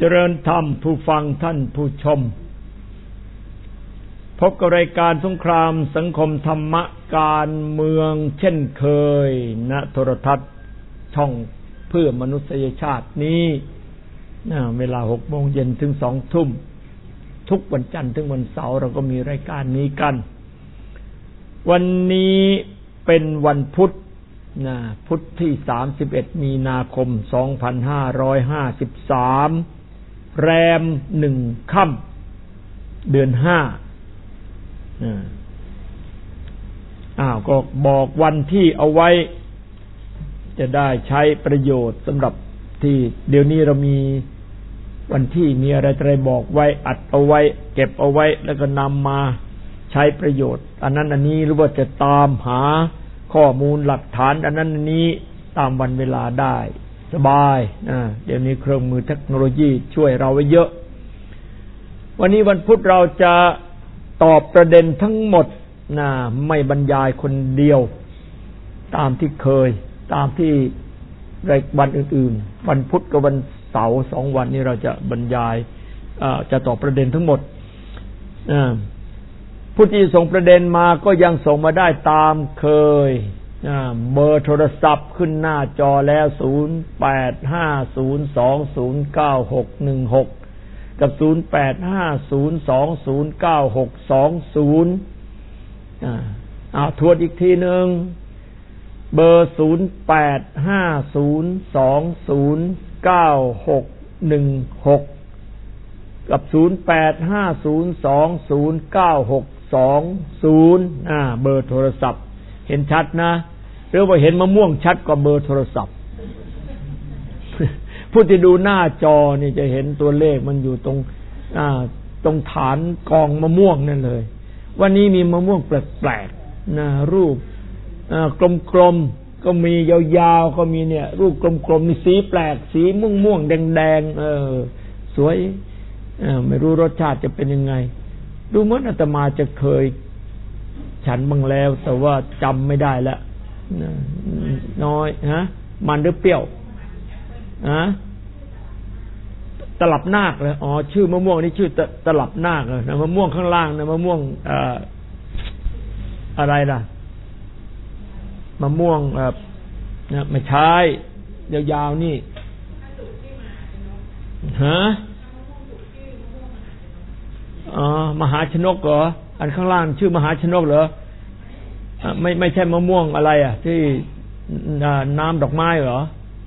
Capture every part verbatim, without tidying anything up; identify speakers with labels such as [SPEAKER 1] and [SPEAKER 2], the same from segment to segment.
[SPEAKER 1] เจริญธรรมผู้ฟังท่านผู้ชมพบกับรายการสงครามสังคมธรรมะการเมืองเช่นเคยณโทรทัศน์ช่องเพื่อมนุษยชาตินี้เวลา หกโมงเย็นถึง สองทุ่มทุกวันจันทร์ถึงวันเสาร์เราก็มีรายการนี้กันวันนี้เป็นวันพุธนะพุธที่สามสิบเอ็ดมีนาคมสองพันห้าร้อยห้าสิบสามแรมหนึ่งค่ำเดือนห้าอ้าวก็บอกวันที่เอาไว้จะได้ใช้ประโยชน์สำหรับที่เดี๋ยวนี้เรามีวันที่มีอะไรอะไรบอกไว้อัดเอาไว้เก็บเอาไว้แล้วก็นำมาใช้ประโยชน์อันนั้นอันนี้หรือว่าจะตามหาข้อมูลหลักฐานอันนั้นอันนี้ตามวันเวลาได้สบายอ่าเดี๋ยวนี้เครื่องมือเทคโนโลยีช่วยเราไว้เยอะวันนี้วันพุธเราจะตอบประเด็นทั้งหมดนะไม่บรรยายคนเดียวตามที่เคยตามที่รายวันอื่นๆวันพุธกับวันเสาร์สองวันนี้เราจะบรรยายจะตอบประเด็นทั้งหมดผู้ที่ส่งประเด็นมาก็ยังส่งมาได้ตามเคยเบอร์โทรศัพท์ขึ้นหน้าจอแล้วศูนย์ แปด ห้า ศูนย์ สอง ศูนย์ เก้า หก หนึ่ง หกกับศูนย์ แปด ห้า ศูนย์ สอง ศูนย์ เก้า หก สอง ศูนย์อ่าเอาทวนอีกทีนึงเบอร์ศูนย์ แปด ห้า ศูนย์ สอง ศูนย์ เก้า หก หนึ่ง หกกับศูนย์ แปด ห้า ศูนย์ สอง ศูนย์ เก้า หก สอง ศูนย์อ่าเบอร์โทรศัพท์เห็นชัดนะหรือว่าเห็นมะม่วงชัดกว่าเบอร์โทรศัพท์ผู้ที่ดูหน้าจอนี่จะเห็นตัวเลขมันอยู่ตรงอ่าตรงฐานกองมะม่วงนั่นเลยวันนี้มีมะม่วงแปลกๆนะรูปอ่ากลมๆก็มียาวๆก็มีเนี่ยรูปกลมๆมีสีแปลกสีม่วงๆแดงๆเออสวยเออไม่รู้รสชาติจะเป็นยังไงดูเหมือนอาตมาจะเคยฉันบ้างแล้วแต่ว่าจำไม่ได้แล้วน้อยฮะมันหรือเปรี้ยวฮะตลับนาคเลยอ๋อชื่อมะม่วงนี่ชื่อตตลับนาคเลยนะมะม่วงข้างล่างนะมะม่วงเอ่ออะไรล่ะมะม่วงเอ่อนะไม่ใช่ยาวๆนี่ฮะอ๋อมหาชนกเหรออันข้างล่างชื่อมหาชนกเหรอไม่ไม่ใช่มะม่วงอะไรอ่ะที่น้ำดอกไม้เหรอ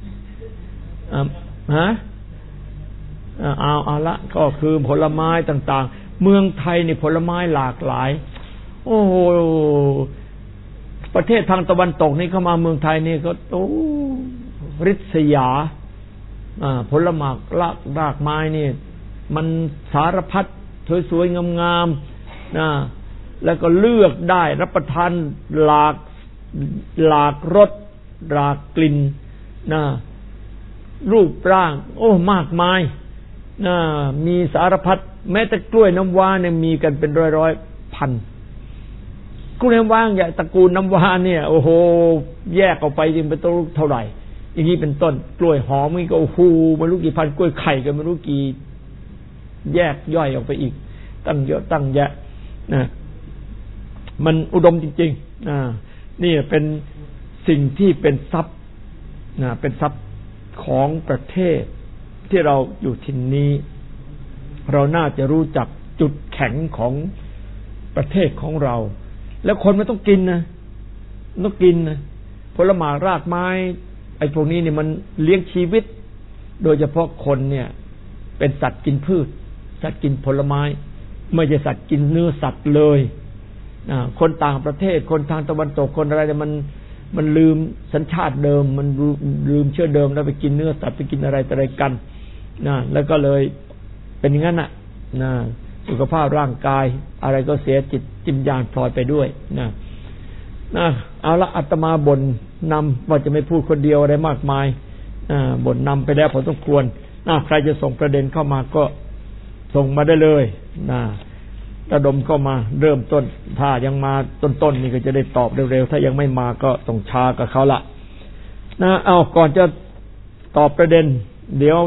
[SPEAKER 1] ฮะเอาเอาละก็คือผลไม้ต่างๆเมืองไทยนี่ผลไม้หลากหลายโอ้โหประเทศทางตะวันตกนี่เข้ามาเมืองไทยนี่ก็โอ้ริษยาผลไม้ละรากไม้นี่มันสารพัดสวยๆงามๆนะแล้วก็เลือกได้รับประทานหลากหลากรสหลากกลิ่นนะรูปร่างโอ้มากมายนะมีสารพัดแม้แต่กล้วยน้ำว้าเนี่ยมีกันเป็นร้อยๆพันกล้วยน้ำว้าอย่างตระกูลน้ำว้าเนี่ยโอ้โหแยกออกไปจริงเป็นต้นเท่าไหร่อย่างนี้เป็นต้นกล้วยหอมนี่ก็โอ้โหไม่รู้กี่พันกล้วยไข่ก็ไม่รู้กี่แยกย่อยออกไปอีกตั้งเยอะตั้งแยะนะมันอุดมจริงๆอ่านี่เป็นสิ่งที่เป็นทรัพย์นะเป็นทรัพย์ของประเทศที่เราอยู่ที่นี้เราน่าจะรู้จักจุดแข็งของประเทศของเราแล้วคนไม่ต้องกินนะต้องกินนะผลไม้รากไม้ไอ้พวกนี้เนี่ยมันเลี้ยงชีวิตโดยเฉพาะคนเนี่ยเป็นสัตว์กินพืชสัตว์กินผลไม้ไม่ใช่สัตว์กินเนื้อสัตว์เลยคนต่างประเทศคนทางตะวันตกคนอะไรเนี่ยมันมันลืมสัญชาติเดิมมันลืมเชื้อเดิมแล้วไปกินเนื้อสัตว์ไปกินอะไรอะไรกันนะแล้วก็เลยเป็นอย่างนั้นน่ะนะสุขภาพร่างกายอะไรก็เสียจิตจิตญาณพลอยไปด้วยนะนะเอาละอาตมาบ่นนำว่าจะไม่พูดคนเดียวอะไรมากมายอ่าบ่นนำไปแล้วพอสมควรนะใครจะส่งประเด็นเข้ามาก็ส่งมาได้เลยนะระดมเข้ามาเริ่มต้นถ้ายังมาต้นๆ นี่ก็จะได้ตอบเร็วๆถ้ายังไม่มาก็ต้องช้ากับเขาละนะเอาก่อนจะตอบประเด็นเดี๋ยว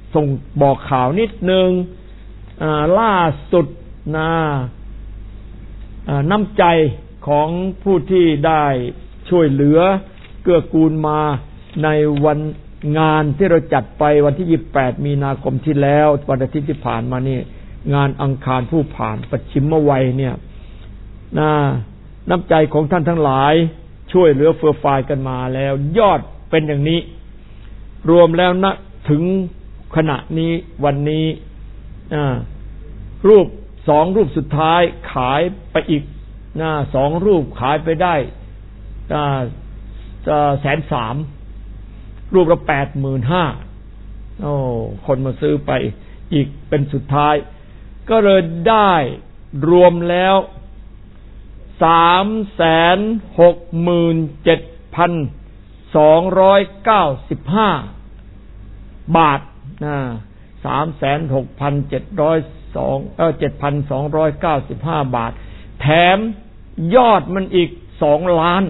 [SPEAKER 1] ส่งบอกข่าวนิดนึงล่าสุดนะน้ำใจของผู้ที่ได้ช่วยเหลือเกื้อกูลมาในวันงานที่เราจัดไปวันที่ยี่สิบแปดมีนาคมที่แล้ววันอาทิตย์ที่ผ่านมานี่งานอังคารผู้ผ่านปัจฉิมวัยเนี่ยนะน้ำใจของท่านทั้งหลายช่วยเหลือเฟื่อฟายกันมาแล้วยอดเป็นอย่างนี้รวมแล้วนะถึงขณะนี้วันนี้รูปสองรูปสุดท้ายขายไปอีกนะสองรูปขายไปได้แสนสามรูปละแปดหมื่นห้าโอ้คนมาซื้อไปอีกเป็นสุดท้ายก็เลยได้รวมแล้วสามแสนหกหมื่นเจ็ดพันสองร้อยเก้าสิบห้าบาทนะสามแสนหกพันเจ็ดร้อยสองเออเจ็ดพันสองร้อยเก้าสิบห้าบาทแถมยอดมันอีกสองล้าน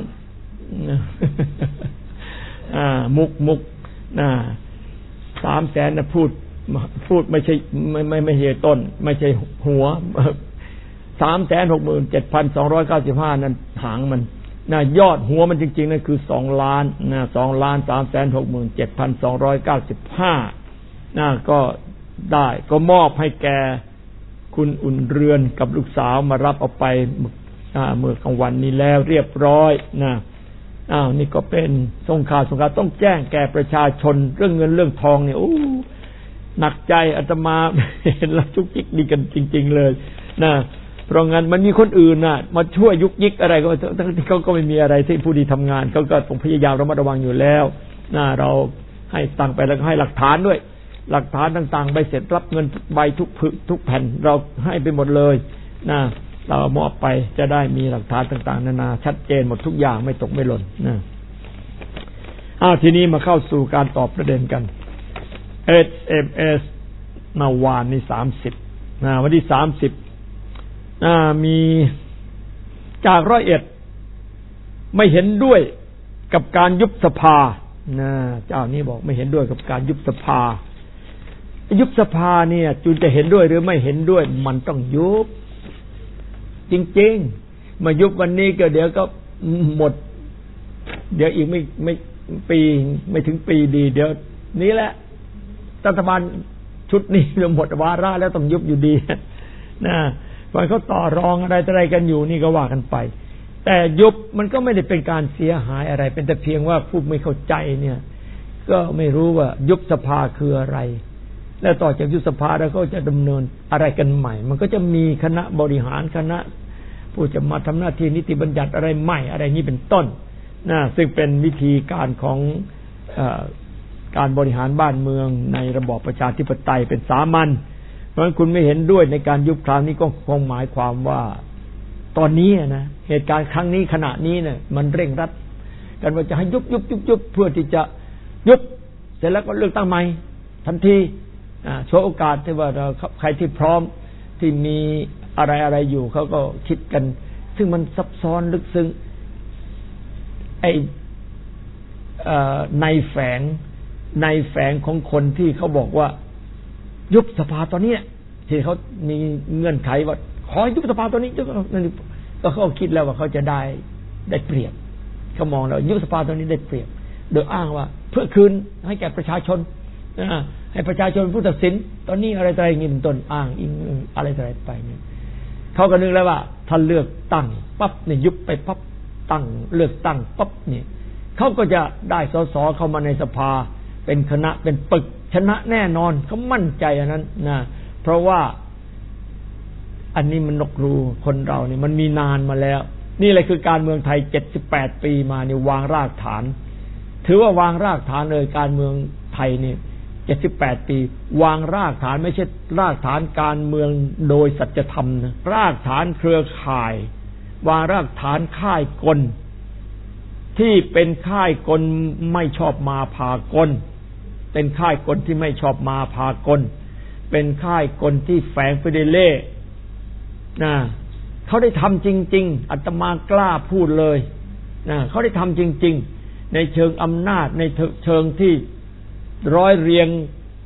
[SPEAKER 1] อ่ามุกมุกนะสามแสนนะพูดพูดไม่ใช่ไม่ไม่ไม่เหตุต้นไม่ใช่หัวสามแสนหกหมื่นเจ็ดพันสองร้อยเก้าสิบห้านั้นหางมันนะยอดหัวมันจริงๆนั่นคือสองล้านนะสองล้านสามแสนหกหมื่นเจ็ดพันสองร้อยเก้าสิบห้านะก็ได้ก็มอบให้แกคุณอุ่นเรือนกับลูกสาวมารับเอาไปเมื่อกลางวันนี้แล้วเรียบร้อยนะอ้าวนี่ก็เป็นสงครามสงครามต้องแจ้งแก่ประชาชนเรื่องเงินเรื่องทองเนี่ยโอ้หนักใจอาตมาเห็นแล้วจุกจิกดีกันจริงๆเลยนะเพราะงั้นมันมีคนอื่นน่ะมาช่วยยุกยิกอะไรก็ทั้งที่เขาก็ไม่มีอะไรที่ผู้ดีทำงานเขาก็ต้องพยายามระมัดระวังอยู่แล้วนะเราให้ตังไปแล้วก็ให้หลักฐานด้วยหลักฐานต่างๆใบเสร็จรับเงินใบทุกทุกแผ่นเราให้ไปหมดเลยนะเรามอบไปจะได้มีหลักฐานต่างๆนานาชัดเจนหมดทุกอย่างไม่ตกไม่หล่นนะอ้าวทีนี้มาเข้าสู่การตอบประเด็นกัน เอส เอ็ม เอส เมื่อวานนี้สามสิบนะวันที่สามสิบนะมีจากร้อยเอ็ดไม่เห็นด้วยกับการยุบสภานะเจ้านี้บอกไม่เห็นด้วยกับการยุบสภายุบสภาเนี่ยจูนจะเห็นด้วยหรือไม่เห็นด้วยมันต้องยุบจริงๆมายุบวันนี้ก็เดี๋ยวก็หมดเดี๋ยวอีกไม่ไม่ปีไม่ถึงปีดีเดี๋ยวนี้แหละรัฐบาลชุดนี้จะหมดวาระแล้วต้องยุบอยู่ดีนะวันเขาต่อรองอะไรอะไรกันอยู่นี่ก็ว่ากันไปแต่ยุบมันก็ไม่ได้เป็นการเสียหายอะไรเป็นแต่เพียงว่าผู้ไม่เข้าใจเนี่ยก็ไม่รู้ว่ายุบสภาคืออะไรแล้วต่อจากยุบสภาแล้วก็จะดำเนินอะไรกันใหม่มันก็จะมีคณะบริหารคณะผู้จะมาทำหน้าที่นิติบัญญัติอะไรใหม่อะไรนี้เป็นต้นนะซึ่งเป็นวิธีการของเอ่อการบริหารบ้านเมืองในระบอบประชาธิปไตยเป็นสามัญเพราะฉะนั้นคุณไม่เห็นด้วยในการยุบคราวนี้ก็คงหมายความว่าตอนนี้นะเหตุการณ์ครั้งนี้ขณะนี้เนี่ยมันเร่งรัดกันว่าจะให้ยุบยุบยุบยุบเพื่อที่จะยุบเสร็จแล้วก็เลือกตั้งใหม่ทันทีโชว์โอกาสที่ว่าเราใครที่พร้อมที่มีอะไรอะไรอยู่เขาก็คิดกันซึ่งมันซับซ้อนลึกซึ้งไอ้ในแฝงในแฝงของคนที่เขาบอกว่ายุบสภาตอนนี้ที่เขามีเงื่อนไขว่าขอยุบสภาตอนนี้ก็เขาคิดแล้วว่าเขาจะได้ได้เปรียบเขามองแล้วยุบสภาตอนนี้ได้เปรียบโดยอ้างว่าเพื่อคืนให้แก่ประชาชนให้ประชาชนผู้ตัดสินตอนนี้อะไรอะไรอย่างนี้เป็นต้นอ้างอิงอะไรอะไรไปเนี่ยเขาก็นึกแล้วว่าถ้าเลือกตั้งปั๊บเนี่ยยุบไปปั๊บตั้งเลือกตั้งปั๊บเนี่ยเขาก็จะได้สสเข้ามาในสภาเป็นคณะเป็นปึกชนะแน่นอนเขามั่นใจอันนั้นนะเพราะว่าอันนี้มันนกรู้คนเราเนี่ยมันมีนานมาแล้วนี่แหละคือการเมืองไทยเจ็ดสิบแปดปีมาเนี่ยวางรากฐานถือว่าวางรากฐานเลยการเมืองไทยนี่เจ็ดสิบแปดปีวางรากฐานไม่ใช่รากฐานการเมืองโดยสัจธรรมนะรากฐานเครือข่ายวางรากฐานค่ายกลที่เป็นค่ายกลไม่ชอบมาพากลเป็นค่ายกลที่ไม่ชอบมาพากลเป็นค่ายกลที่แฝงไปด้วยเล่ห์นะเขาได้ทำจริงๆอาตมากล้าพูดเลยนะเขาได้ทำจริงๆในเชิงอำนาจในเชิงที่ร้อยเรียง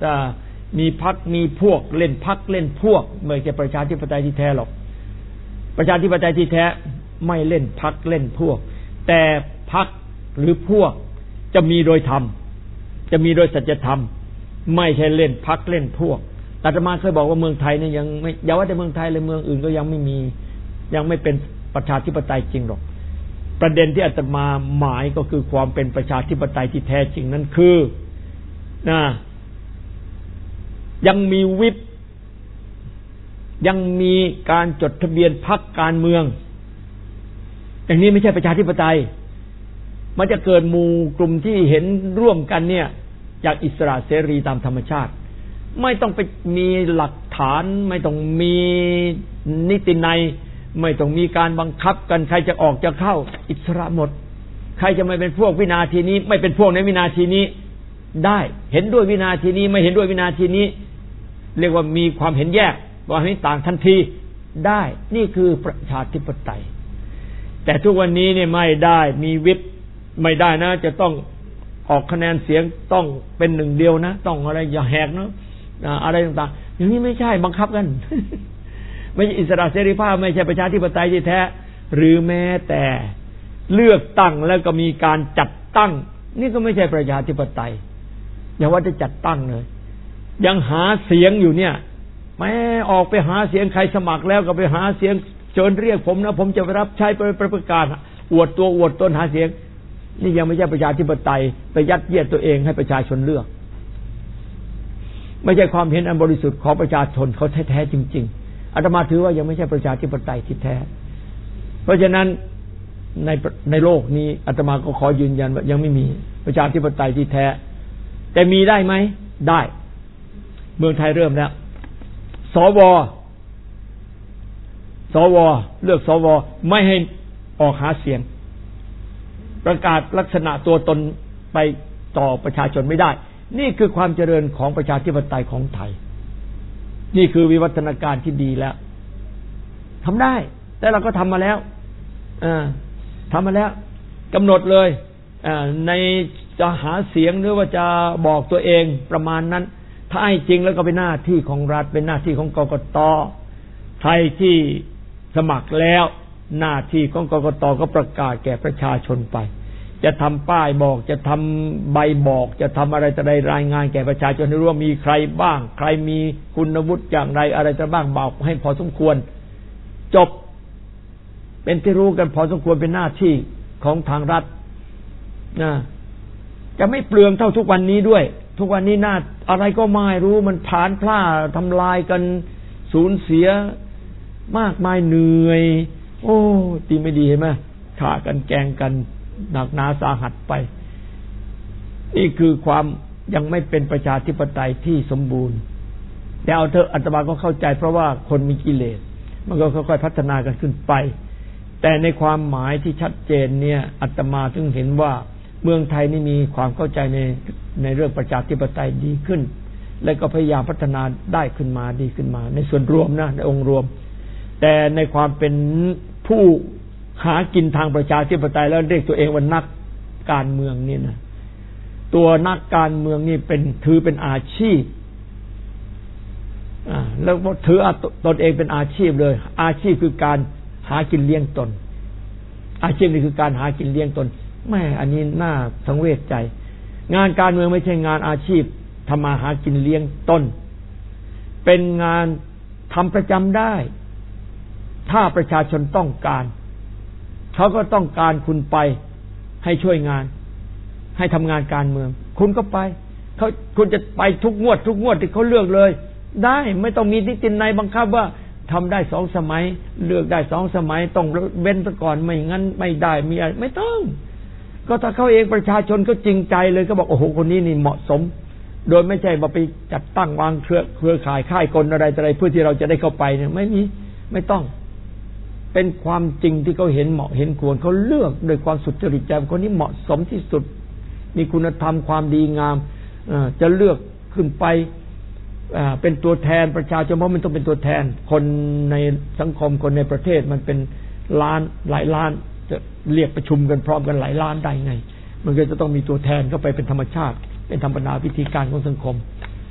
[SPEAKER 1] มีพรรคมีพวกเล่นพรรคเล่นพวกไม่ใช่ประชาธิปไตยที่แท้หรอกประชาธิปไตยที่แท้ไม่เล่นพรรคเล่นพวกแต่พรรคหรือพวกจะมีโดยธรรมจะมีโดยสัจธรรมไม่ใช่เล่นพรรคเล่นพวกอาตมาเคยบอกว่าเมืองไทยเนี่ยยังไม่อย่าว่าแต่เมืองไทยเลยเมืองอื่นก็ยังไม่มียังไม่เป็นประชาธิปไตยจริงหรอกประเด็นที่อาตมาหมายก็คือความเป็นประชาธิปไตยที่แท้จริงนั้นคือนะยังมีวิปยังมีการจดทะเบียนพรรคการเมืองอย่างนี้ไม่ใช่ประชาธิปไตยมันจะเกิดหมู่กลุ่มที่เห็นร่วมกันเนี่ยจากอิสระเสรีตามธรรมชาติไม่ต้องไปมีหลักฐานไม่ต้องมีนิตินัยไม่ต้องมีการบังคับกันใครจะออกจะเข้าอิสระหมดใครจะไม่เป็นพวกวินาทีนี้ไม่เป็นพวกในวินาทีนี้ได้เห็นด้วยวินาทีนี้ไม่เห็นด้วยวินาทีนี้เรียกว่ามีความเห็นแยกว่าให้ต่างทันทีได้นี่คือประชาธิปไตยแต่ทุกวันนี้เนี่ยไม่ได้มีวิปไม่ได้นะจะต้องออกคะแนนเสียงต้องเป็นหนึ่งเดียวนะต้องอะไรอย่าแหกนะอะไรต่างๆอย่างนี้ไม่ใช่บังคับกัน ไม่ใช่อิสระเสรีภาพไม่ใช่ประชาธิปไตยที่แท้หรือแม้แต่เลือกตั้งแล้วก็มีการจัดตั้งนี่ก็ไม่ใช่ประชาธิปไตยอย่าว่าจะจัดตั้งเลยยังหาเสียงอยู่เนี่ยแม้ออกไปหาเสียงใครสมัครแล้วก็ไปหาเสียงเชิญเรียกผมนะผมจะไปรับใช้ไปประกาศอวดตัวอวดตนหาเสียงนี่ยังไม่ใช่ประชาธิปไตยไปยัดเยียดตัวเองให้ประชาชนเลือกไม่ใช่ความเห็นอันบริสุทธิ์ของประชาชนเขาแท้ๆจริงๆอาตมาถือว่ายังไม่ใช่ประชาธิปไตยที่แท้เพราะฉะนั้นในในโลกนี้อาตมาก็ขอยืนยันว่ายังไม่มีประชาธิปไตยที่แท้แต่มีได้ไหมได้เมืองไทยเริ่มแล้วสวสวเลือกสวไม่ให้ออกหาเสียงประกาศลักษณะตัวตนไปต่อประชาชนไม่ได้นี่คือความเจริญของประชาธิปไตยของไทยนี่คือวิวัฒนาการที่ดีแล้วทำได้แต่เราก็ทำมาแล้วทำมาแล้วกำหนดเลยในจะหาเสียงหรือว่าจะบอกตัวเองประมาณนั้นถ้าให้จริงแล้วก็เป็นหน้าที่ของรัฐเป็นหน้าที่ของกกต.ใครที่สมัครแล้วหน้าที่ของกกต.ก็ประกาศแก่ประชาชนไปจะทำป้ายบอกจะทำใบบอกจะทำอะไรจะได้รายงานแก่ประชาชนให้รู้ว่ามีใครบ้างใครมีคุณวุฒิอย่างไรอะไรจะบ้างบอกให้พอสมควรจบเป็นที่รู้กันพอสมควรเป็นหน้าที่ของทางรัฐนะจะไม่เปลืองเท่าทุกวันนี้ด้วยทุกวันนี้หน้าอะไรก็ไม่รู้มันผานพล่าทำลายกันสูญเสียมากมายเหนื่อยโอ้ดีไม่ดีเห็นไหมฆ่ากันแกล้งกันหนักหนาสาหัสไปนี่คือความยังไม่เป็นประชาธิปไตยที่สมบูรณ์แต่เอาเถอะอาตมาก็เข้าใจเพราะว่าคนมีกิเลสมันก็ค่อยๆพัฒนากันขึ้นไปแต่ในความหมายที่ชัดเจนเนี่ยอาตมาถึงเห็นว่าเมืองไทยนี่มีความเข้าใจในในเรื่องประชาธิปไตยดีขึ้นและก็พยายามพัฒนาได้ขึ้นมาดีขึ้นมาในส่วนรวมนะในองค์รวมแต่ในความเป็นผู้หากินทางประชาธิปไตยแล้วเรียกตัวเองว่านักการเมืองนี่นะตัวนักการเมืองนี่เป็นถือเป็นอาชีพอ่าแล้วถือตนเองเป็นอาชีพเลยอาชีพคือการหากินเลี้ยงตนอาชีพนี่คือการหากินเลี้ยงตนแม่อันนี้น่าสังเวชใจงานการเมืองไม่ใช่งานอาชีพทำมาหากินเลี้ยงตนเป็นงานทำประจำได้ถ้าประชาชนต้องการเขาก็ต้องการคุณไปให้ช่วยงานให้ทำงานการเมืองคุณก็ไปเขาคุณจะไปทุกงวดทุกงวดที่เขาเลือกเลยได้ไม่ต้องมีนิตินัยบังคับว่าทำได้สองสมัยเลือกได้สองสมัยต้องเว้นซะก่อนไม่งั้นไม่ได้มีอะไรไม่ต้องก็ถ้าเขาเองประชาชนก็จริงใจเลยก็บอกโอ้โหคนนี้นี่เหมาะสมโดยไม่ใช่มาไปจัดตั้งวางเครือเครือข่ายค่ายกลอะไรอะไรเพื่อที่เราจะได้เข้าไปเนี่ยไม่มีไม่ต้องเป็นความจริงที่เขาเห็นเหมาะเห็นควรเขาเลือกโดยความสุจริตใจคนนี้เหมาะสมที่สุดมีคุณธรรมความดีงามจะเลือกขึ้นไปเป็นตัวแทนประชาชนเพราะมันต้องเป็นตัวแทนคนในสังคมคนในประเทศมันเป็นล้านหลายล้านจะเรียกประชุมกันพร้อมกันหลายล้านได้ไงมันก็จะต้องมีตัวแทนเข้าไปเป็นธรรมชาติเป็นธรรมดาวิธีการของสังคม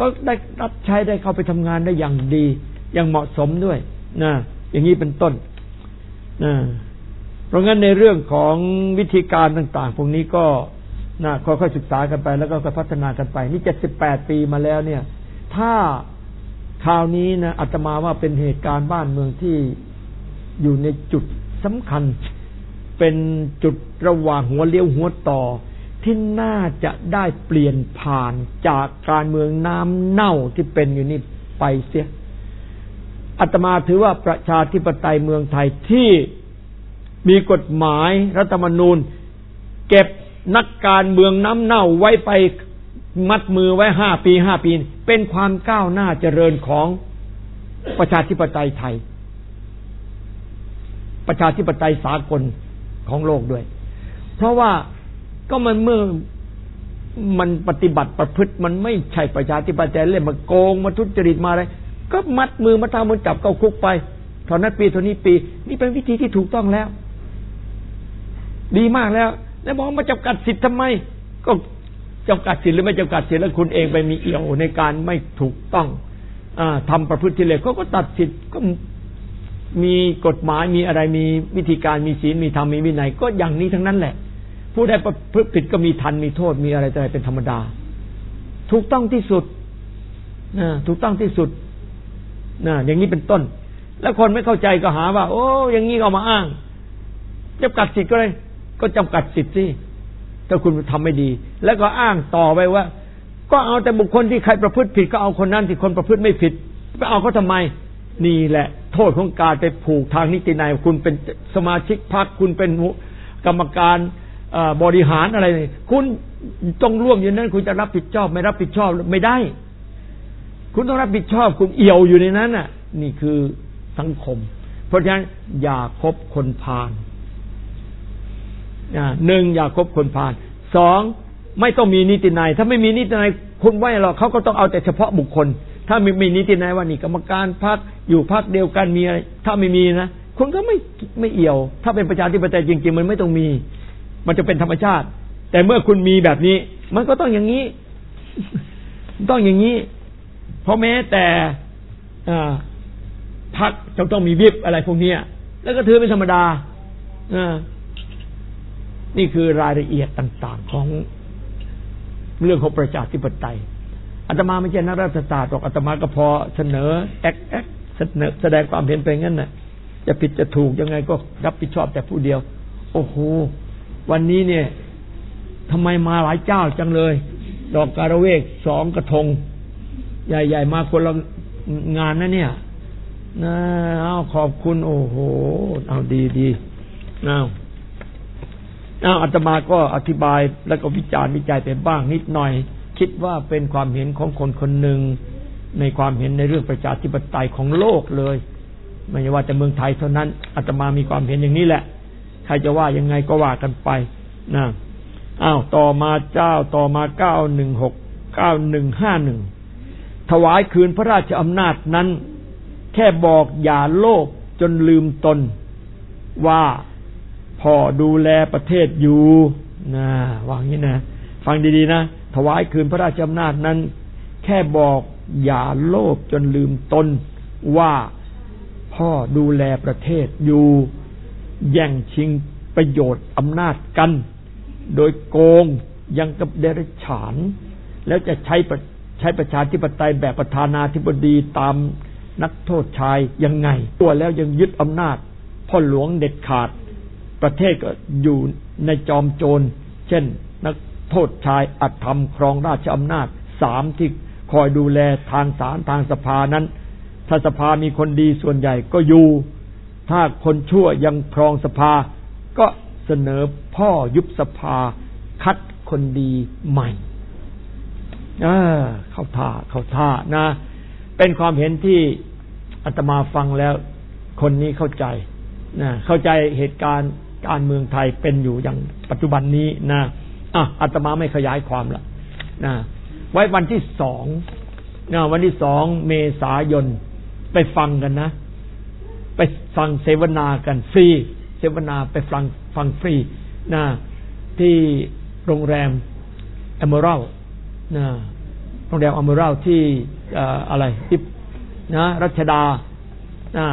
[SPEAKER 1] ก็ได้รับใช้ได้เข้าไปทำงานได้อย่างดีอย่างเหมาะสมด้วยนะอย่างนี้เป็นต้นนะเพราะงั้นในเรื่องของวิธีการต่างๆพวกนี้ก็นะค่อยๆศึกษากันไปแล้วก็ค่อยพัฒนากันไปนี่เจ็ดสิบแปดปีมาแล้วเนี่ยถ้าคราวนี้นะอาตมาว่าเป็นเหตุการณ์บ้านเมืองที่อยู่ในจุดสำคัญเป็นจุดระหว่างหัวเลี้ยวหัวต่อที่น่าจะได้เปลี่ยนผ่านจากการเมืองน้ำเน่าที่เป็นอยู่นี่ไปเสียอาตมาถือว่าประชาธิปไตยเมืองไทยที่มีกฎหมายรัฐธรรมนูญเก็บนักการเมืองน้ำเน่าไว้ไปมัดมือไว้ห้าปีห้าปีเป็นความก้าวหน้าเจริญของประชาธิปไตยไทยประชาธิปไตยสากลของโลกด้วยเพราะว่าก็มันเมื่อมันปฏิบัติประพฤติมันไม่ใช่ประชาธิปไตยเล่นมาโกงมาทุจริตมาอะไรก็มัดมือมาทำมันจับเข้าคุกไปเท่านั้นปีเท่านี้ปีนี่เป็นวิธีที่ถูกต้องแล้วดีมากแล้วแล้วบอกมาจำกัดสิทธิ์ทำไมก็จำกัดสิทธิ์หรือไม่จำกัดสิทธิ์แล้วคุณเองไปมีเอี่ยวในการไม่ถูกต้องอ่าทำประพฤติที่เลวเขาก็ตัดสิทธิ์ก็มีกฎหมายมีอะไรมีวิธีการมีศีลมีธรรมมีวินัยก็อย่างนี้ทั้งนั้นแหละผู้ใดประพฤติผิดก็มีทันมีโทษมีอะไรต่ออะไรเป็นธรรมดาถูกต้องที่สุดนะถูกต้องที่สุดนะอย่างนี้เป็นต้นแล้วคนไม่เข้าใจก็หาว่าโอ้อย่างนี้ก็มาอ้างจำกัดสิทธิ์ก็เลยก็จำกัดสิทธิ์สิถ้าคุณทำไม่ดีแล้วก็อ้างต่อไปว่าก็เอาแต่บุคคลที่ใครประพฤติผิดก็เอาคนนั้นที่คนประพฤติไม่ผิดไปเอาเขาทำไมนี่แหละโทษของการไปผูกทางนิตินัยคุณเป็นสมาชิกพรรคคุณเป็นกรรมการบริหารอะไรคุณต้องร่วมอยู่นั้นคุณจะรับผิดชอบไม่รับผิดชอบไม่ได้คุณต้องรับผิดชอบคุณเอี่ยวอยู่ในนั้นน่ะนี่คือสังคมเพราะฉะนั้นอย่าคบคนพาลหนึ่งอย่าคบคนพาลสองไม่ต้องมีนิตินัยถ้าไม่มีนิตินัยคุณไว้หรอกเขาก็ต้องเอาแต่เฉพาะบุคคลถ้าไม่มีนิตินัยว่านี่กรรมการพรรคอยู่พรรคเดียวกันมีอะไรถ้าไม่มีนะคุณก็ไม่ไม่เอี่ยวถ้าเป็นประชาธิปไตยจริงๆมันไม่ต้องมีมันจะเป็นธรรมชาติแต่เมื่อคุณมีแบบนี้มันก็ต้องอย่างนี้ต้องอย่างนี้เพราะแม้แต่พรรคจะต้องมีวิปอะไรพวกนี้แล้วก็ถือเป็นธรรมดานี่คือรายละเอียดต่างๆของเรื่องของประชาธิปไตยอาตมาไม่ใช่นักรัฐศาสตร์หรอกอาตมาก็พอเสนอแอคแอคเสนอแสดงความเห็นไปงั้นน่ะจะผิดจะถูกยังไงก็รับผิดชอบแต่ผู้เดียวโอ้โหวันนี้เนี่ยทำไมมาหลายเจ้าจังเลยดอกการะเวกสองกระทงใหญ่ๆมาคนละงานนะเนี่ยนะเอาขอบคุณโอ้โหเอาดีๆเอาเอาอาตมาก็อธิบายแล้วก็วิจารณ์วิจัยไปบ้างนิดหน่อยคิดว่าเป็นความเห็นของคนคนหนึ่งในความเห็นในเรื่องประชาธิปไตยของโลกเลยไม่ใช่ว่าแต่เมืองไทยเท่านั้นอาตมามีความเห็นอย่างนี้แหละใครจะว่ายังไงก็ว่ากันไปนะอ้าวต่อมาเจ้าต่อมาเก้าหนึ่งหก เก้าหนึ่งห้าหนึ่งถวายคืนพระราชอำนาจนั้นแค่บอกอย่าโลภจนลืมตนว่าพ่อดูแลประเทศอยู่นะวางนี้นะฟังดีๆนะถวายคืนพระราชอำนาจนั้นแค่บอกอย่าโลภจนลืมตนว่าพ่อดูแลประเทศอยู่แย่งชิงประโยชน์อำนาจกันโดยโกงยังกับเดรัจฉานแล้วจะใช้ใช้ประชาธิปไตยแบบประธานาธิบดีตามนักโทษชายยังไงตัวแล้วยังยึดอำนาจพ่อหลวงเด็ดขาดประเทศก็อยู่ในจอมโจรเช่นนักโทษชายอัตธรรมครองราชอำนาจสามที่คอยดูแลทางศาลทางสภานั้นถ้าสภามีคนดีส่วนใหญ่ก็อยู่ถ้าคนชั่วยังครองสภาก็เสนอพ่อยุบสภาคัดคนดีใหม่เออเข้าท่าเข้าท่านะเป็นความเห็นที่อาตมาฟังแล้วคนนี้เข้าใจนะเข้าใจเหตุการณ์การเมืองไทยเป็นอยู่อย่างปัจจุบันนี้นะอ่ะอาตมาไม่ขยายความละนะไว้วันที่สองนะวันที่สองเมษายนไปฟังกันนะไปฟังเสวนากันฟรีเสวนาไปฟังฟังฟรีนะที่โรงแรมเอเมอรัลด์นะโรงแรมอัมเบร่าที่อะไรที่นะรัชดานะ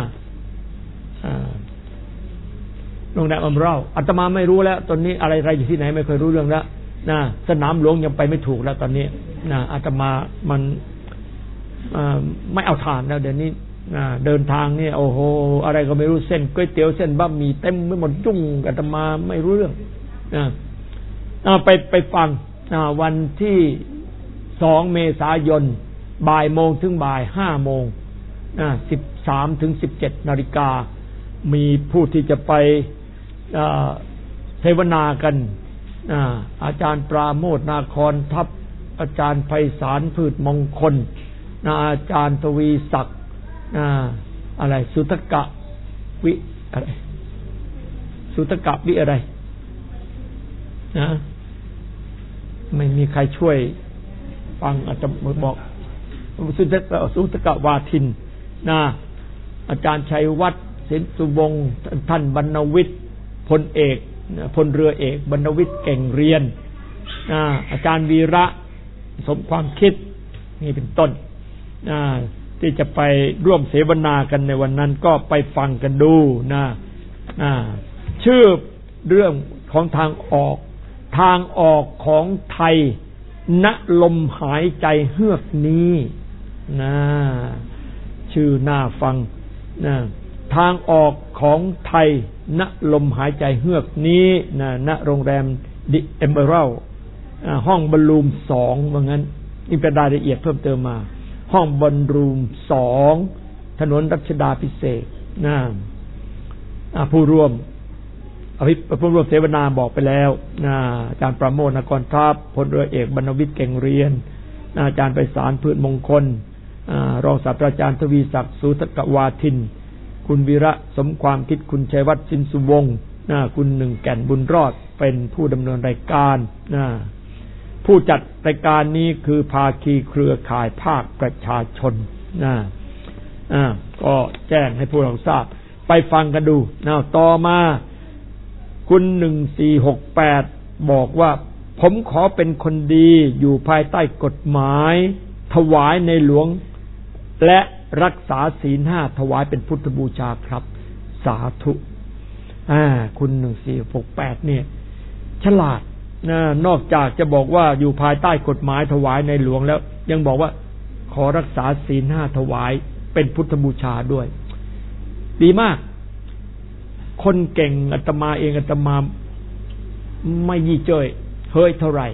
[SPEAKER 1] โรงแรมอัมเบร่าอาตมาไม่รู้แล้วตอนนี้อะไรอะไรอยู่ที่ไหนไม่เคยรู้เรื่องแล้วนะสนามหลวงยังไปไม่ถูกแล้วตอนนี้นะอาตมามันไม่เอาทานแล้วเดี๋ยวนี้เดินทางนี่โอ้โหอะไรก็ไม่รู้เส้นก๋วยเตี๋ยวเส้นบะหมี่เต็มไปหมดยุ่งอาตมาไม่รู้เรื่องนะไปไปฟังวันที่สองเมษายนบ่ายโมงถึงบ่ายห้าโมงสิบสามถึงสิบเจ็ดนาฬิกามีผู้ที่จะไปเทวนากันอาจารย์ปราโมทนาคอนทัพอาจารย์ไพศาลพืชมงคลอาจารย์ทวีศักดิ์อะไรสุตกะวิอะไรสุตกะวิอะไรนะไม่มีใครช่วยฟังอาจจะบอกสุตกะสุตกะวาทินนะอาจารย์ชัยวัฒน์เสนสุวงศ์ท่านบรรณวิทย์พลเอกพลเรือเอกบรรณวิทย์เก่งเรียนอาจารย์วีระสมความคิดนี่เป็นต้นที่จะไปร่วมเสวนากันในวันนั้นก็ไปฟังกันดูนะชื่อเรื่องของทางออกทางออกของไทยณลมหายใจเฮือกนี้นะชื่อน่าฟังนะทางออกของไทยณลมหายใจเฮือกนี้นะณโรงแรมดิเอมเบอรัลห้องบอลลูมสองว่างั้นนี่เป็นรายละเอียดเพิ่มเติมมาห้องบอลรูมสองถนนรัชดาภิเษกนะผู้ร่วมอภิผู้ร่วมเสวนาบอกไปแล้วนะอาจารย์ปราโมทนครทัพพลเรือเอกบรรณวิทย์เก่งเรียนอาจารย์ไพศาลพืชมงคลรองศาสตราจารย์ทวีศักดิ์สุตกะวาทินคุณวีระสมความคิดคุณชัยวัฒน์สินสุวงศ์คุณหนึ่งแก่นบุญรอดเป็นผู้ดำเนินรายการนะผู้จัดรายการนี้คือภาคีเครือข่ายภาคประชาชนนะอ่าก็แจ้งให้พวกเราทราบไปฟังกันดูนะต่อมาคุณหนึ่งสี่หกแปดบอกว่าผมขอเป็นคนดีอยู่ภายใต้กฎหมายถวายในหลวงและรักษาศีลห้าถวายเป็นพุทธบูชาครับสาธุอ่าคุณหนึ่งสี่หกแปดเนี่ยฉลาดนะนอกจากจะบอกว่าอยู่ภายใต้กฎหมายถวายในหลวงแล้วยังบอกว่าขอรักษาศีลห้าถวายเป็นพุทธบูชาด้วยดีมากคนเก่งอาตมาเองอาตมาไม่ยี่เจ้ยเฮ้ยเท่าไหร่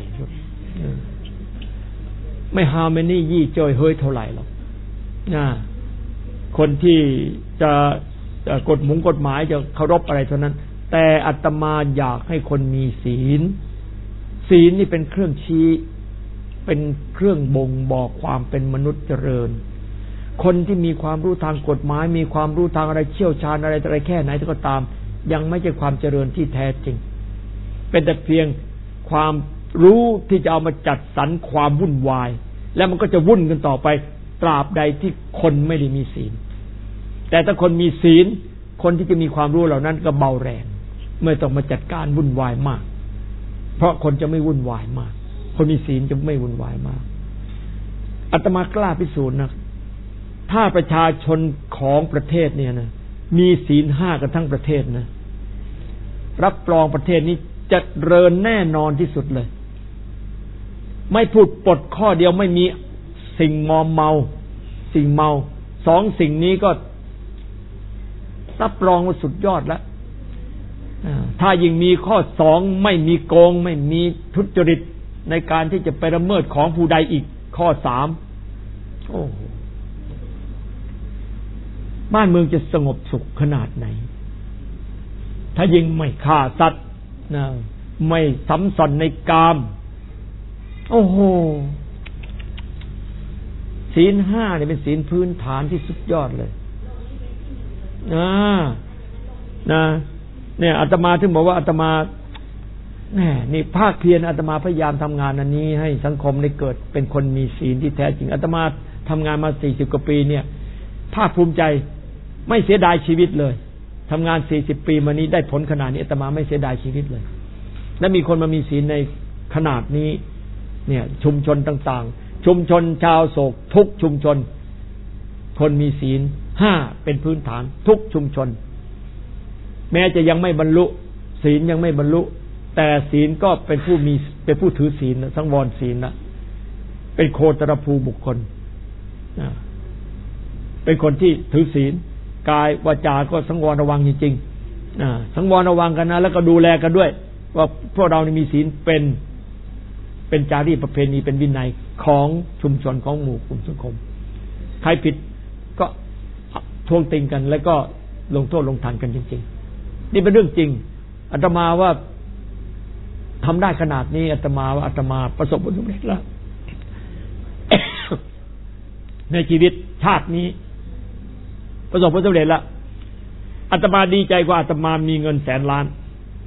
[SPEAKER 1] ไม่ฮาเมนี่ยี่เจ้ยเฮ้ยเท่าไหร่หรอกนะคนที่จะกฎหมุงกฎหมายจะเคารพอะไรเท่านั้นแต่อาตมาอยากให้คนมีศีลศีลนี่เป็นเครื่องชี้เป็นเครื่องบ่งบอกความเป็นมนุษย์เจริญคนที่มีความรู้ทางกฎหมายมีความรู้ทางอะไรเชี่ยวชาญอะไรอะไรแค่ไหนก็ตามยังไม่ใช่ความเจริญที่แท้จริงเป็นแต่เพียงความรู้ที่จะเอามาจัดสรรความวุ่นวายแล้วมันก็จะวุ่นกันต่อไปตราบใดที่คนไม่ได้มีศีลแต่ถ้าคนมีศีลคนที่จะมีความรู้เหล่านั้นก็เบาแรงไม่ต้องมาจัดการวุ่นวายมากเพราะคนจะไม่วุ่นวายมากคนมีศีลจะไม่วุ่นวายมากอาตมากล้าพิสูจน์นะถ้าประชาชนของประเทศเนี่ยนะมีศีลห้ากันทั้งประเทศนะรับรองประเทศนี้จะเริญแน่นอนที่สุดเลยไม่พูดปดข้อเดียวไม่มีสิ่งมอมเมาสิ่งเมาสองสิ่งนี้ก็รับรองว่าสุดยอดแล้วถ้ายิ่งมีข้อสองไม่มีโกงไม่มีทุจริตในการที่จะไปละเมิดของผู้ใดอีกข้อสามโอ้บ้านเมืองจะสงบสุขขนาดไหนถ้ายิ่งไม่ฆ่าสัตว์นะไม่สัมสอนในกามโอ้โหศีลห้าเนี่ยเป็นศีลพื้นฐานที่สุดยอดเลยนะนะเนี่ยอาตมาถึงบอกว่าอาตมาแหมนี่ภาคเพียรอาตมาพยายามทำงานอันนี้ให้สังคมได้เกิดเป็นคนมีศีลที่แท้จริงอาตมาทำงานมาสี่สิบกว่าปีเนี่ยภาคภูมิใจไม่เสียดายชีวิตเลยทำงานสี่สิบปีมานี้ได้ผลขนาดนี้อาตมาไม่เสียดายชีวิตเลยและมีคนมามีศีลในขนาดนี้เนี่ยชุมชนต่างๆชุมชนชาวโศกทุกชุมชนคนมีศีลห้าเป็นพื้นฐานทุกชุมชนแม้จะยังไม่บรรลุศีลยังไม่บรรลุแต่ศีลก็เป็นผู้มีเป็นผู้ถือศีลสังวรศีลนะเป็นโคตรภูบุคคลเป็นคนที่ถือศีลกายวาจาก็สังวรระวังจริงๆสังวรระวังกันนะแล้วก็ดูแลกันด้วยว่าพวกเรานี่มีศีลเป็นเป็นจารีตประเพณีเป็นวินัยของชุมชนของหมู่กลุ่มสังคมใครผิดก็ทวงติงกันแล้วก็ลงโทษลงทันกันจริงๆนี่เป็นเรื่องจริงอาตมาว่าทำได้ขนาดนี้อาตมาว่าอาตมาประสบผลสำเร็จแล้ว ในชีวิตชาตินี้ประสบผลสำเร็จแล้วอาตมาดีใจกว่าอาตมามีเงินแสนล้าน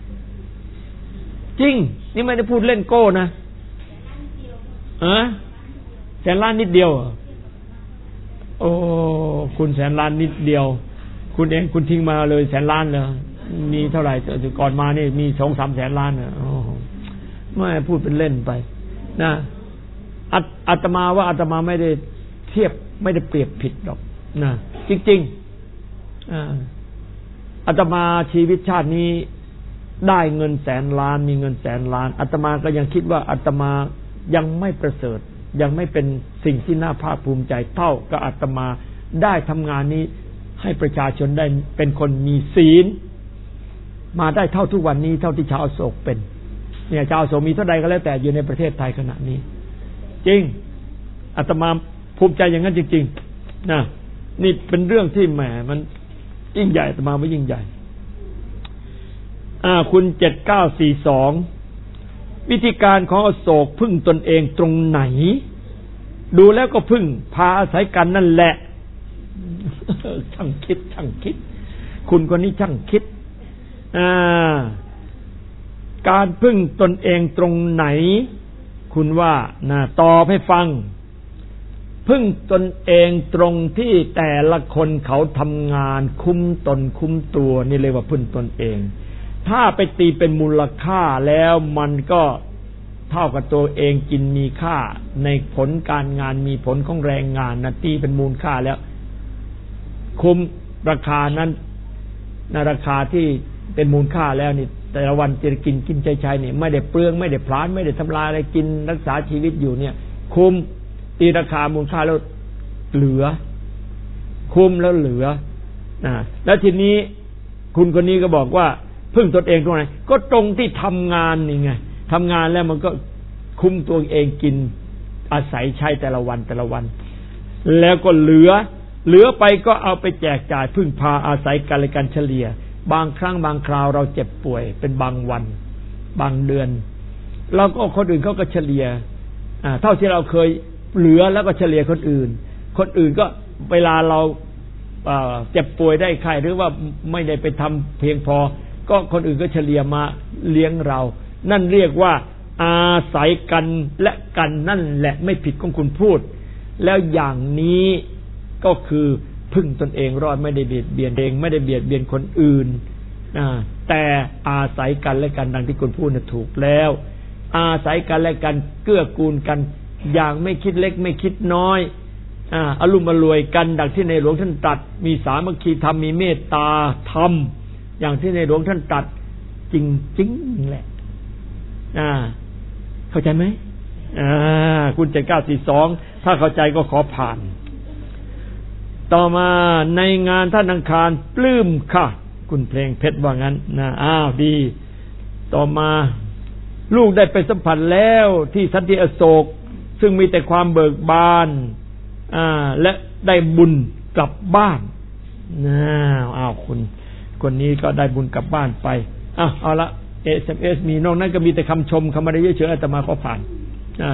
[SPEAKER 1] จริงนี่ไม่ได้พูดเล่นโก้นะเออแสนล้านนิดเดียวโอ้คุณแสนล้านนิดเดียวคุณเองคุณทิ้งมาเลยแสนล้านเลยมีเท่าไหร่ก่อนมานี่มีสองสามแสนล้านนะโอ้ไม่พูดเป็นเล่นไปนะอาตมาว่าอาตมาไม่ได้เทียบไม่ได้เปรียบผิดหรอกนะจริงๆอาตมาชีวิตชาตินี้ได้เงินแสนล้านมีเงินแสนล้านอาตมาก็ยังคิดว่าอาตมายังไม่ประเสริฐยังไม่เป็นสิ่งที่น่าภาคภูมิใจเท่ากับอาตมาได้ทำงานนี้ให้ประชาชนได้เป็นคนมีศีลมาได้เท่าทุกวันนี้เท่าที่ชาวโศกเป็นเนี่ยชาวโศกมีเท่าใดก็แล้วแต่อยู่ในประเทศไทยขณะนี้จริงอาตมาภูมิใจอย่างนั้นจริงๆนะนี่เป็นเรื่องที่แหมมันยิ่งใหญ่อาตมาไม่ยิ่งใหญ่อ่าคุณเจ็ดเก้าสี่สองวิธีการของอโศกพึ่งตนเองตรงไหนดูแล้วก็พึ่งพาอาศัยกันนั่นแหละช่างคิดช่างคิดคุณคนนี้ช่างคิดอ่าการพึ่งตนเองตรงไหนคุณว่านะตอบให้ฟังพึ่งตนเองตรงที่แต่ละคนเขาทำงานคุ้มตนคุ้มตัวนี่เรียกว่าพึ่งตนเองถ้าไปตีเป็นมูลค่าแล้วมันก็เท่ากับตัวเองกินมีค่าในผลการงานมีผลของแรงงานนะตีเป็นมูลค่าแล้วคุ้มราคานั้นในราคาที่เป็นมูลค่าแล้วนี่แต่ละวันจะกินกินใช้ๆนี่ไม่ได้เปลืองไม่ได้พลาญไม่ได้ทำลายอะไรกินรักษาชีวิตอยู่เนี่ยคุ้มตีราคามูลค่าแล้วเหลือคุ้มแล้วเหลือนะแล้วทีนี้คุณคนนี้ก็บอกว่าพึ่งตนเองตรงไหนก็ตรงที่ทำงานนี่ไงทำงานแล้วมันก็คุ้มตัวเองกินอาศัยใช้แต่ละวันแต่ละวันแล้วก็เหลือเหลือไปก็เอาไปแจกจ่ายพึ่งพาอาศัยกันและกันเฉลี่ยบางครั้งบางคราวเราเจ็บป่วยเป็นบางวันบางเดือนเราก็คนอื่นเขาก็เฉลี่ยอ่าเท่าที่เราเคยเหลือแล้วก็เฉลี่ยคนอื่นคนอื่นก็เวลาเราเอ่อเจ็บป่วยได้ไข้หรือว่าไม่ได้ไปทำเพียงพอก็คนอื่นก็เฉลี่ยมาเลี้ยงเรานั่นเรียกว่าอาศัยกันและกันนั่นแหละไม่ผิดของคุณพูดแล้วอย่างนี้ก็คือพึ่งตนเองรอดไม่ได้เบียดเบียนเองไม่ได้เบียดเบียนคนอื่นแต่อาศัยกันและกันดังที่คุณพูดน่ะถูกแล้วอาศัยกันและกันเกื้อกูลกันอย่างไม่คิดเล็กไม่คิดน้อยอ่าอารมณ์อรวยกันดังที่ในหลวงท่านตรัสมีสามัคคีธรรมมีเมตตาธรรมอย่างที่ในหลวงท่านตรัสจริงๆแหละอ่าเข้าใจไหมอ่าคุณเจ็ดเก้าสี่สองถ้าเข้าใจก็ขอผ่านต่อมาในงานท่านอังคารปลื้มค่ะคุณเพลงเพชรว่างั้นนะอ้าวดีต่อมาลูกได้ไปสัมผัสแล้วที่สันติอโศกซึ่งมีแต่ความเบิกบานอ่าและได้บุญกลับบ้านนะอ้าวคุณคนนี้ก็ได้บุญกลับบ้านไปอ้าวเอาละ เอ เอส เอส มีนอกนั้นก็มีแต่คำชมคำอะไรเฉยๆอาตมาขอผ่านอ่า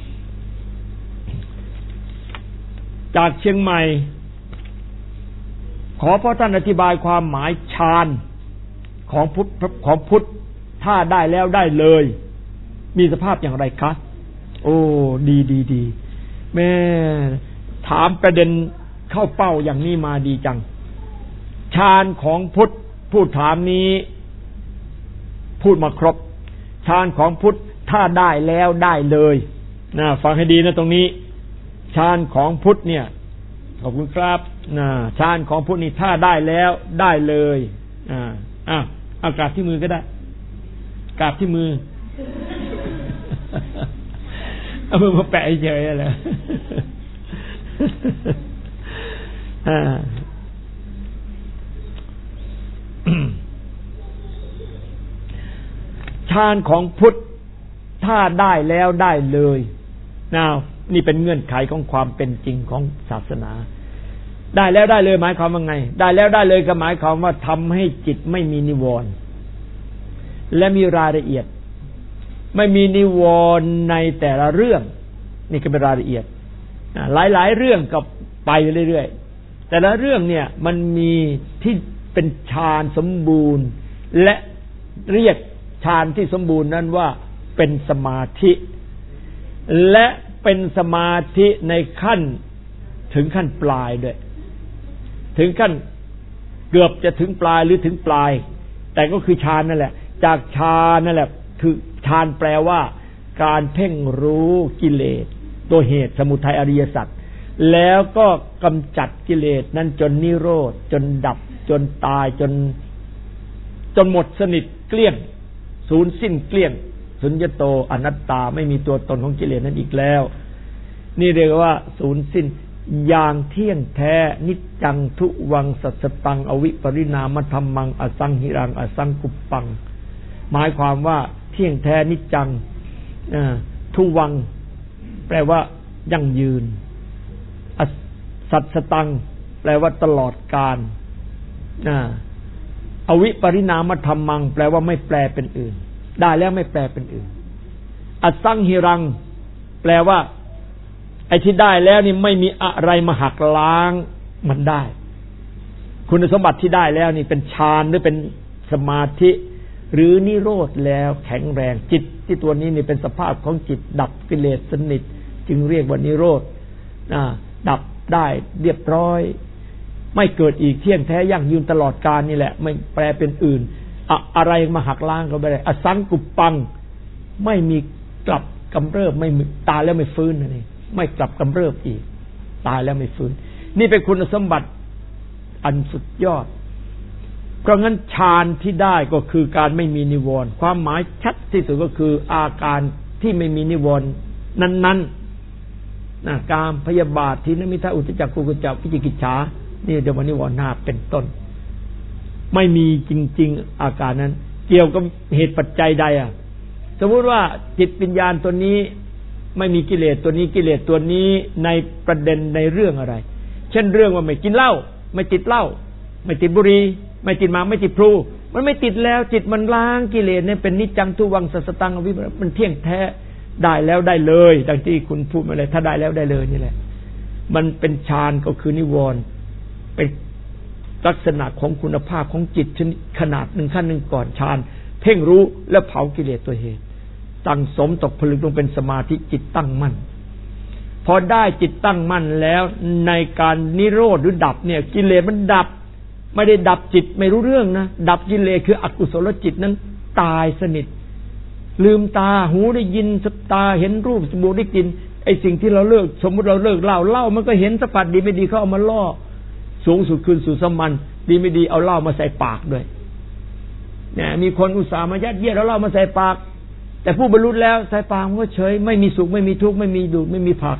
[SPEAKER 1] จากเชียงใหม่ขอพระท่านอธิบายความหมายฌานของพุทธของพุทธถ้าได้แล้วได้เลยมีสภาพอย่างไรคะโอ้ดีดีดีแม่ถามประเด็นเข้าเป้าอย่างนี้มาดีจังฌานของพุทธผู้ถามนี้พูดมาครบฌานของพุทธถ้าได้แล้วได้เลยนะฟังให้ดีนะตรงนี้ฌานของพุทธเนี่ยขอบคุณครับนะฌานของพุทธนี่ถ้าได้แล้วได้เลยอ่าอ่ะเอากราบที่มือก็ได้กราบที่มือเอามือมาแปะเฉยๆอะไรอ่าฌานของพุทธถ้าได้แล้วได้เลยnowนี่เป็นเงื่อนไขของความเป็นจริงของศาสนาได้แล้วได้เลยหมายความว่าไงได้แล้วได้เลยก็หมายความว่าทำให้จิตไม่มีนิวรณ์และมีรายละเอียดไม่มีนิวรณ์ในแต่ละเรื่องนี่ก็เป็นรายละเอียดหลายๆเรื่องก็ไปเรื่อยๆแต่ละเรื่องเนี่ยมันมีที่เป็นฌานสมบูรณ์และเรียกฌานที่สมบูรณ์นั้นว่าเป็นสมาธิและเป็นสมาธิในขั้นถึงขั้นปลายด้วยถึงขั้นเกือบจะถึงปลายหรือถึงปลายแต่ก็คือฌานนั่นแหละจากฌานนั่นแหละคือฌานแปลว่าการเพ่งรู้กิเลสตัวเหตุสมุทัยอริยสัจแล้วก็กำจัดกิเลสนั้นจนนิโรธจนดับจนตายจนจนหมดสนิทเกลี้ยงสูญสิ้นเกลี้ยงสุญญโตอนัตตาไม่มีตัวตนของกิเลสนั้นอีกแล้วนี่เรียกว่าสูญสิ้นอย่างเที่ยงแท้นิจจังทุวังสัจตังอวิปริณามธรรมังอสังหิรังอสังกุปปังหมายความว่าเที่ยงแท้นิจจังทุวังแปลว่ายั่งยืนสัจตังแปลว่าตลอดกาลอวิปริณามธรรมังแปลว่าไม่แปลเป็นอื่นได้แล้วไม่แปลเป็นอื่นอสังหิรังแปลว่าไอ้ที่ได้แล้วนี่ไม่มีอะไรมาหักล้างมันได้คุณสมบัติที่ได้แล้วนี่เป็นฌานหรือเป็นสมาธิหรือนิโรธแล้วแข็งแรงจิตที่ตัวนี้นี่เป็นสภาพของจิตดับกิเลสสนิทจึงเรียกว่านิโรธดับได้เรียบร้อยไม่เกิดอีกเที่ยงแท้ยั่งยืนตลอดกาลนี่แหละไม่แปลเป็นอื่นอะอะไรมาหักล้างก็ไม่ได้อสังกุปปังไม่มีกลับกำเริบไม่ตายแล้วไม่ฟื้นนั่นเองไม่กลับกำเริบอีกตายแล้วไม่ฟื้นนี่เป็นคุณสมบัติอันสุดยอดเพราะงั้นฌานที่ได้ก็คือการไม่มีนิวรณ์ความหมายชัดที่สุดก็คืออาการที่ไม่มีนิวรณ์นั้นๆนะกามพยาบาททิฏฐิมิทธะอุทธัจจะกุกุจจะวิจิกิจฉานี่เดี๋ยววันนิวรณ์ห้าเป็นต้นไม่มีจริงๆอาการนั้นเกี่ยวกับเหตุปัจจัยใดอ่ะสมมุติว่าจิตวิญญาณตัวนี้ไม่มีกิเลสตัวนี้กิเลสตัวนี้ในประเด็นในเรื่องอะไรเช่นเรื่องว่าไม่กินเหล้าไม่ติดเหล้าไม่ติดบุหรี่ไม่ติดหมากไม่ติดพลูมันไม่ติดแล้วจิตมันล้างกิเลสเนี่ยเป็นนิจจังทุวังสัสตังอวิปมันเที่ยงแท้ได้แล้วได้เลยดังที่คุณพูดมาเลยถ้าได้แล้วได้เลยนี่แหละมันเป็นฌานก็คือนิวรณ์เป็นลักษณะของคุณภาพของจิตชนิดขนาดหนึ่งขั้นหนึ่งก่อนฌานเพ่งรู้และเผากิเลสตัวเหตุตั้งสมตกผลึกลงเป็นสมาธิจิตตั้งมั่นพอได้จิตตั้งมั่นแล้วในการนิโรธหรือดับเนี่ยกิเลสมันดับไม่ได้ดับจิตไม่รู้เรื่องนะดับกิเลสคืออกุศลจิตนั้นตายสนิทลืมตาหูได้ยินสัตาเห็นรูปจมูกได้กลิ่นไอ้สิ่งที่เราเลิกสมมุติเราเลิกเหล้าเหล้ามันก็เห็นสัมผัสดีไม่ดีเขาเอามาล่อสูงสุดคืนสู่สมันดีไม่ดีเอาเหล้ามาใส่ปากด้วยเนี่ยมีคนอุตส่าห์มายัดเยียดเอาเหล้ามาใส่ปากแต่ผู้บรรลุแล้วใส่ปากมันก็เฉยไม่มีสุขไม่มีทุกข์ไม่มีดูดไม่มีผัก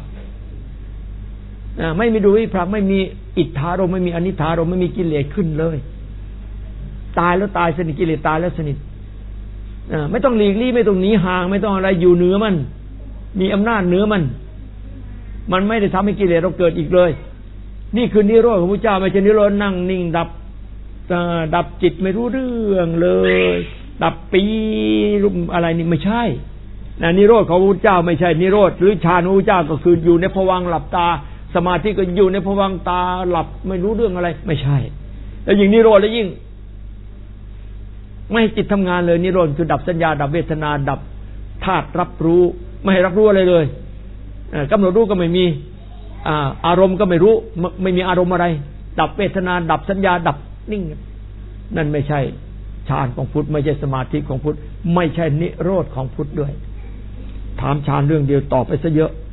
[SPEAKER 1] ไม่มีดูดไม่มีผักไม่มีอิทธารมไม่มีอนิธารมไม่มีกิเลสขึ้นเลยตายแล้วตายสนิทกิเลสตายแล้วสนิทไม่ต้องหลีกลี่ไม่ต้องหนีห่างไม่ต้องอะไรอยู่เหนือมันมีอำนาจเหนือมันมันไม่ได้ทำให้กิเลสเราเกิดอีกเลยนี่คือนิโรธของพระเจ้าไม่ใช่นิโรธนั่งนิ่งดับดับจิตไม่รู้เรื่องเลยดับปีรุมอะไรนี่ไม่ใช่นะนิโรธของพระเจ้าไม่ใช่นิโรธหรือฌานของพระเจ้าก็คืออยู่ในภวังค์หลับตาสมาธิก็อยู่ในภวังค์ตาหลับไม่รู้เรื่องอะไรไม่ใช่แล้วยิ่งนิโรธแล้วยิ่งไม่ให้จิตทำงานเลยนิโรธคือดับสัญญาดับเวทนาดับธาตุรับรู้ไม่ให้รับรู้อะไรเลยกำหนดรู้ก็ไม่มีอารมณ์ก็ไม่รู้ไม่มีอารมณ์อะไรดับเวทนาดับสัญญาดับนิ่งนั่นไม่ใช่ฌานของพุทธไม่ใช่สมาธิของพุทธไม่ใช่นิโรธของพุทธด้วยถามฌานเรื่องเดียวตอบไปซะเยอะ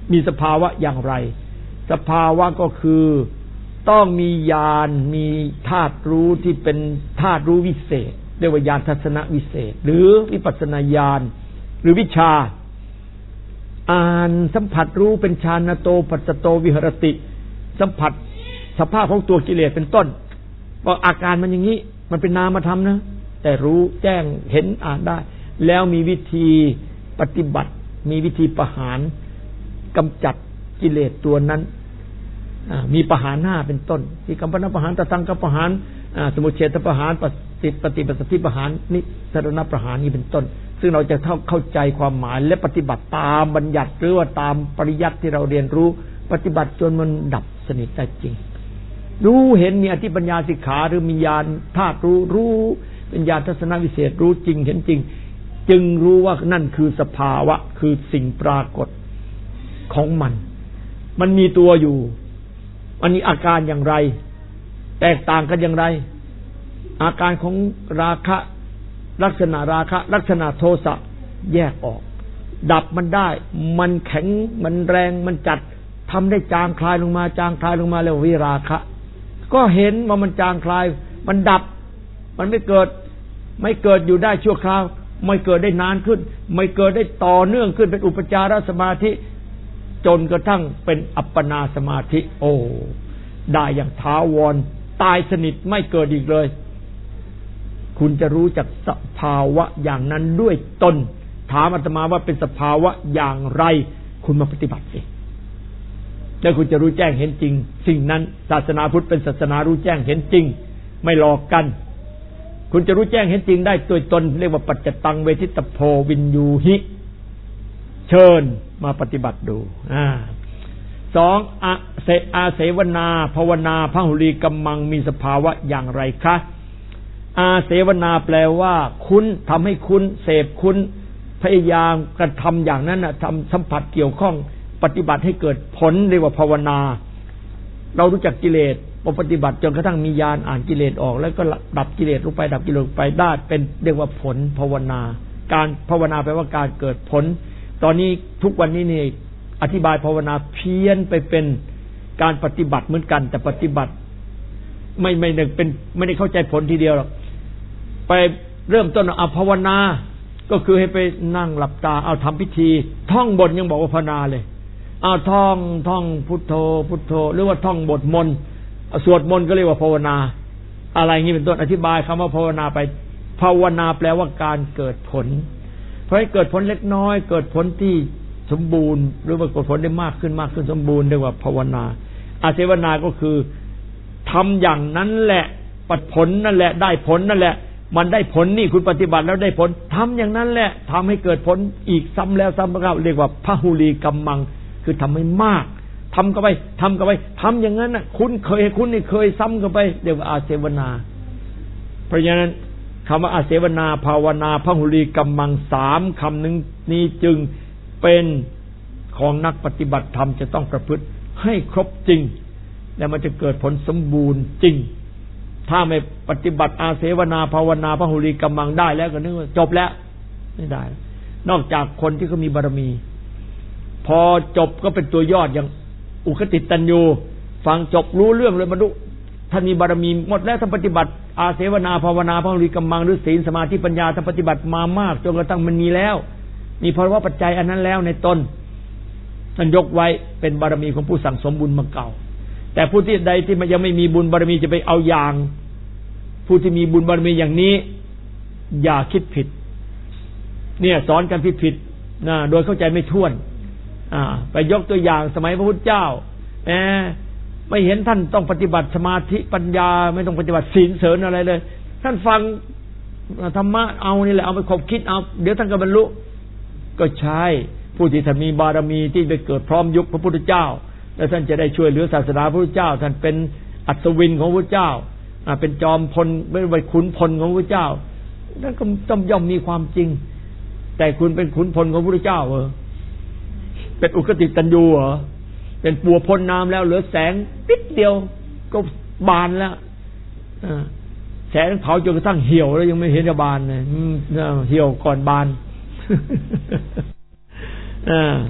[SPEAKER 1] มีสภาวะอย่างไรสภาวะก็คือต้องมีญาณมีธาตุรู้ที่เป็นธาตุรู้วิเศษเรียกว่าญาณทัศนวิเศษหรือวิปัสสนาญาณหรือวิชาอ่านสัมผัสรู้เป็นฌานโตปัจจโตวิหรติสัมผัสสภาพของตัวกิเลสเป็นต้นว่าอาการมันอย่างนี้มันเป็นนามธรรมนะแต่รู้แจ้งเห็นอ่านได้แล้วมีวิธีปฏิบัติมีวิธีประหารกำจัดกิเลสตัวนั้นมีประหารห้าเป็นต้นที่กัมปนาประหารตะสังกประหารสมุเฉทประหารปฏิปฏิปัสสติประหารนิสรณประหารนี้เป็นต้นซึ่งเราจะเข้าใจความหมายและปฏิบัติตามบัญญัติหรือว่าตามปริยัติที่เราเรียนรู้ปฏิบัติจนมันดับสนิทได้จริงรู้เห็นมีอธิปัญญาสิกขาหรือมีญาณธาตุรู้รู้เป็นญาณทัศนวิเศษรู้จริงเห็นจริงจึงรู้ว่านั่นคือสภาวะคือสิ่งปรากฏของมันมันมีตัวอยู่มันมีอาการอย่างไรแตกต่างกันอย่างไรอาการของราคะลักษณะราคะลักษณะโทสะแยกออกดับมันได้มันแข็งมันแรงมันจัดทำได้จางคลายลงมาจางคลายลงมาแล้ววิราคะก็เห็นว่ามันจางคลายมันดับมันไม่เกิดไม่เกิดอยู่ได้ชั่วคราวไม่เกิดได้นานขึ้นไม่เกิดได้ต่อเนื่องขึ้นเป็นอุปจารสมาธิจนกระทั่งเป็นอัปปนาสมาธิโอ้ได้อย่างถาวรตายสนิทไม่เกิดอีกเลยคุณจะรู้จักสภาวะอย่างนั้นด้วยตนถามอาตมาว่าเป็นสภาวะอย่างไรคุณมาปฏิบัติสิแล้วคุณจะรู้แจ้งเห็นจริงสิ่งนั้นศาสนาพุทธเป็นศาสนารู้แจ้งเห็นจริงไม่หลอกกันคุณจะรู้แจ้งเห็นจริงได้ตัวตนเรียกว่าปัจจตังเวทิตโพวินยูหิเชิญมาปฏิบัติดูอ่าสองอาเสอาเสวนาภาวนาพหุลีกัมมังมีสภาวะอย่างไรคะอาเสวนาแปลว่าคุ้นทำให้คุ้นเสพคุ้นพยายามกระทำอย่างนั้นนะทำสัมผัสเกี่ยวข้องปฏิบัติให้เกิดผลเรียกว่าภาวนาเรารู้จักกิเลสพอปฏิบัติจนกระทั่งมีญาณอ่านกิเลสออกแล้วก็ดับกิเลสลงไปดับกิเลสลงไปได้เป็นเรียกว่าผลภาวนาการภาวนาแปลว่าการเกิดผลตอนนี้ทุกวันนี้นี่อธิบายภาวนาเพี้ยนไปเป็นการปฏิบัติเหมือนกันแต่ปฏิบัติไม่ไม่ได้เป็นไม่ได้เข้าใจผลทีเดียวหรอกไปเริ่มต้นเอาภาวนาก็คือให้ไปนั่งหลับตาเอาทำพิธีท่องบทยังบอกว่าภาวนาเลยเอาท่องท่องพุทโธพุทโธหรือว่าท่องบทมนต์สวดมนต์ก็เรียกว่าภาวนาอะไรอย่างนี้เป็นต้นอธิบายคำว่าภาวนาไปภาวนาแปลว่าการเกิดผลเพราะให้เกิดผลเล็กน้อยเกิดผลที่สมบูรณ์หรือว่าเกิดผลได้มากขึ้นมากขึ้นสมบูรณ์เรียกว่าภาวนาอาเสวนาก็คือทำอย่างนั้นแหละปัดผลนั่นแหละได้ผลนั่นแหละมันได้ผลนี่คุณปฏิบัติแล้วได้ผลทำอย่างนั้นแหละทำให้เกิดผลอีกซ้ำแล้วซ้ำเล่าเรียกว่าพหุลีกัมมังคือทำให้มากทำกันไปทำกันไปทำอย่างนั้นน่ะคุณเคยคุณนี่เคยซ้ำกันไปเรียกว่าอาเสวนาเพราะฉะนั้นคำว่าอาเสวนาภาวนาพหุลีกัมมังสามคำนึงนี้จึงเป็นของนักปฏิบัติธรรมจะต้องประพฤติให้ครบจริงแล้วมันจะเกิดผลสมบูรณ์จริงถ้าไม่ปฏิบัติอาเสวนาภาวนาพหุลีกัมมังได้แล้วก็นึกว่าจบแล้วไม่ได้นอกจากคนที่เขามีบารมีพอจบก็เป็นตัวยอดอย่างอุคติตัญญูฟังจบรู้เรื่องเลยบรรลุท่านมีบารมีหมดแล้วท่านปฏิบัติอาเสวนาภาวนาพหุลีกัมมังหรือศีลสมาธิปัญญาท่านปฏิบัติมามากจนกระทั่งมันมีแล้วมีภาวะปัจจัยอันนั้นแล้วในตนท่านยกไว้เป็นบารมีของผู้สั่งสมบุญมาเก่าแต่ผู้ที่ใดที่มันยังไม่มีบุญบารมีจะไปเอาอย่างผู้ที่มีบุญบารมีอย่างนี้อย่าคิดผิดเนี่ยสอนกันผิดผิดนะโดยเข้าใจไม่ถ้วนอ่าไปยกตัวอย่างสมัยพระพุทธเจ้าแหมไม่เห็นท่านต้องปฏิบัติสมาธิปัญญาไม่ต้องปฏิบัติศีลเสริญอะไรเลยท่านฟังธรรมะเอานี่แหละเอาไปคบคิดเอาเดี๋ยวท่านก็บรรลุก็ใช่ผู้ที่ท่านมีบารมีที่ไปเกิดพร้อมยุคพระพุทธเจ้าแล้วท่านจะได้ช่วยเหลือศาสนาพระพุทธเจ้าท่านเป็นอัศวินของพระพุทธเจ้าเป็นจอมพลเป็นขุนพลของพระพุทธเจ้านั่นก็ต้องย่อมมีความจริงแต่คุณเป็นขุนพลของพระพุทธเจ้าเหรอเป็นอุคติตัญญูเหรอเป็นปัวพ้นน้ำแล้วเหลือแสงนิดเดียวก็บานแล้วแสงเผาจนกระทั่งเหี่ยวแล้วยังไม่เห็นจะบานเลยเหี่ยวก่อนบาน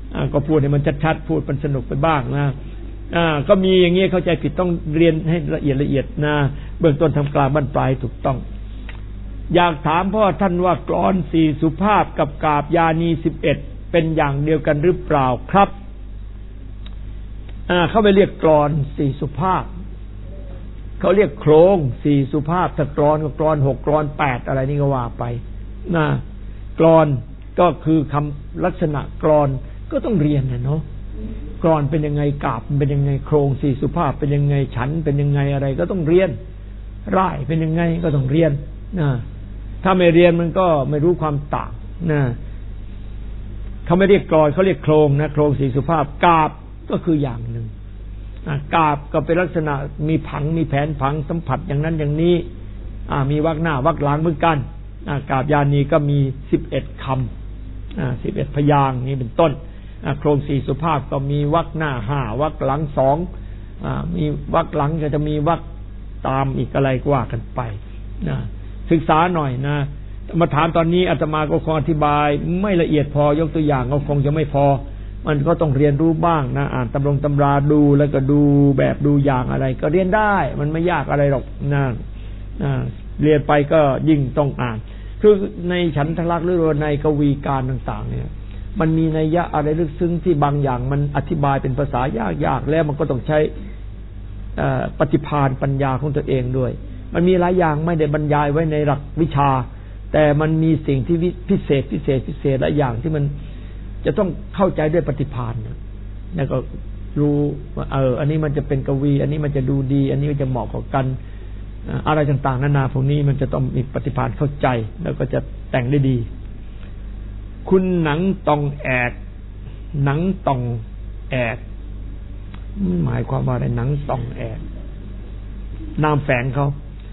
[SPEAKER 1] ก็พูดให้มันชัดๆพูดมันสนุกไปบ้างนะอ่าก็มีอย่างงี้เข้าใจผิดต้องเรียนให้ละเอียดละเอียดนะเบื้องต้นทำกลางบรรปลายถูกต้องอยากถามพ่อท่านว่ากลอนสี่สุภาพกับกาบยานีสิบเอ็ดเป็นอย่างเดียวกันหรือเปล่าครับอ่าเขาไปเรียกกลอนสี่สุภาพเขาเรียกโครงสี่สุภาพถ้ากลอนก็กลอนหกกลอนแปดอะไรนี่ก็ว่าไปนะกลอนก็คือคำลักษณะกลอนก็ต้องเรียนนะเนาะกลอนเป็นยังไงกาบเป็นยังไงโครงสี่สุภาพเป็นยังไงฉันเป็นยังไงอะไรก็ต้องเรียนร่ายเป็นยังไงก็ต้องเรียนนะถ้าไม่เรียนมันก็ไม่รู้ความต่างนะเขาไม่เรียกกลอนเขาเรียกโครงนะโครงสี่สุภาพกาบก็คืออย่างหนึ่งกาบก็เป็นลักษณะมีผังมีแผนผังสัมผัสอย่างนั้นอย่างนี้มีวรรคหน้าวรรคหลังเหมือนกันกาบยานีก็มีสิบเอ็ดคำสิบเอ็ดพยางค์นี้เป็นต้นโครงสี่สุภาพก็มีวรรคหน้าห้าวรรคหลังสองมีวรรคหลังก็จะมีวรรคตามอีกอะไรก็ว่ากันไปศึกษาหน่อยนะมาถามตอนนี้อาตมาก็คงอธิบายไม่ละเอียดพอยกตัวอย่างก็คงจะไม่พอมันก็ต้องเรียนรู้บ้างนะอ่านตำรงตำราดูแล้วก็ดูแบบดูอย่างอะไรก็เรียนได้มันไม่ยากอะไรหรอกนะเรียนไปก็ยิ่งต้องอ่านคือในฉันทลักษณ์หรือในกวีการต่างๆเนี่ยมันมีนัยยะอะไรลึกซึ้งที่บางอย่างมันอธิบายเป็นภาษายากๆแล้วมันก็ต้องใช้ปฏิภาณปัญญาของตัวเองด้วยมันมีหลายอย่างไม่ได้บรรยายไว้ในหลักวิชาแต่มันมีสิ่งที่พิเศษพิเศษพิเศษหลายอย่างที่มันจะต้องเข้าใจด้วยปฏิภาณแล้วก็รู้ว่าเอออันนี้มันจะเป็นกวีอันนี้มันจะดูดีอันนี้มันจะเหมาะกับกันอะไรต่างๆนานาพวกนี้มันจะต้องมีปฏิภาณเข้าใจแล้วก็จะแต่งได้ดีคุณหนังตองแอกหนังตองแอกหมายความว่าอะไรหนังตองแอกนามแฝงเขา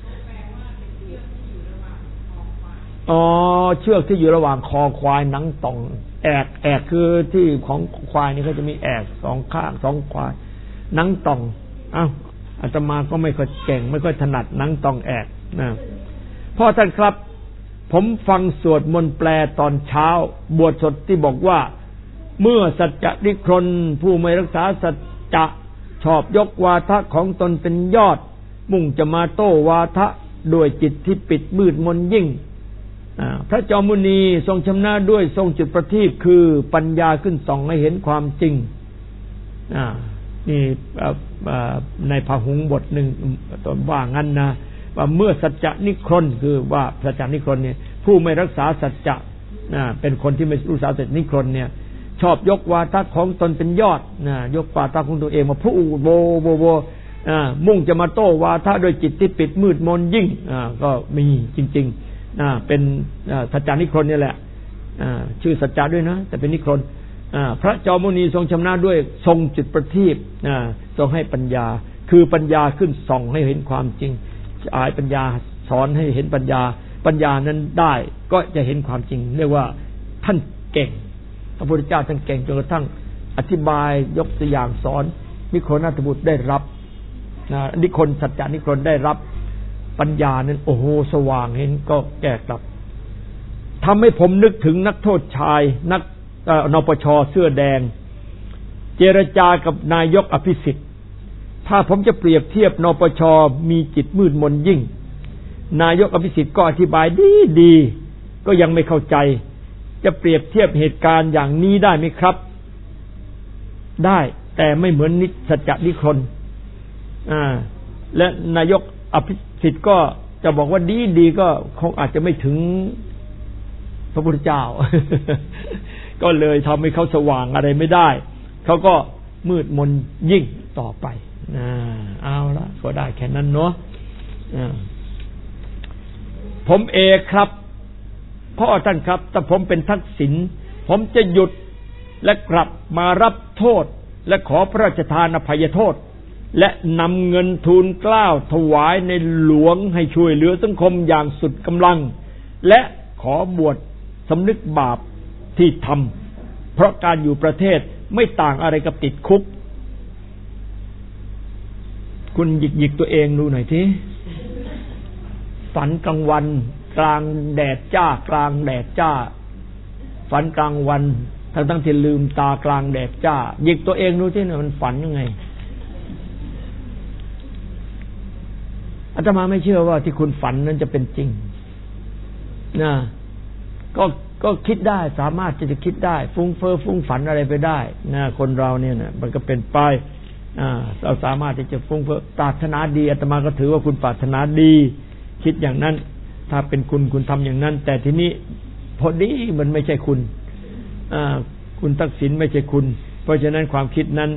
[SPEAKER 1] อ๋อเชือกที่อยู่ระหว่างคอควายหนังตองแอกแอกคือที่ของควายนี่เขาจะมีแอกสองข้างสองควายหนังตองอ้าวอาตมาก็ไม่ค่อยเก่งไม่ค่อยถนัดหนังตองแอกนะพ่อท่านครับผมฟังสวดมนต์แปลตอนเช้าบวชสดที่บอกว่าเมื่อสัจจะนิครนผู้ไม่รักษาสัจจะชอบยกวาทะของตนเป็นยอดมุ่งจะมาโต้วาทะด้วยจิตที่ปิดมืดมนยิ่งพระจอมมุนีทรงชำนาญด้วยทรงจุดประทีปคือปัญญาขึ้นส่องให้เห็นความจริงนี่ในพหุงบทหนึ่งตอนว่างั้นนะว่าเมื่อสัจจะนิครนคือว่าสัจจะนิครนเนี่ยผู้ไม่รักษาสัจจะเป็นคนที่ไม่รักษาสัจจะนิครนเนี่ยชอบยกวาทะของตนเป็นยอดยกวาทะของตัวเองมาพูดโบโบโบมุ่งจะมาโต้วาทะโดยจิตที่ปิดมืดมนยิ่งก็มีจริงๆเป็นสัจจานิครนนี่แหละชื่อสัจจะด้วยนะแต่เป็นนิครนพระจอมมุนีทรงชำนาญด้วยทรงจุดประทีปทรงให้ปัญญาคือปัญญาขึ้นส่องให้เห็นความจริงอายปัญญาสอนให้เห็นปัญญาปัญญานั้นได้ก็จะเห็นความจริงเรียกว่าท่านเก่งพระพุทธเจ้าท่านเก่งจนกระทั่งอธิบายยกตัวอย่างสอนนิโครนาถบุตรได้รับนิครนสัจจานิครนได้รับปัญญานั้นโอ้โหสว่างเห็นก็แก้กลับทำให้ผมนึกถึงนักโทษชายนักนปช.เสื้อแดงเจรจากับนายกอภิสิทธิ์ถ้าผมจะเปรียบเทียบนปช.มีจิตมืดมนยิ่งนายกอภิสิทธิ์ก็อธิบายดีดีก็ยังไม่เข้าใจจะเปรียบเทียบเหตุการณ์อย่างนี้ได้ไหมครับได้แต่ไม่เหมือนนิสัจจนิครนอ่าและนายกอภิสิทธิ์ก็จะบอกว่าดีดีก็คงอาจจะไม่ถึงพระพุทธเจ้า ก็เลยทำให้เขาสว่างอะไรไม่ได้เขาก็มืดมนยิ่งต่อไปอ่าเอาละก็ได้แค่นั้นเนาะผมเองครับพ่อท่านครับถ้าผมเป็นทักษิณผมจะหยุดและกลับมารับโทษและขอพระราชทานอภัยโทษและนำเงินทูลเกล้าถวายในหลวงให้ช่วยเหลือสังคมอย่างสุดกำลังและขอบวชสำนึกบาปที่ทำเพราะการอยู่ประเทศไม่ต่างอะไรกับติดคุกคุณหยิกหยิกตัวเองดูหน่อยทีฝันกลางวันกลางแดดจ้ากลางแดดจ้าฝันกลางวันทั้งทั้งที่ลืมตากลางแดดจ้าหยิกตัวเองดูที่เนี่ยมันฝันยังไงอาตมาไม่เชื่อว่าที่คุณฝันนั้นจะเป็นจริงนะก็ก็คิดได้สามารถที่จะคิดได้ฟุ้งเฟ้อฟุ้งฝันอะไรไปได้นะคนเราเนี่ยนะมันก็เป็นไปอ่าเราสามารถที่จะฟุ้งเฟ้อปรารถนาดีอาตมาก็ถือว่าคุณปรารถนาดีคิดอย่างนั้นถ้าเป็นคุณคุณทำอย่างนั้นแต่ทีนี้พอดีมันไม่ใช่คุณอ่าคุณทักษิณไม่ใช่คุณเพราะฉะนั้นความคิดนั้น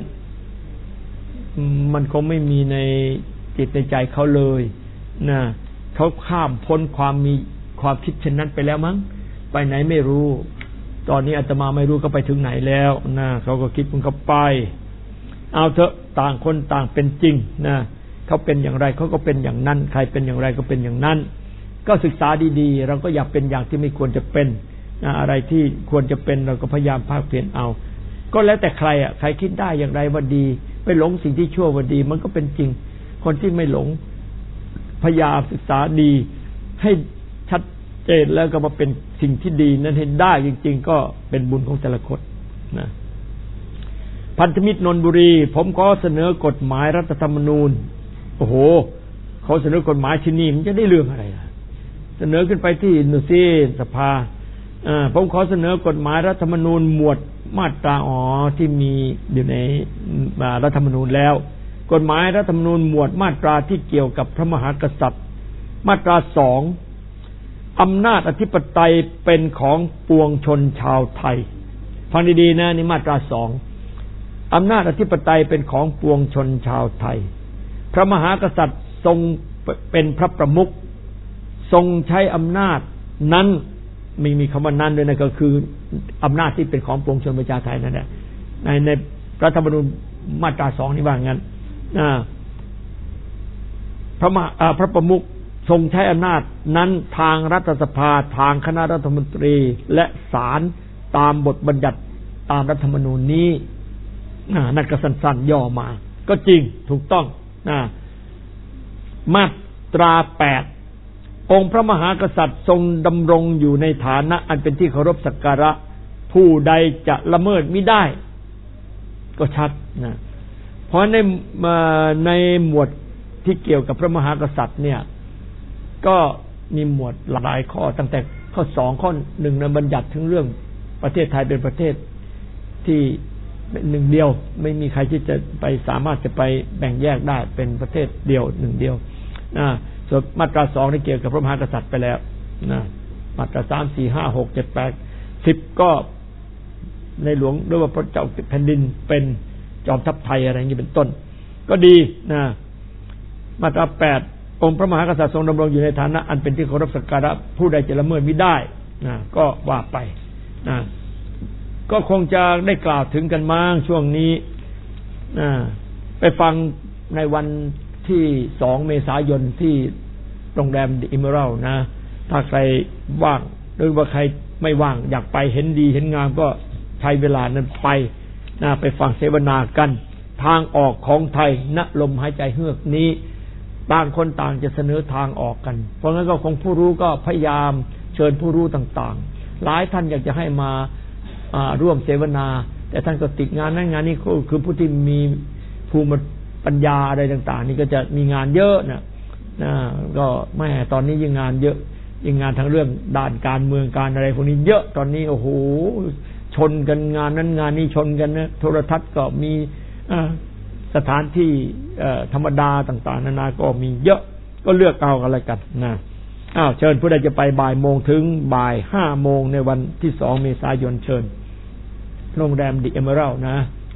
[SPEAKER 1] มันคงไม่มีในจิตในใจเขาเลยนะเขาข้ามพ้นความมีความคิดเช่นนั้นไปแล้วมั้งไปไหนไม่รู้ตอนนี้อาตมาไม่รู้ก็ไปถึงไหนแล้วนะเขาก็คิดมันก็ไปเอาเถอะต่างคนต่างเป็นจริงนะเขาเป็นอย่างไรเขาก็เป็นอย่างนั้นใครเป็นอย่างไรก็เป็นอย่างนั้นก็ศึกษาดีๆเราก็อย่าเป็นอย่างที่ไม่ควรจะเป็นนะอะไรที่ควรจะเป็นเราก็พยายามภาคเพียรเอาก็แล้วแต่ใครอ่ะใครคิดได้อย่างไรว่าดีไม่หลงสิ่งที่ชั่วว่าดีมันก็เป็นจริงคนที่ไม่หลงพยายามศึกษาดีให้ชัดเจนแล้วก็มาเป็นสิ่งที่ดีนั้นเห็นได้จริงๆก็เป็นบุญของแต่ละคนนะพันธมิตรนนทบุรีผมขอเสนอกฎหมายรัฐธรรมนูญโอ้โหเขาเสนอกฎหมายที่นี่มันจะได้เรื่องอะไรล่ะเสนอขึ้นไปที่นุซีสภาอ่าผมขอเสนอกฎหมายรัฐธรรมนูญหมวดมาตราอ๋อที่มีอยู่ในรัฐธรรมนูญแล้วกฎหมายรัฐธรรมนูญหมวดมาตราที่เกี่ยวกับพระมหากษัตริย์มาตราสองอำนาจอธิปไตยเป็นของปวงชนชาวไทยฟังดีๆนะนี่มาตราสองอำนาจอธิปไตยเป็นของปวงชนชาวไทยพระมหากษัตริย์ทรงเป็นพระประมุขทรงใช้อำนาจนั้นไม่มีคำว่านั้นด้วยนะก็คืออำนาจที่เป็นของปวงชนประชาไทยนั่นแหละในในรัฐธรรมนูญมาตราสองนี่ว่างั้นพระมหาพระประมุขทรงใช้อำนาจนั้นทางรัฐสภาทางคณะรัฐมนตรีและศาลตามบทบัญญัติตามรัฐธรรมนูญนี้นั่นก็สั้นๆย่อมาก็จริงถูกต้องมาตราแปดองค์พระมหากษัตริย์ทรงดำรงอยู่ในฐานะอันเป็นที่เคารพสักการะผู้ใดจะละเมิดมิได้ก็ชัดนะเพราะในในหมวดที่เกี่ยวกับพระมหากษัตริย์เนี่ยก็มีหมวดหลายข้อตั้งแต่ข้อสองข้อหนึ่งในบัญญัติถึงเรื่องประเทศไทยเป็นประเทศที่หนึ่งเดียวไม่มีใครที่จะไปสามารถจะไปแบ่งแยกได้เป็นประเทศเดียวหนึ่งเดียวนะส่วนมาตราสองที่เกี่ยวกับพระมหากษัตริย์ไปแล้วนะมาตราสามสี่ห้าหกเจ็ดแปดสิบก็ในหลวงด้วยว่าพระเจ้าแผ่นดินเป็นจอมทัพไทยอะไรอย่างนี้เป็นต้นก็ดีนะมาตราแปดองค์พระมหากษัตริย์ทรงดำรงอยู่ในฐานะอันเป็นที่เคารพสักการะผู้ใดจะละเมิดมิได้นะก็ว่าไปนะก็คงจะได้กล่าวถึงกันมาช่วงนี้นะไปฟังในวันที่สองเมษายนที่โรงแรม The Emerald นะถ้าใครว่างหรือว่าใครไม่ว่างอยากไปเห็นดีเห็นงามก็ใช้เวลานั้นไปนะไปฟังเสวนากันทางออกของไทยณลมหายใจเฮือกนี้ต่างคนต่างจะเสนอทางออกกันเพราะงั้นก็คงผู้รู้ก็พยายามเชิญผู้รู้ต่างๆหลายท่านอยากจะให้มาร่วมเสวนาแต่ท่านก็ติดงานนั้นงานนี้คือผู้ที่มีภูมิปัญญาอะไรต่างๆนี่ก็จะมีงานเยอะนะนะก็แม่ตอนนี้ยิ่งงานเยอะยิ่งงานทั้งเรื่องด้านการเมืองการอะไรพวกนี้เยอะตอนนี้โอ้โหชนกันงานนั้นงานนี้ชนกันนะโทรทัศน์ก็มีสถานที่ธรรมดาต่างๆนานาก็มีเยอะก็เลือกเอากันอะไรกันนะอ้าวเชิญผู้ใดจะไปบ่ายโมงถึงบ่ายห้าโมงในวันที่สองเมษายนเชิญโรงแรม The Emerald นะ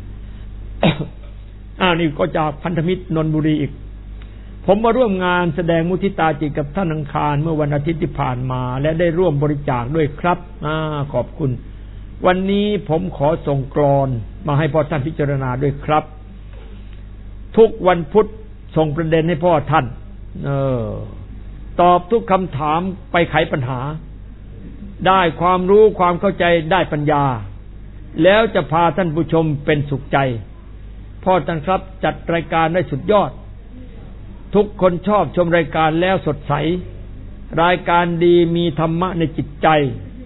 [SPEAKER 1] อ้าวนี่ก็จากพันธมิตรนนทบุรีอีกผมมาร่วมงานแสดงมุทิตาจิตกับท่านอังคารเมื่อวันอาทิตย์ที่ผ่านมาและได้ร่วมบริจาคด้วยครับอ่าขอบคุณวันนี้ผมขอส่งกลอนมาให้พ่อท่านพิจารณาด้วยครับทุกวันพุธส่งประเด็นให้พ่อท่านเออตอบทุกคำถามไปไขปัญหาได้ความรู้ความเข้าใจได้ปัญญาแล้วจะพาท่านผู้ชมเป็นสุขใจพ่อท่านครับจัดรายการได้สุดยอดทุกคนชอบชมรายการแล้วสดใสรายการดีมีธรรมะในจิตใจ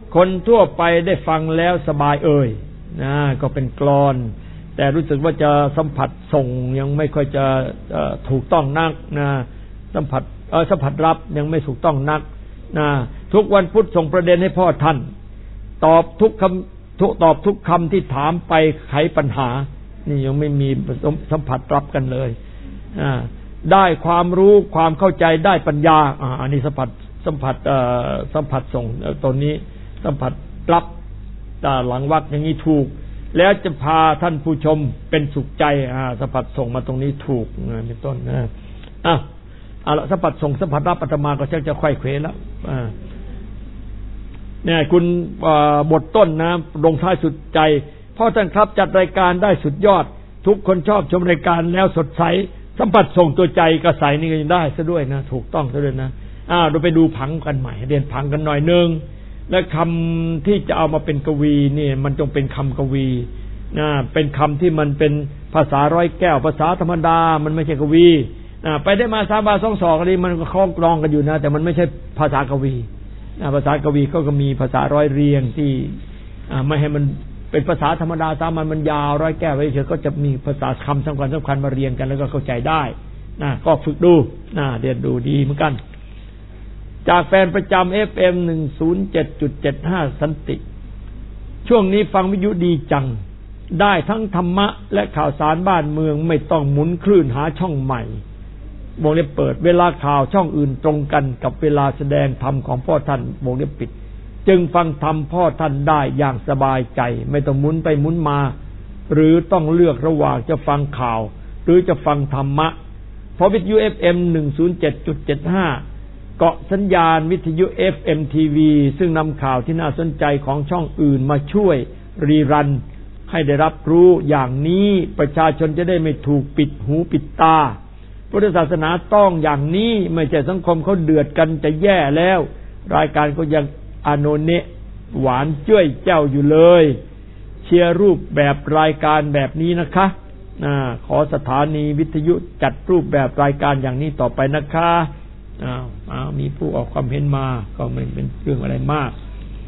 [SPEAKER 1] คนทั่วไปได้ฟังแล้วสบายเอ่ยนะก็เป็นกลอนแต่รู้สึกว่าจะสัมผัสส่งยังไม่ค่อยจะถูกต้องนักนะสัมผัสเออสัมผัสรับยังไม่ถูกต้องนักนะทุกวันพุธส่งประเด็นให้พ่อท่านตอบทุกคำทุกตอบทุกคำที่ถามไปไขปัญหานี่ยังไม่มีสัมผัสรับกันเลยอ่าได้ความรู้ความเข้าใจได้ปัญญาอ่าอันนี้สัมผัสสัมผัสเอ่อสัมผัสส่งตัวนี้สัมผัสรับหลังวัดอย่างนี้ถูกแล้วจะพาท่านผู้ชมเป็นสุขใจอ่าสัมผัสส่งมาตรงนี้ถูกนะเป็นต้นนะอ่ะเอาละสัมผัสส่งสัมผัสรับอาตมาก็ชักจะค่อยเควแล้วอ่าเนี่ยคุณบทต้นนะลงท้ายสุดใจพ่อท่านครับจัดรายการได้สุดยอดทุกคนชอบชมรายการแล้วสดใสสัมผัสส่งตัวใจกระใสนี่ก็ยังได้ซะด้วยนะถูกต้องซะด้วยนะอ่าเราไปดูผังกันใหม่เรียนผังกันหน่อยนึงและคำที่จะเอามาเป็นกวีนี่มันจงเป็นคำกวีนะเป็นคำที่มันเป็นภาษาร้อยแก้วภาษาธรรมดามันไม่ใช่กวีอ่าไปได้มาสามบาสองสองอะไรมันก็คล้องกลองกันอยู่นะแต่มันไม่ใช่ภาษากวีภาษากวีก็มีภาษาร้อยเรียงที่ไม่ให้มันเป็นภาษาธรรมดาสามัญมันยาวร้อยแก้วไว้เฉยก็จะมีภาษาคำสำคัญสำคัญมาเรียงกันแล้วก็เข้าใจได้นะก็ฝึกดูนะเรียนดูดีเหมือนกันจากแฟนประจำ เอฟ เอ็ม หนึ่งศูนย์เจ็ดจุดเจ็ดห้า สันติช่วงนี้ฟังวิทยุดีจังได้ทั้งธรรมะและข่าวสารบ้านเมืองไม่ต้องหมุนคลื่นหาช่องใหม่วงเล็บเปิดเวลาข่าวช่องอื่นตรงกันกับเวลาแสดงธรรมของพ่อท่านวงเล็บปิดจึงฟังธรรมพ่อท่านได้อย่างสบายใจไม่ต้องหมุนไปหมุนมาหรือต้องเลือกระหว่างจะฟังข่าวหรือจะฟังธรรมะเพราะวิทยุ เอฟ เอ็ม หนึ่งศูนย์เจ็ดจุดเจ็ดห้า เกาะสัญญาณวิทยุ เอฟ เอ็ม ที วี ซึ่งนำข่าวที่น่าสนใจของช่องอื่นมาช่วยรีรันให้ได้รับรู้อย่างนี้ประชาชนจะได้ไม่ถูกปิดหูปิดตาพุทธศาสนาต้องอย่างนี้ไม่ใช่สังคมเขาเดือดกันจะแย่แล้วรายการก็ยังอโนเนะหวานเจ้ยเจ้าอยู่เลยเชียร์รูปแบบรายการแบบนี้นะคะอ่าขอสถานีวิทยุจัดรูปแบบรายการอย่างนี้ต่อไปนะคะอ้าวอ้าวมีผู้ออกความเห็นมาก็ไม่เป็นเรื่องอะไรมาก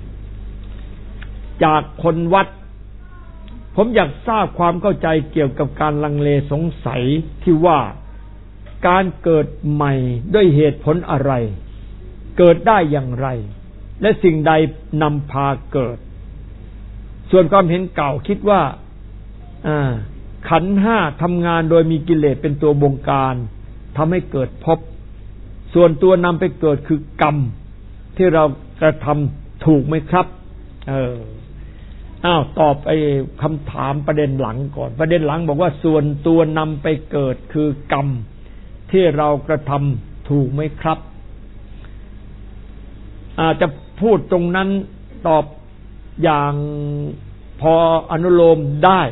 [SPEAKER 1] จากคนวัดผมอยากทราบความเข้าใจเกี่ยวกับการลังเลสงสัยที่ว่าการเกิดใหม่ด้วยเหตุผลอะไรเกิดได้อย่างไรและสิ่งใดนำพาเกิดส่วนความเห็นเก่าคิดว่าขันธ์ห้าทำงานโดยมีกิเลสเป็นตัวบงการทำให้เกิดภพส่วนตัวนำไปเกิดคือกรรมที่เรากระทำถูกไหมครับเอออ้าวตอบไอ้คำถามประเด็นหลังก่อนประเด็นหลังบอกว่าส่วนตัวนำไปเกิดคือกรรมที่เรากระทำถูกไหมครับอาจจะพูดตรงนั้นตอบอย่างพออนุโลมได้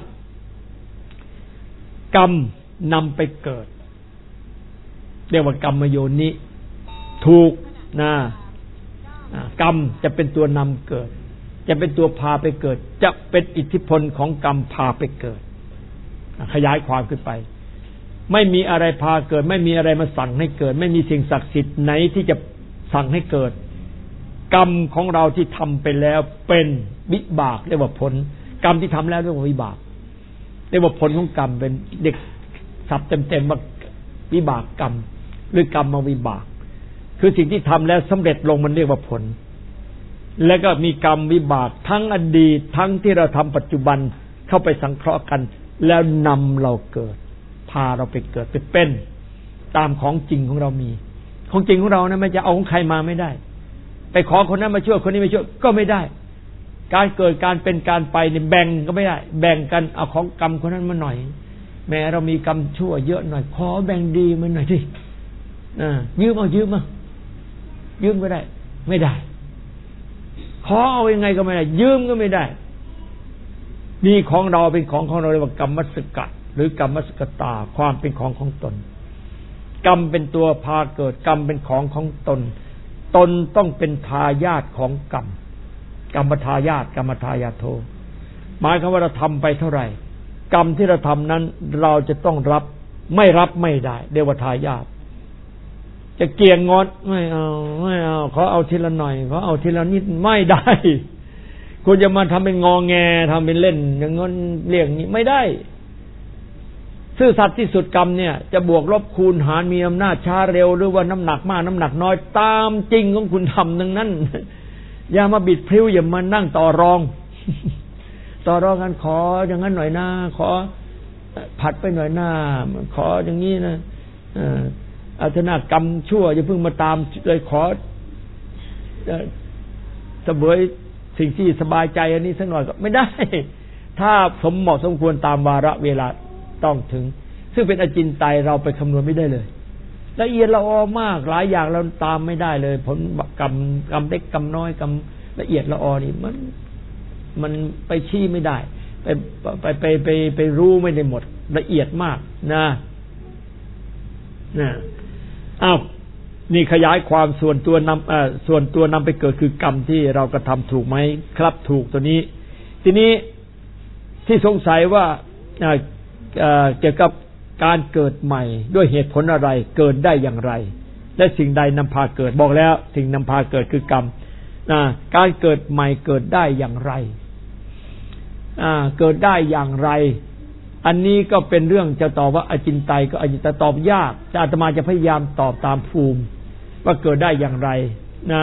[SPEAKER 1] กรรมนำไปเกิดเรียกว่ากรรมโยนิถูกนะกรรมจะเป็นตัวนำเกิดจะเป็นตัวพาไปเกิดจะเป็นอิทธิพลของกรรมพาไปเกิดขยายความขึ้นไปไม่มีอะไรพาเกิดไม่มีอะไรมาสั่งให้เกิดไม่มีสิ่งศักดิ์สิทธิ์ไหนที่จะสั่งให้เกิดกรรมของเราที่ทำไปแล้วเป็นวิบากเรียกว่าผลกรรมที่ทำแล้วเรียกว่าวิบากเรียกว่าผลของกรรมเป็นเด็กศัพท์เต็มๆว่าวิบากกรรมหรือกรรมวิบากคือสิ่งที่ทำแล้วสำเร็จลงมันเรียกว่าผลแล้วก็มีกรรมวิบากทั้งอดีตทั้งที่เราทำปัจจุบันเข้าไปสังเคราะห์กันแล้วนำเราเกิดพาเราไปเกิดไปเป็นตามของจริงของเรามีของจริงของเรานะไม่จะเอาของใครมาไม่ได้ไปขอคนนั้นมาช่วยคนนี้มาช่วยก็ไม่ได้การเกิดการเป็นการไปเนี่ยแบ่งก็ไม่ได้แบ่งกันเอาของกรรมคนนั้นมาหน่อยแม้เรามีกรรมชั่วเยอะหน่อยขอแบ่งดีมันหน่อยสิอ่ายืมเอายืมมายืมก็ได้ไม่ได้ขอเอายังไงก็ไม่ได้ยืมก็ไม่ได้นี่ของเราเป็นของของเราเรียกว่ากรรมสกะหรือกรรมสกตาความเป็นของของตนกรรมเป็นตัวพาเกิดกรรมเป็นของของตนตนต้องเป็นทายาทของกรรมกรรมทายาทกรรมทายาโทหมายความว่าเราทำไปเท่าไหร่กรรมที่เราทำนั้นเราจะต้องรับไม่รับไม่ได้เรียกว่าทายาทจะเกี่ยงงอนไม่เอาไม่เอาขอเอาทีละหน่อยขอเอาทีละนิดไม่ได้คุณจะมาทำเป็นงอแงทำเป็นเล่นอย่างงั้นเรียกนี้ไม่ได้ซื่อสัตย์ที่สุดกรรมเนี่ยจะบวกลบคูณหารมีอำนาจช้าเร็วหรือว่าน้ำหนักมากน้ำหนักน้อยตามจริงของคุณทำดังนั้นอย่ามาบิดพริ้วอย่ามานั่งต่อรองต่อรองกันขออย่างนั้นหน่อยนะขอผัดไปหน่อยหน้าขออย่างนี้นะอาถนากรรมชั่วอย่าเพิ่งมาตามเลยขอเสวยสิ่งที่สบายใจอันนี้สักหน่อยก็ไม่ได้ถ้าสมเหมาะสมควรตามวาระเวลาต้องถึงซึ่งเป็นอจินไตยเราไปคำนวณไม่ได้เลยละเอียดละออมากหลายอย่างเราตามไม่ได้เลยผลกรรมกรรมเล็กกรรมน้อยกรรมละเอียดละออนี่มันมันไปชี้ไม่ได้ไปไปไปไปไปรู้ไม่ได้หมดละเอียดมากนะนะอ้าวนี่ขยายความส่วนตัวนำเอ่อส่วนตัวนำไปเกิดคือกรรมที่เรากระทำถูกไหมครับถูกตัวนี้ทีนี้ที่สงสัยว่าเกี่ยวกับการเกิดใหม่ด้วยเหตุผลอะไรเกิดได้อย่างไรและสิ่งใดนำพาเกิดบอกแล้วสิ่งนำพาเกิดคือกรรมการเกิดใหม่เกิดได้อย่างไรเกิดได้อย่างไรอันนี้ก็เป็นเรื่องจะตอบว่าอจินไตยก็อจินไตยตอบยากแต่อาตมาจะพยายามตอบตามภูมิว่าเกิดได้อย่างไรนะ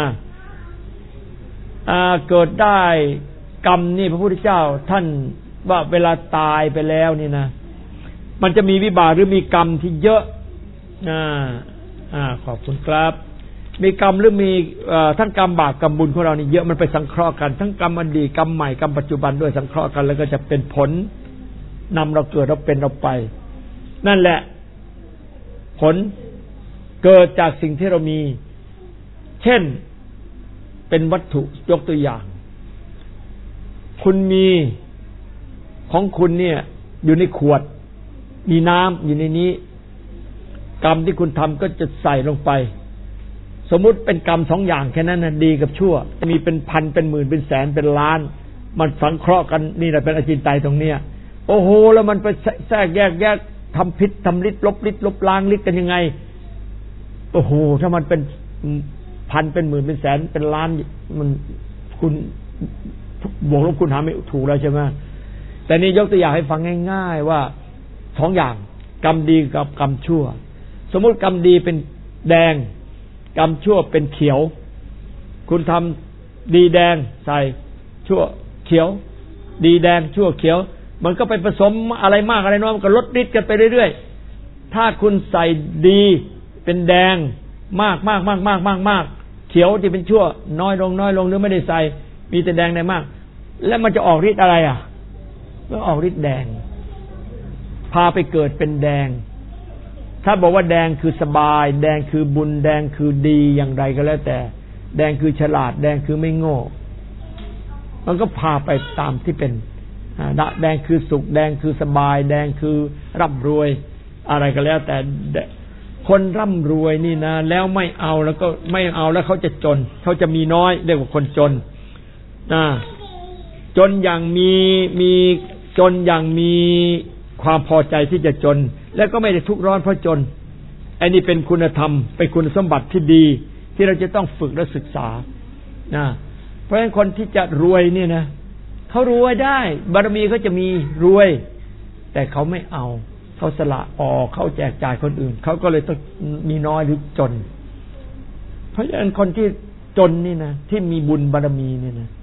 [SPEAKER 1] เกิดได้กรรมนี่พระพุทธเจ้าท่านว่าเวลาตายไปแล้วนี่นะมันจะมีวิบากหรือมีกรรมที่เยอะอ่าอ่าขอบคุณครับมีกรรมหรือมีทั้งกรรมบาปกรรมบุญของเรานี่เยอะมันไปสังเคราะห์กันทั้งกรรมอดีตกรรมใหม่กรรมปัจจุบันด้วยสังเคราะห์กันแล้วก็จะเป็นผลนำเราเกิดเราเป็นเราไปนั่นแหละผลเกิดจากสิ่งที่เรามีเช่นเป็นวัตถุยกตัวอย่างคุณมีของคุณเนี่ยอยู่ในขวดมีน้ำอยู่ในนี้กรรมที่คุณทำก็จะใส่ลงไปสมมุติเป็นกรรมสองอย่างแค่นั้นนะดีกับชั่วมีเป็นพันเป็นหมื่นเป็นแสนเป็นล้านมันสังเคราะห์กันนี่แหละเป็นอจินไตยตรงเนี้ยโอ้โหแล้วมันไปแทรกแยกแยกทำพิษทำฤทธิ์ลบฤทธิ์ลบล้างฤทธิ์กันยังไงโอ้โหถ้ามันเป็นพันเป็นหมื่นเป็นแสนเป็นล้านมันคุณบวกลบคุณหาไม่ถูกแล้วใช่ไหมแต่นี่ยกตัวอย่างให้ฟังง่ายๆว่าสองอย่างกรรมดีกับกรรมชั่วสมมุติกรรมดีเป็นแดงกรรมชั่วเป็นเขียวคุณทำดีแดงใส่ชั่วเขียวดีแดงชั่วเขียวมันก็ไปผสมอะไรมากอะไรน้อยมันก็ลดฤทธิ์กันไปเรื่อยๆถ้าคุณใส่ดีเป็นแดงมากมากมากมากมากมากเขียวที่เป็นชั่วน้อยลงน้อยลงหรือไม่ได้ใส่มีแต่แดงได้มากแล้วมันจะออกฤทธิ์อะไรอ่ะก็ออกฤทธิ์แดงพาไปเกิดเป็นแดงถ้าบอกว่าแดงคือสบายแดงคือบุญแดงคือดีอย่างไรก็แล้วแต่แดงคือฉลาดแดงคือไม่โง่มันก็พาไปตามที่เป็นแดงคือสุขแดงคือสบายแดงคือร่ำรวยอะไรก็แล้วแต่คนร่ำรวยนี่นะแล้วไม่เอาแล้วก็ไม่เอาแล้วเขาจะจนเขาจะมีน้อยเรียกว่าคนจนนะจนอย่างมีมีจนอย่างมีความพอใจที่จะจนแล้วก็ไม่ได้ทุกข์ร้อนเพราะจนไอ้นี่เป็นคุณธรรมเป็นคุณสมบัติที่ดีที่เราจะต้องฝึกและศึกษานะเพราะฉะนั้นคนที่จะรวยเนี่ยนะเขารวยได้บารมีเขาจะมีรวยแต่เขาไม่เอาเขาสละออกเขาแจกจ่ายคนอื่นเขาก็เลยต้องมีน้อยหรือจนเพราะฉะนั้นคนที่จนนี่นะที่มีบุญบารมีเนี่ยนะ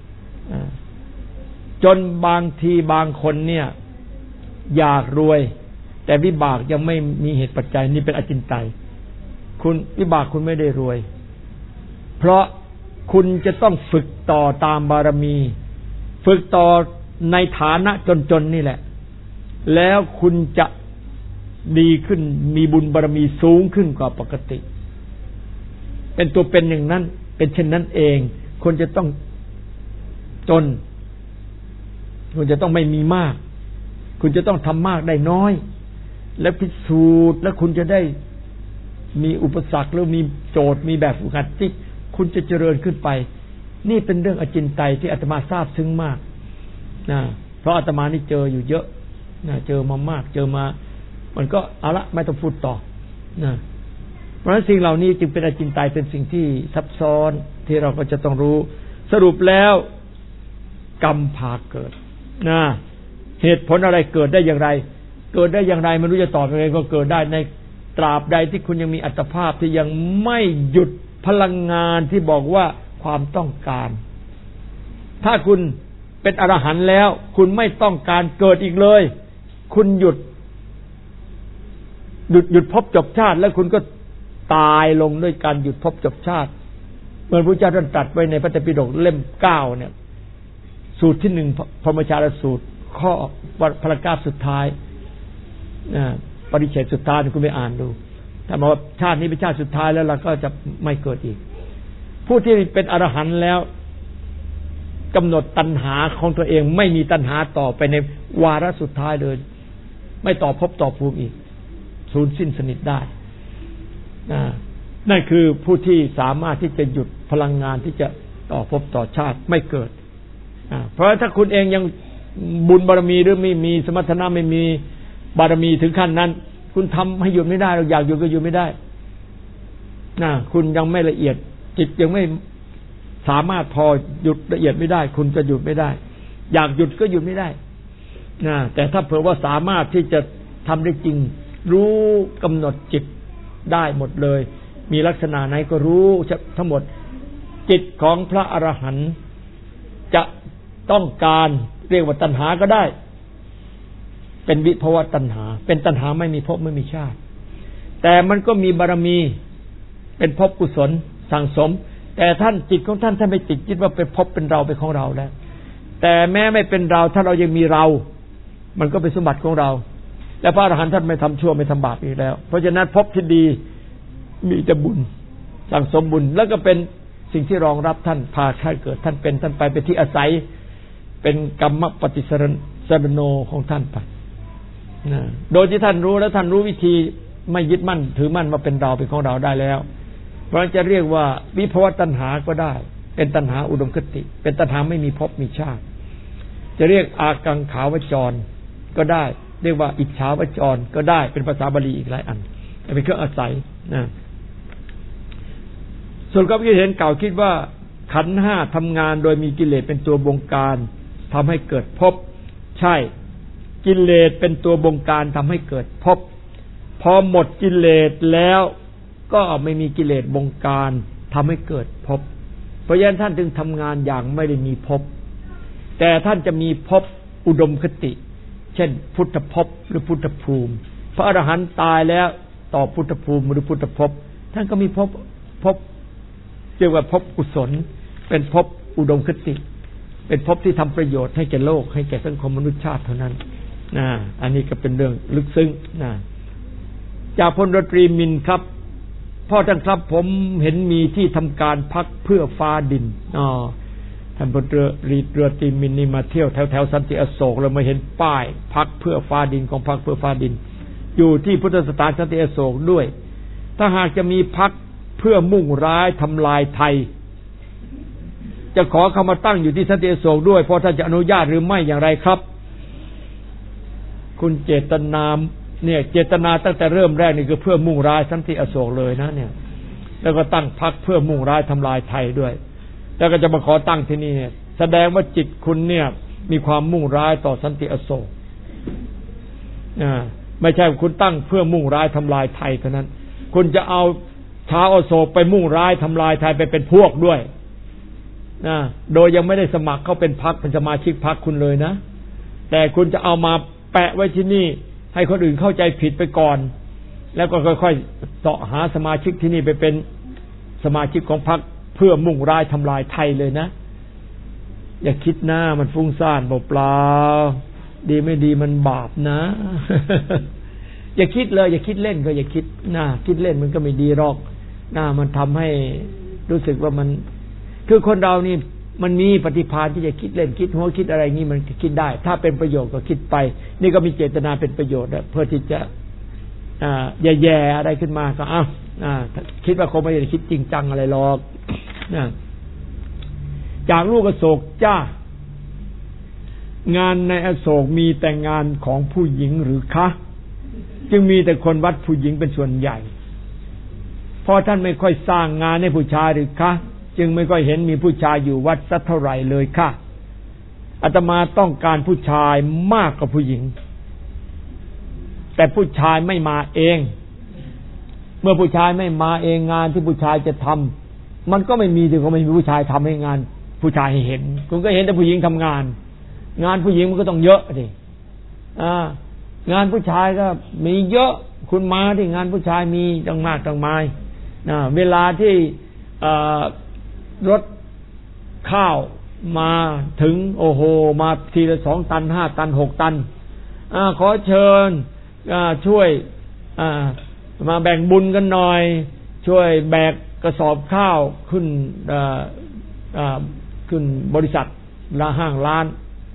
[SPEAKER 1] จนบางทีบางคนเนี่ยอยากรวยแต่วิบากยังไม่มีเหตุปัจจัยนี่เป็นอจินไตยคุณวิบากคุณไม่ได้รวยเพราะคุณจะต้องฝึกต่อตามบารมีฝึกต่อในฐานะจนๆนี่แหละแล้วคุณจะดีขึ้นมีบุญบารมีสูงขึ้นกว่าปกติเป็นตัวเป็นอย่างนั้นเป็นเช่นนั้นเองคุณจะต้องจนคุณจะต้องไม่มีมากคุณจะต้องทำมากได้น้อยและพิสูจน์แล้วคุณจะได้มีอุปสรรคหรือมีโจทย์มีแบบฝึกหัดที่คุณจะเจริญขึ้นไปนี่เป็นเรื่องอจินไตยที่อาตมาทราบซึ้งมากนะเพราะอาตมานี่เจออยู่เยอะนะเจอมามากเจอมามันก็เอาละไม่ต้องพูดต่อนะเพราะฉะนั้นสิ่งเหล่านี้จึงเป็นอจินไตยเป็นสิ่งที่ซับซ้อนที่เราก็จะต้องรู้สรุปแล้วกรรมพาเกิดนะเหตุผลอะไรเกิดได้อย่างไรเกิดได้อย่างไรไม่รู้จะตอบยังไงก็เกิดได้ในตราบใดที่คุณยังมีอัตภาพที่ยังไม่หยุดพลังงานที่บอกว่าความต้องการถ้าคุณเป็นอรหันต์แล้วคุณไม่ต้องการเกิดอีกเลยคุณหยุดหยุดหยุดภพจบชาติแล้วคุณก็ตายลงด้วยการหยุดภพจบชาติเหมือนพระเจ้าท่านตรัสไว้ในพระไตรปิฎกเล่มเก้าเนี่ยสูตรที่หนึ่งพรหมจารสูตรข้อพระกาศสุดท้ายปริเฉดสุดท้ายคุณไปอ่านดูถ้าบอกว่าชาตินี้เป็นชาติสุดท้ายแล้วเราก็จะไม่เกิดอีกผู้ที่เป็นอรหันต์แล้วกำหนดตัณหาของตัวเองไม่มีตัณหาต่อไปในวาระสุดท้ายเลยไม่ต่อภพต่อภูมิอีกสูญสิ้นสนิทได้นั่นคือผู้ที่สามารถที่จะหยุดพลังงานที่จะต่อภพต่อชาติไม่เกิดเพราะถ้าคุณเองยังบุญบารมีหรือไม่มีสมรรถนะไม่มีบารมีถึงขั้นนั้นคุณทำให้หยุดไม่ได้เราอยากหยุดก็หยุดไม่ได้นะคุณยังไม่ละเอียดจิตยังไม่สามารถพอหยุดละเอียดไม่ได้คุณจะหยุดไม่ได้อยากหยุดก็หยุดไม่ได้นะแต่ถ้าเผื่อว่าสามารถที่จะทำได้จริงรู้กำหนดจิตได้หมดเลยมีลักษณะไหนก็รู้ทั้งหมดจิตของพระอรหันต์จะต้องการเรียกว่าตัณหาก็ได้เป็นวิภวตัณหาเป็นตัณหาไม่มีภพไม่มีชาติแต่มันก็มีบารมีเป็นภพกุศลสั่งสมแต่ท่านจิตของท่านท่านไม่ติดยึดว่าเป็นภพเป็นเราเป็นของเราแล้วแต่แม้ไม่เป็นเราถ้าเรายังมีเรามันก็เป็นสมบัติของเราและพระอรหันต์ท่านไม่ทำชั่วไม่ทำบาปอีกแล้วเพราะฉะนั้นภพที่ดีมีแต่บุญสั่งสมบุญแล้วก็เป็นสิ่งที่รองรับท่านพาท่านเกิดท่านเป็นท่านไปเป็นที่อาศัยเป็นกรรมปฏิสรณโนของท่านไปนะโดยที่ท่านรู้แล้วท่านรู้วิธีไม่ยึดมั่นถือมั่นว่าเป็นเราเป็นของเราได้แล้วเพราะจะเรียกว่าวิภวตัณหาก็ได้เป็นตัณหาอุดมคติเป็นตัณหาไม่มีภพมีชาติจะเรียกอากังขาวจรก็ได้เรียกว่าอิจฉาวจรก็ได้เป็นภาษาบาลีอีกหลายอันเป็นเครื่องอาศัยนะส่วนความคิดเห็นเก่าคิดว่าขันธ์ห้าทำงานโดยมีกิเลสเป็นตัวบงการทำให้เกิดภพใช่กิเลสเป็นตัวบงการทำให้เกิดภพพอหมดกิเลสแล้วก็ไม่มีกิเลสบงการทำให้เกิดภพเพราะฉะนั้นท่านจึงทำงานอย่างไม่ได้มีภพแต่ท่านจะมีภพอุดมคติเช่นพุทธภพหรือพุทธภูมิพระอรหันต์ตายแล้วต่อพุทธภูมิหรือพุทธภพท่านก็มีภพภพเรียกว่าภพกุศลเป็นภพอุดมคติเป็นภพที่ทำประโยชน์ให้แก่โลกให้แก่สังคมมนุษยชาติเท่านั้นนะอันนี้ก็เป็นเรื่องลึกซึ้งนะจากพลดนตรีมินครับพ่อท่านครับผมเห็นมีที่ทำการพักเพื่อฟ้าดินอ๋อท่านพลเรือรีเรือตรีมินนี่มาเที่ยวแถวแถวสันติอโศกแล้วมาเห็นป้ายพักเพื่อฟ้าดินของพักเพื่อฟ้าดินอยู่ที่พุทธสถานสันติอโศกด้วยถ้าหากจะมีพักเพื่อมุ่งร้ายทำลายไทยจะขอเข้ามาตั้งอยู่ที่สันติอโศกด้วยเพราะท่านจะอนุญาตหรือไม่อย่างไรครับคุณเจตนาเนี่ยเจตนาตั้งแต่เริ่มแรกนี่คือเพื่อมุ่งร้ายสันติอโศกเลยนะเนี่ยแล้วก็ตั้งพรรคเพื่อมุ่งร้ายทำลายไทยด้วยแล้วก็จะมาขอตั้งที่นี่เนี่ยแสดงว่าจิตคุณเนี่ยมีความมุ่งร้ายต่อสันติอโศกอ่าไม่ใช่คุณตั้งเพื่อมุ่งร้ายทำลายไทยเท่านั้นคุณจะเอาชาวอโศกไปมุ่งร้ายทำลายไทยไปเป็นพวกด้วยนะโดยยังไม่ได้สมัครเข้าเป็นพรรคเป็นสมาชิกพรรคคุณเลยนะแต่คุณจะเอามาแปะไว้ที่นี่ให้คนอื่นเข้าใจผิดไปก่อนแล้วก็ค่อยๆเสาะหาสมาชิกที่นี่ไปเป็นสมาชิกของพรรคเพื่อมุ่งร้ายทำลายไทยเลยนะอย่าคิดนะมันฟุ้งซ่านเปล่าๆดีไม่ดีมันบาปนะ อย่าคิดเลยอย่าคิดเล่นก็อย่าคิดนะคิดเล่นมันก็ไม่ดีหรอกนะมันทำให้รู้สึกว่ามันคือคนเรานี่มันมีปฏิภาณที่จะคิดเล่นคิดหัวคิดอะไรงี้มันคิดได้ถ้าเป็นประโยชน์ก็คิดไปนี่ก็มีเจตนาเป็นประโยชน์เพื่อที่จะอ่าแย่ๆอะไรขึ้นมาก็อ้าวอ่าคิดว่าคงไม่ได้คิดจริงจังอะไรหรอกนะจากลูกอโศกจ้างานในอโศกมีแต่งานของผู้หญิงหรือคะจึงมีแต่คนวัดผู้หญิงเป็นส่วนใหญ่เพราะท่านไม่ค่อยสร้างงานให้ผู้ชายหรือคะจึงไม่ค่อยเห็นมีผู้ชายอยู่วัดสักเท่าไหร่เลยค่ะอาตมาต้องการผู้ชายมากกว่าผู้หญิงแต่ผู้ชายไม่มาเองเมื่อผู้ชายไม่มาเองงานที่ผู้ชายจะทำมันก็ไม่มีถึงก็ไม่มีผู้ชายทำให้งานผู้ชายให้เห็นคุณก็เห็นแต่ผู้หญิงทำงานงานผู้หญิงมันก็ต้องเยอะดิอ่างานผู้ชายก็มีเยอะคุณมาที่งานผู้ชายมีตั้งมากตั้งมายนะเวลาที่รถข้าวมาถึงโอ้โหมาทีละสองตันห้าตันหกตันอ่าขอเชิญช่วยมาแบ่งบุญกันหน่อยช่วยแบกกระสอบข้าวขึ้นขึ้นบริษัทละห้างร้าน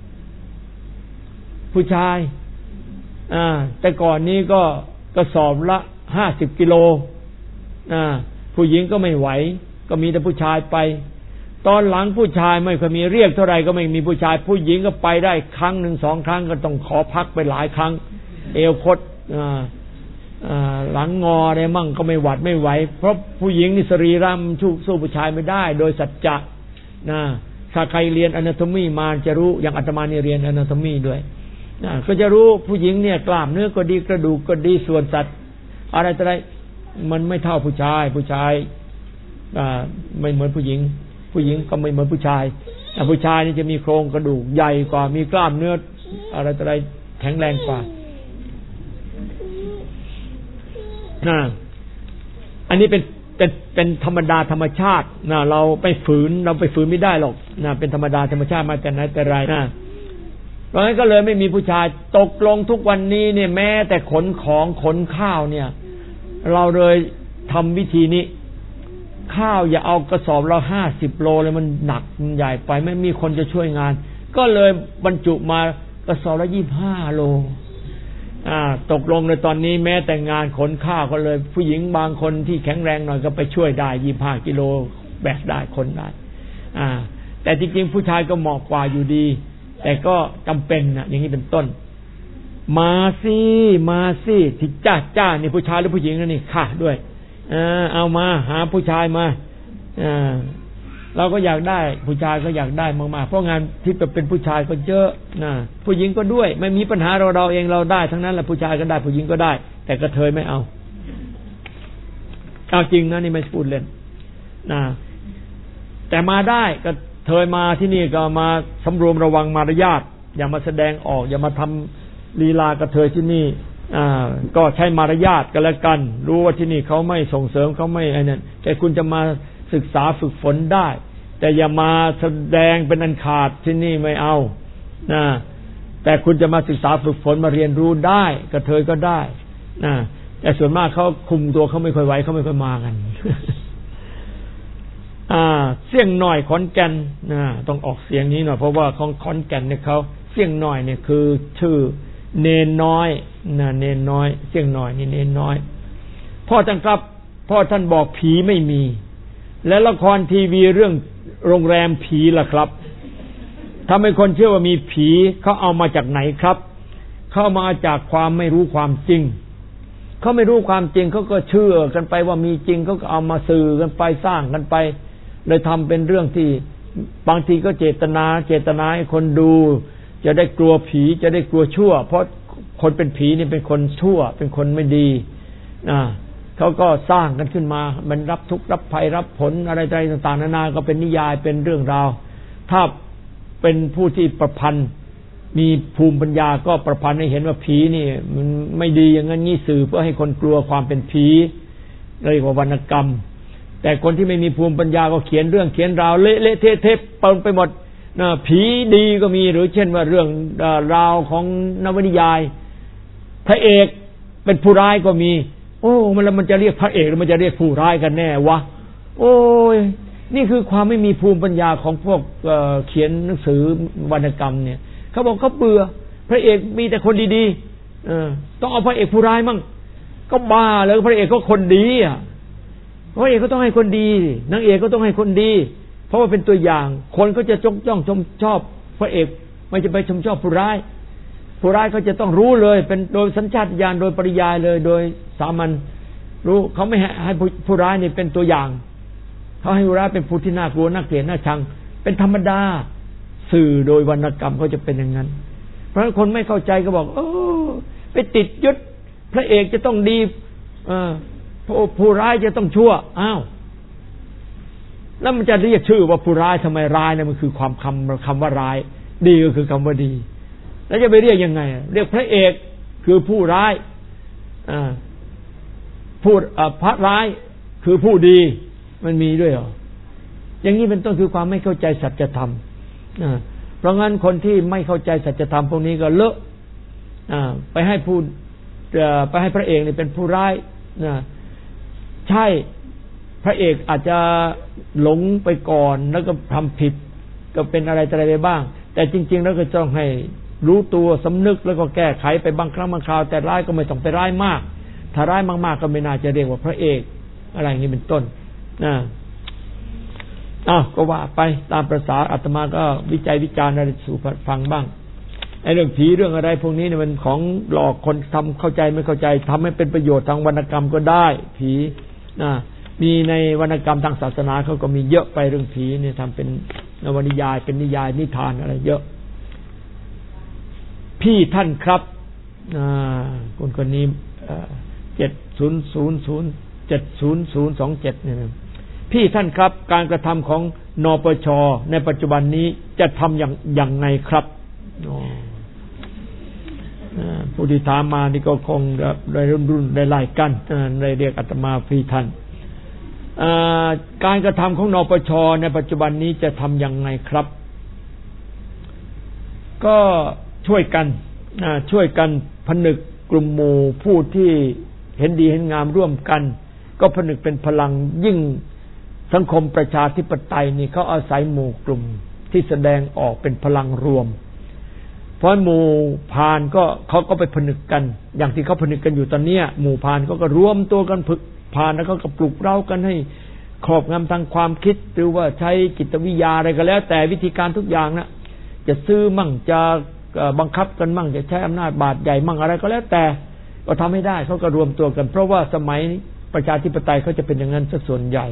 [SPEAKER 1] ผู้ชายแต่ก่อนนี้ก็กระสอบละห้าสิบกิโลผู้หญิงก็ไม่ไหวก็มีแต่ผู้ชายไปตอนหลังผู้ชายไม่เคยมีเรียกเท่าไรก็ไม่มีผู้ชายผู้หญิงก็ไปได้ครั้งหนึ่งสองครั้งก็ต้องขอพักไปหลายครั้งเอวคดหลังงออะไรมั่งก็ไม่หวัดไม่ไหวเพราะผู้หญิงนี่สรีระมันสู้ผู้ชายไม่ได้โดยสัจจะนะถ้าใครเรียน anatomy มาจะรู้อย่างอาตมานี่เรียน anatomy ด้วยนะก็จะรู้ผู้หญิงเนี่ยกล้ามเนื้อก็ดีกระดูกก็ดีส่วนสัตว์อะไรต่ออะไรมันไม่เท่าผู้ชายผู้ชายไม่เหมือนผู้หญิงผู้หญิงก็ไม่เหมือนผู้ชายผู้ชายนี่จะมีโครงกระดูกใหญ่กว่ามีกล้ามเนื้ออะไรต่ออะไรแข็งแรงกว่าอันนี้เป็นเป็นเป็นธรรมดาธรรมชาตินะเราไปฝืนเราไปฝืนไม่ได้หรอกนะเป็นธรรมดาธรรมชาติมาแต่ไหนแต่ไรนะเพราะงั้นก็เลยไม่มีผู้ชายตกลงทุกวันนี้เนี่ยแม้แต่ขนของขนข้าวเนี่ยเราเลยทำวิธีนี้ข้าวอย่าเอากระสอบเราห้าสิบโลเลยมันหนักมันใหญ่ไปไม่มีคนจะช่วยงานก็เลยบรรจุมากระสอบละยี่สิบห้าโลอ่าตกลงในตอนนี้แม้แต่งานขนข้าวก็เลยผู้หญิงบางคนที่แข็งแรงหน่อยก็ไปช่วยได้ยี่สิบห้ากิโลแบกได้คนได้อ่าแต่จริงๆผู้ชายก็เหมาะกว่าอยู่ดีแต่ก็จำเป็นนะอย่างนี้เป็นต้นมาสิมาสิที่จ้าจ้านี่ผู้ชายหรือผู้หญิงนะนี่ค่ะด้วยเออเอามาหาผู้ชายมาอ่าเราก็อยากได้ผู้ชายก็อยากได้มากๆเพราะงานที่เป็นผู้ชายก็เยอะนะผู้หญิงก็ด้วยไม่มีปัญหาเราเราเองเราได้ทั้งนั้นแหละผู้ชายก็ได้ผู้หญิงก็ได้แต่กระเทยไม่เอาเอาจริงนะนี่ไม่พูดเล่นนะแต่มาได้ก็เทยมาที่นี่ก็มาสำรวมระวังมารยาทอย่ามาแสดงออกอย่ามาทำลีลากระเทยที่นี่อ่าก็ใช้มารยาทกันแล้วกันรู้ว่าที่นี่เขาไม่ส่งเสริมเขาไม่ไอ้นั่นแต่คุณจะมาศึกษาฝึกฝนได้แต่อย่ามาแสดงเป็นอันขาดที่นี่ไม่เอานะแต่คุณจะมาศึกษาฝึกฝนมาเรียนรู้ได้กระเทยก็ได้นะแต่ส่วนมากเขาคุมตัวเขาไม่ค่อยไหวเขาไม่ค่อยมากัน อ่าเสี่ยงหน่อยขอนแก่นนะต้องออกเสียงนี้หน่อยเพราะว่าของขอนแก่นเนี่ยเขาเสี่ยงหน่อยเนี่ยคือชื่อเนนน้อยนะเนนน้อยเสี่ยงหน่อยนี่เนนน้อยพ่อท่านครับพ่อท่านบอกผีไม่มีและละครทีวีเรื่องโรงแรมผีล่ะครับทำให้คนเชื่อว่ามีผีเขาเอามาจากไหนครับเข้ามาจากความไม่รู้ความจริงเขาไม่รู้ความจริงเขาก็เชื่อกันไปว่ามีจริงเขาก็เอามาสื่อกันไปสร้างกันไปเลยทำเป็นเรื่องที่บางทีก็เจตนาเจตนาให้คนดูจะได้กลัวผีจะได้กลัวชั่วเพราะคนเป็นผีนี่เป็นคนชั่วเป็นคนไม่ดีอ่าเขาก็สร้างกันขึ้นมามันรับทุกข์รับภัยรับผลอะไรอะไรต่างๆนานาก็เป็นนิยายเป็นเรื่องราวถ้าเป็นผู้ที่ประพันธ์มีภูมิปัญญาก็ประพันธ์ให้เห็นว่าผีนี่มันไม่ดีอย่างนั้นงี้สื่อเพื่อให้คนกลัวความเป็นผีเรียกว่าวรรณกรรมแต่คนที่ไม่มีภูมิปัญญาก็เขียนเรื่องเขียนราวเละๆเทะๆปนไปหมดนะผีดีก็มีหรือเช่นว่าเรื่องราวของนวนิยายพระเอกเป็นผู้ร้ายก็มีโอ้มันแล้วมันจะเรียกพระเอกหรือมันจะเรียกผู้ร้ายกันแน่วะโอ้ยนี่คือความไม่มีภูมิปัญญาของพวก เอ่อ เขียนหนังสือวรรณกรรมเนี่ยเขาบอกเขาเบื่อพระเอกมีแต่คนดีๆเออต้องเอาพระเอกผู้ร้ายมั่งก็บ้าเลยพระเอกก็คนดีอ่ะพระเอกก็ต้องให้คนดีนางเอกก็ต้องให้คนดีเพราะว่าเป็นตัวอย่างคนก็จะจ้องจ้องชมชอบพระเอกไม่จะไปชมชอบผู้ร้ายผู้ร้ายเขาจะต้องรู้เลยเป็นโดยสัญชาตญาณโดยปริยายเลยโดยสามัญรู้เขาไม่ให้ให้ผู้ร้ายนี่เป็นตัวอย่างเขาให้ผู้ร้ายเป็นผู้ที่น่ากลัวน่าเกลียดน่าชังเป็นธรรมดาสื่อโดยวรรณกรรมก็จะเป็นอย่างนั้นเพราะฉะนั้นคนไม่เข้าใจก็บอกโอ้ไปติดยึดพระเอกจะต้องดีเออผู้ร้ายจะต้องชั่วอ้าวแล้วมันจะเรียกชื่อว่าผู้ร้ายทำไมร้ายเนี่ยมันคือความคำคำว่าร้ายดีก็คือคำว่าดีแล้วจะไปเรียกยังไงเรียกพระเอกคือผู้ร้ายอ่าผู้พระร้ายคือผู้ดีมันมีด้วยเหรออย่างนี้เป็นต้นคือความไม่เข้าใจสัจธรรมอ่าเพราะงั้นคนที่ไม่เข้าใจสัจธรรมพวกนี้ก็เลอะอ่าไปให้ผู้ไปให้พระเอกนี่เป็นผู้ร้ายนะใช่พระเอกอาจจะหลงไปก่อนแล้วก็ทำผิดก็เป็นอะไรอะไรไปบ้างแต่จริงๆแล้วก็ต้องให้รู้ตัวสำนึกแล้วก็แก้ไขไปบางครั้งบางคราวแต่ร้ายก็ไม่ต้องไปร้ายมากถ้าร้ายมากๆก็ไม่น่าจะเรียกว่าพระเอกอะไรอย่างนี้เป็นต้นนะอ้าวก็ว่าไปตามประสาอาตมาก็วิจัยวิจารณ์อะไรสู่ฟังบ้างไอ้เรื่องผีเรื่องอะไรพวกนี้เนี่ยมันของหลอกคนทำเข้าใจไม่เข้าใจทำให้เป็นประโยชน์ทางวรรณกรรมก็ได้ผีนะมีในวรรณกรรมทางศาสนาเขาก็มีเยอะไปเรื่องผีเนี่ยทำเป็นนวนิยายเป็นนิยายนิทานอะไรเยอะพี่ท่านครับคนคนนี้เจ็ดศูนย์ศูนย์ศูนย์เจ็ดศูนย์ศูนย์สองเจ็ดเนี่ยพี่ท่านครับการกระทำของนปช.ในปัจจุบันนี้จะทำอย่างอย่างไงครับผู้ที่ถามมานี่ก็คงได้รุ่นรุ่นได้ไล่กันได้เรียกอาตมาพี่ท่านการกระทำของนปช.ในปัจจุบันนี้จะทำอย่างไงครับก็ช่วยกันช่วยกันผนึกกลุ่มหมู่ผู้ที่เห็นดีเห็นงามร่วมกันก็ผนึกเป็นพลังยิ่งสังคมประชาธิปไตยนี่เขาอาศัยหมู่กลุ่มที่แสดงออกเป็นพลังรวมเพราะหมู่พานก็เขาก็ไปผนึกกันอย่างที่เขาผนึกกันอยู่ตอนนี้หมู่พานก็ก็รวมตัวกันผึกพานแล้วก็ปลุกเร้ากันให้ครอบงำทางความคิดหรือว่าใช้จิตวิทยาอะไรก็แล้วแต่วิธีการทุกอย่างนะจะซื้อมั่งจะบังคับกันมั่งจะใช้อำนาจบาดใหญ่มั่งอะไรก็แล้วแต่ก็ทำให้ได้เขาก็รวมตัวกันเพราะว่าสมัยประชาธิปไตยเขาจะเป็นอย่างนั้นซะส่วนใหญ่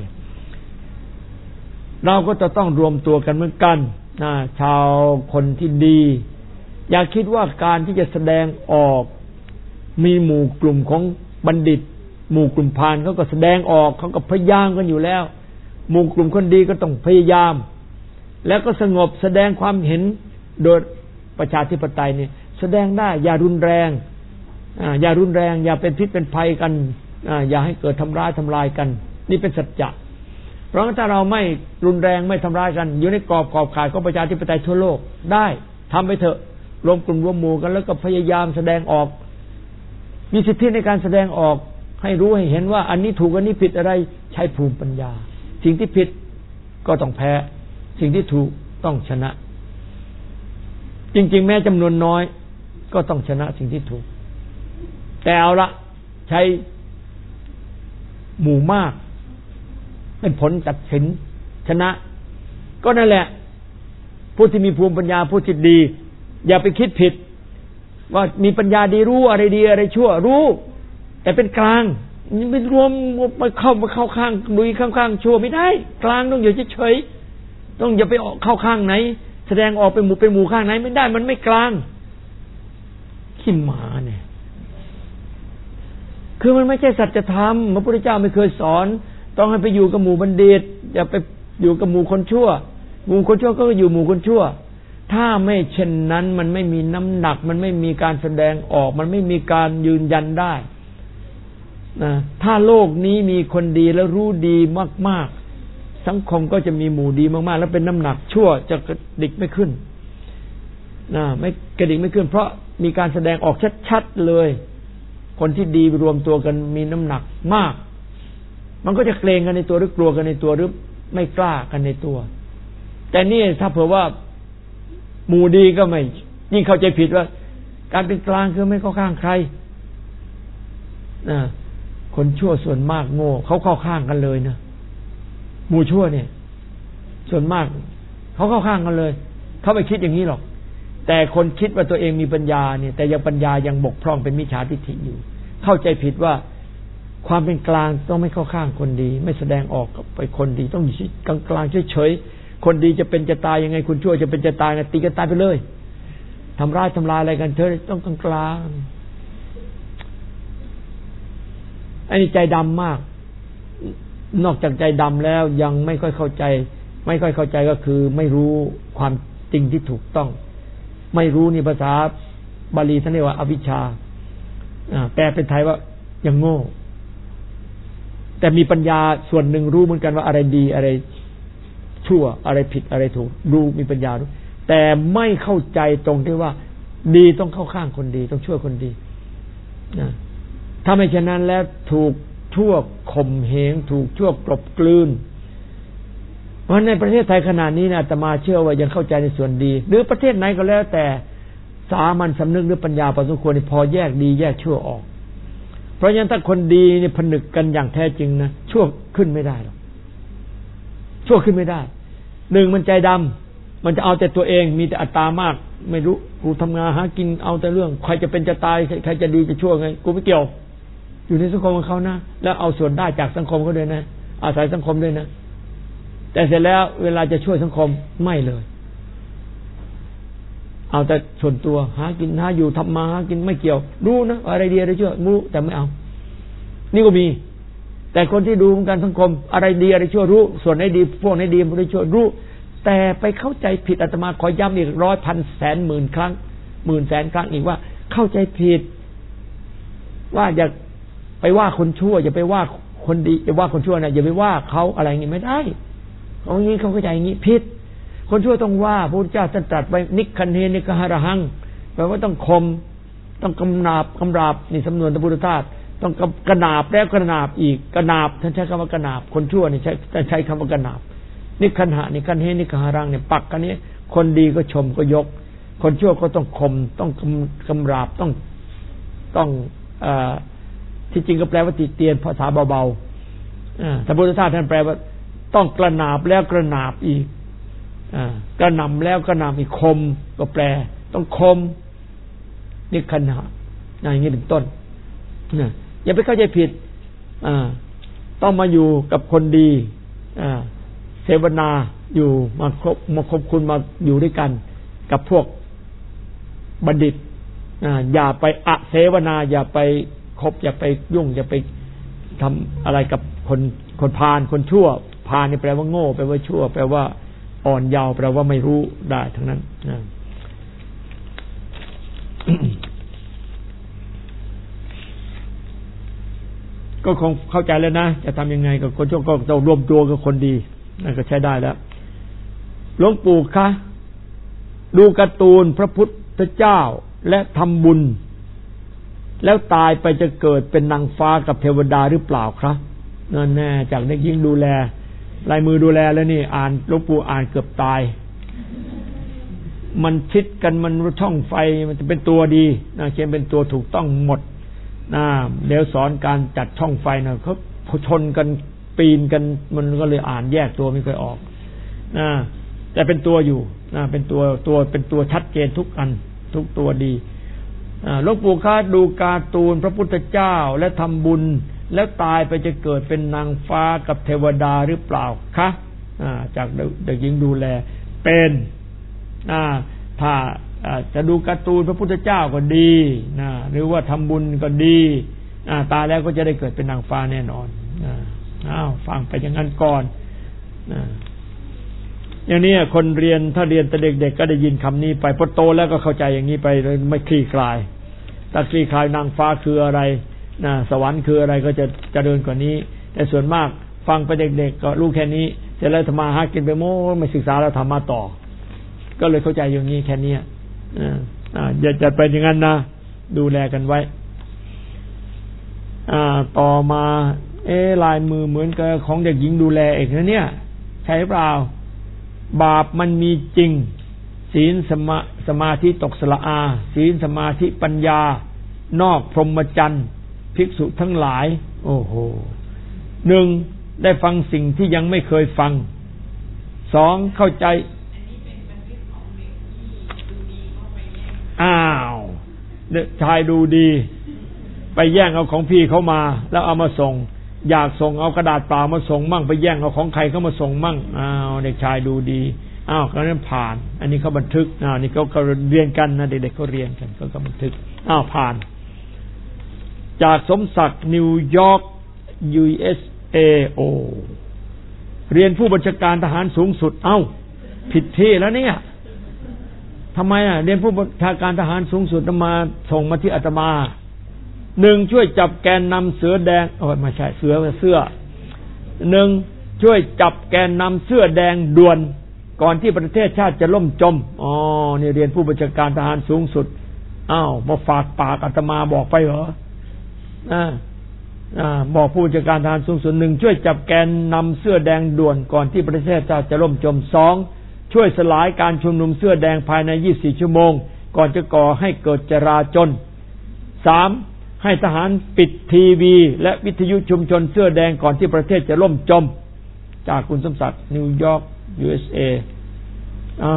[SPEAKER 1] เราก็จะต้องรวมตัวกันเหมือนกันนะชาวคนที่ดีอย่าคิดว่าการที่จะแสดงออกมีหมู่กลุ่มของบัณฑิตหมู่กลุ่มพาลเขาก็แสดงออกเขาก็พยายามกันอยู่แล้วหมู่กลุ่มคนดีก็ต้องพยายามแล้วก็สงบแสดงความเห็นโดยประชาธิปไตยเนี่ยแสดงได้อย่ารุนแรงอ่าอย่ารุนแรงอย่าเป็นพิษเป็นภัยกันอ่าอย่าให้เกิดทำร้ายทำลายกันนี่เป็นสัจจะเพราะถ้าเราไม่รุนแรงไม่ทำร้ายกันอยู่ในกรอบขอบข่ายของประชาธิปไตยทั่วโลกได้ทำไปเถอะรวมกลุ่มรวมหมู่กันแล้วก็พยายามแสดงออกมีสิทธิในการแสดงออกให้รู้ให้เห็นว่าอันนี้ถูกอันนี้ผิดอะไรใช้ภูมิปัญญาสิ่งที่ผิดก็ต้องแพ้สิ่งที่ถูกต้องชนะจริงๆแม้จำนวนน้อยก็ต้องชนะสิ่งที่ถูกแต่เอาละใช้หมู่มากเป็นผลตัดสินชนะก็นั่นแหละผู้ที่มีภูมิปัญญาผู้ที่ดีอย่าไปคิดผิดว่ามีปัญญาดีรู้อะไรดีอะไรชั่วรู้แต่เป็นกลางไม่รวมมาเข้ามาเข้าข้างดุยข้างๆชั่วไม่ได้กลางต้องอยู่เฉยๆต้องอย่าไปออกเข้าข้างไหนแสดงออกเป็นหมู่เป็นหมู่ข้างไหนไม่ได้มันไม่กลางขี้หมาเนี่ยคือมันไม่ใช่สัจธรรมพระพุทธเจ้าไม่เคยสอนต้องให้ไปอยู่กับหมู่บัณฑิตอย่าไปอยู่กับหมู่คนชั่วหมู่คนชั่วก็อยู่หมู่คนชั่วถ้าไม่เช่นนั้นมันไม่มีน้ำหนักมันไม่มีการแสดงออกมันไม่มีการยืนยันได้นะถ้าโลกนี้มีคนดีแล้วรู้ดีมากๆสังคมก็จะมีหมู่ดีมากๆแล้วเป็นน้ำหนักชั่วจะกระดิกไม่ขึ้นนะไม่กระดิกไม่ขึ้นเพราะมีการแสดงออกชัดๆเลยคนที่ดีรวมตัวกันมีน้ำหนักมากมันก็จะเกรงกันในตัวหรือกลัวกันในตัวหรือไม่กล้ากันในตัวแต่นี่ถ้าเผื่อว่าหมู่ดีก็ไม่ยิ่งเข้าใจผิดว่าการเป็นกลางคือไม่เข้าข้างใครนะคนชั่วส่วนมากโง่เขาเข้าข้างกันเลยนะหมู่ชั่วเนี่ยส่วนมากเขาเข้าข้างกันเลยเขาไม่คิดอย่างนี้หรอกแต่คนคิดว่าตัวเองมีปัญญาเนี่ยแต่ยังปัญญายังบกพร่องเป็นมิจฉาทิฏฐิอยู่เข้าใจผิดว่าความเป็นกลางต้องไม่เข้าข้างคนดีไม่แสดงออกไปคนดีต้องอยู่กลางกลางเฉยๆคนดีจะเป็นจะตายยังไงคนชั่วจะเป็นจะตายนะตีกันตายไปเลยทำร้ายทำลายอะไรกันเธอต้องกลางๆอันนี้ใจดำมากนอกจากใจดำแล้วยังไม่ค่อยเข้าใจไม่ค่อยเข้าใจก็คือไม่รู้ความจริงที่ถูกต้องไม่รู้นี่ภาษาบาลีท่านเรียกว่าอวิชชาแปลเป็นไทยว่ายังโง่แต่มีปัญญาส่วนหนึ่งรู้เหมือนกันว่าอะไรดีอะไรชั่วอะไรผิดอะไรถูกรู้มีปัญญารู้แต่ไม่เข้าใจตรงที่ว่าดีต้องเข้าข้างคนดีต้องช่วยคนดีนะถ้าไม่เช่นนั้นแล้วถูกชั่วข่มเหงถูกชั่วกลบกลืนเพราะในประเทศไทยขณะนี้นะอาตมาเชื่อว่ายังเข้าใจในส่วนดีหรือประเทศไหนก็แล้วแต่สามัญสำนึกหรือปัญญาพอสมควรพอแยกดีแยกชั่วออกเพราะฉะนั้นถ้าคนดีนี่ผนึกกันอย่างแท้จริงนะชั่วขึ้นไม่ได้หรอกชั่วขึ้นไม่ได้หนึ่งมันใจดำมันจะเอาแต่ตัวเองมีแต่อัตตามากไม่รู้กูทำงานหากินเอาแต่เรื่องใครจะเป็นจะตายใครจะดีจะชั่วไงกูไม่เกี่ยวอยู่ในสังคมของเขานะแล้วเอาส่วนได้จากสังคมเขาด้วยนะอาศัยสังคมด้วยนะแต่เสร็จแล้วเวลาจะช่วยสังคมไม่เลยเอาแต่ส่วนตัวหากินหาอยู่ทำมาหากินไม่เกี่ยวรู้นะอะไรดีอะไรชั่วรู้แต่ไม่เอานี่ก็มีแต่คนที่ดูเหมือนกันสังคมอะไรดีอะไรชั่วรู้ส่วนไหนดีพวกไหนดีพวกไหนชั่วรู้แต่ไปเข้าใจผิดอาตมาขอย้ำอีกร้อยพันแสนหมื่นครั้งหมื่นแสนครั้งอีกว่าเข้าใจผิดว่าอย่าไปว่าคนชั่วอย่าไปว่าคนดีอย่าว่าคนชั่วนะอย่าไปว่าเขาอะไรอย่างนี้ไม่ได้เอาอย่างนี้เขาเข้าใจอย่างนี้ผิดคนชั่วต้องว่าพระพุทธเจ้าท่านตรัสไว้นิคันเฮนิกหารหังแปลว่าต้องคมต้องกำนาบกำราบนี่สำนวนพระพุทธทาสต้องกระนาบแล้วกระนาบอีกกระนาบท่านใช้คำว่ากระนาบคนชั่วนี่ใช้ท่านใช้คำว่ากระนาบนิคันหะนิคันเฮนิกหารังเนี่ยปักกันนี้คนดีก็ชมก็ยกคนชั่วก็ต้องคมต้องกำราบต้องต้องเอ่อที่จริงก็แปลว่าติเตียนภาษาเบาๆอ่าพระพุทธทาสท่านแปลว่าต้องกระนาบแล้วกระนาบอีกอ่ากระหน่ำแล้วกระหน่ำอีกคมก็แปลต้องคมนี่คันหะอย่างนี้เป็นต้นนะอย่าไปเข้าใจผิดอ่าต้องมาอยู่กับคนดีอ่าเสวนาอยู่มาคบมาคบคุณมาอยู่ด้วยกันกับพวกบัณฑิตอ่าอย่าไปอะเสวนาอย่าไปคบอย่าไปยุ่งอย่าไปทำอะไรกับคนคนพาลคนชั่วพาลนี่แปลว่าโง่แปลว่าชั่วแปลว่าอ่อนเยาว์แปลว่าไม่รู้ได้ทั้งนั้นนะ ก็คงเข้าใจแล้วนะจะทำยังไงกับคนชั่วก็ต้องรวมตัวกับคนดีนั่นก็ใช้ได้แล้วหลวงปู่คะดูการ์ตูนพระพุทธเจ้าและทำบุญแล้วตายไปจะเกิดเป็นนางฟ้ากับเทวดาหรือเปล่าครับนั่นแน่จากเด็กยิ่งดูแลลายมือดูแลแล้วนี่อ่านหลวงปู่อ่านเกือบตายมันชิดกันมันช่องไฟมันจะเป็นตัวดีนะเขียนเป็นตัวถูกต้องหมดนะเดี๋ยวสอนการจัดช่องไฟนะเขาชนกันปีนกันมันก็เลยอ่านแยกตัวไม่ค่อยออกนะแต่เป็นตัวอยู่นะเป็นตัวตัวเป็นตัวชัดเจนทุกอันทุกตัวดีหลวงปู่คะดูการ์ตูนพระพุทธเจ้าและทำบุญแล้วตายไปจะเกิดเป็นนางฟ้ากับเทวดาหรือเปล่าคะจากเด็กหญิงดูแลเป็นถ้าจะดูการ์ตูนพระพุทธเจ้าก็ดีนะหรือว่าทำบุญก็ดีตายแล้วก็จะได้เกิดเป็นนางฟ้าแน่นอนอ้าวฟังไปอย่างนั้นก่อนอย่างนี้คนเรียนถ้าเรียนแต่เด็กๆก็ได้ยินคำนี้ไปพอโตแล้วก็เข้าใจอย่างนี้ไปเลยไม่คลี่คลายถ้าคลี่คลายนางฟ้าคืออะไรนะสวรรค์คืออะไรก็จะเจริญกว่านี้แต่ส่วนมากฟังไปเด็กๆก็รู้แค่นี้เสร็จแล้วธรรมะหากินไปโม้ไม่ศึกษาแล้วทำมาต่อก็เลยเข้าใจอย่างนี้แค่นี้อ่าอ่าอย่าจะเป็นอย่างนั้นนะดูแลกันไว้อ่าต่อมาเอ๊ลายมือเหมือนกับของเด็กหญิงดูแลเองนะเนี่ยใช่เปล่าบาปมันมีจริงศีลสมาสมาธิตกสละอาศีลสมาธิปัญญานอกพรหมจรรย์ภิกษุทั้งหลายโอ้โหหนึ่งได้ฟังสิ่งที่ยังไม่เคยฟังสองเข้าใจอ้าวเด็กชายดูดีไปแย่งเอาของพี่เขามาแล้วเอามาส่งอยากส่งเอากระดาษเปล่ามาส่งมั่งไปแย่งเอาของใครเข้ามาส่งมั่งอ้าวเด็กชายดูดีอ้าวก็นั้นผ่านอันนี้เขาบันทึกอ้าวนี่เขาก็เรียนกันนะเด็กๆเขาเรียนกันเขาก็บันทึกอ้าวผ่านจากสมศักดิ์นิวยอร์ก ยู เอส เอ โอ เรียนผู้บัญชาการทหารสูงสุดเอ้าผิดที่แล้วเนี่ยทำไมอ่ะเรียนผู้บัญชาการทหารสูงสุดมาส่งมาที่อาตมาหนึ่งช่วยจับแกนนำเสือแดงโอ้ไม่ใช่เสือเสื้อหนึ่งช่วยจับแกนนำเสื้อแดงด่วนก่อนที่ประเทศชาติจะล่มจมอ๋อนี่เรียนผู้บัญชาการทหารสูงสุดอ้าวมาฝากปากอาตมาบอกไปเหรออ่าอ่าบอกผู้บัญชาการทหารสูงสุดหนึ่งช่วยจับแกนนำเสื้อแดงด่วนก่อนที่ประเทศชาติจะล่มจมสองช่วยสลายการชุมนุมเสื้อแดงภายในยี่สิบสี่ชั่วโมงก่อนจะก่อให้เกิดจราจนสามให้ทหารปิดทีวีและวิทยุชุมชนเสื้อแดงก่อนที่ประเทศจะล่มจมจากคุณสมศักดิ์นิวยอร์ก ยู เอส เอ อ่า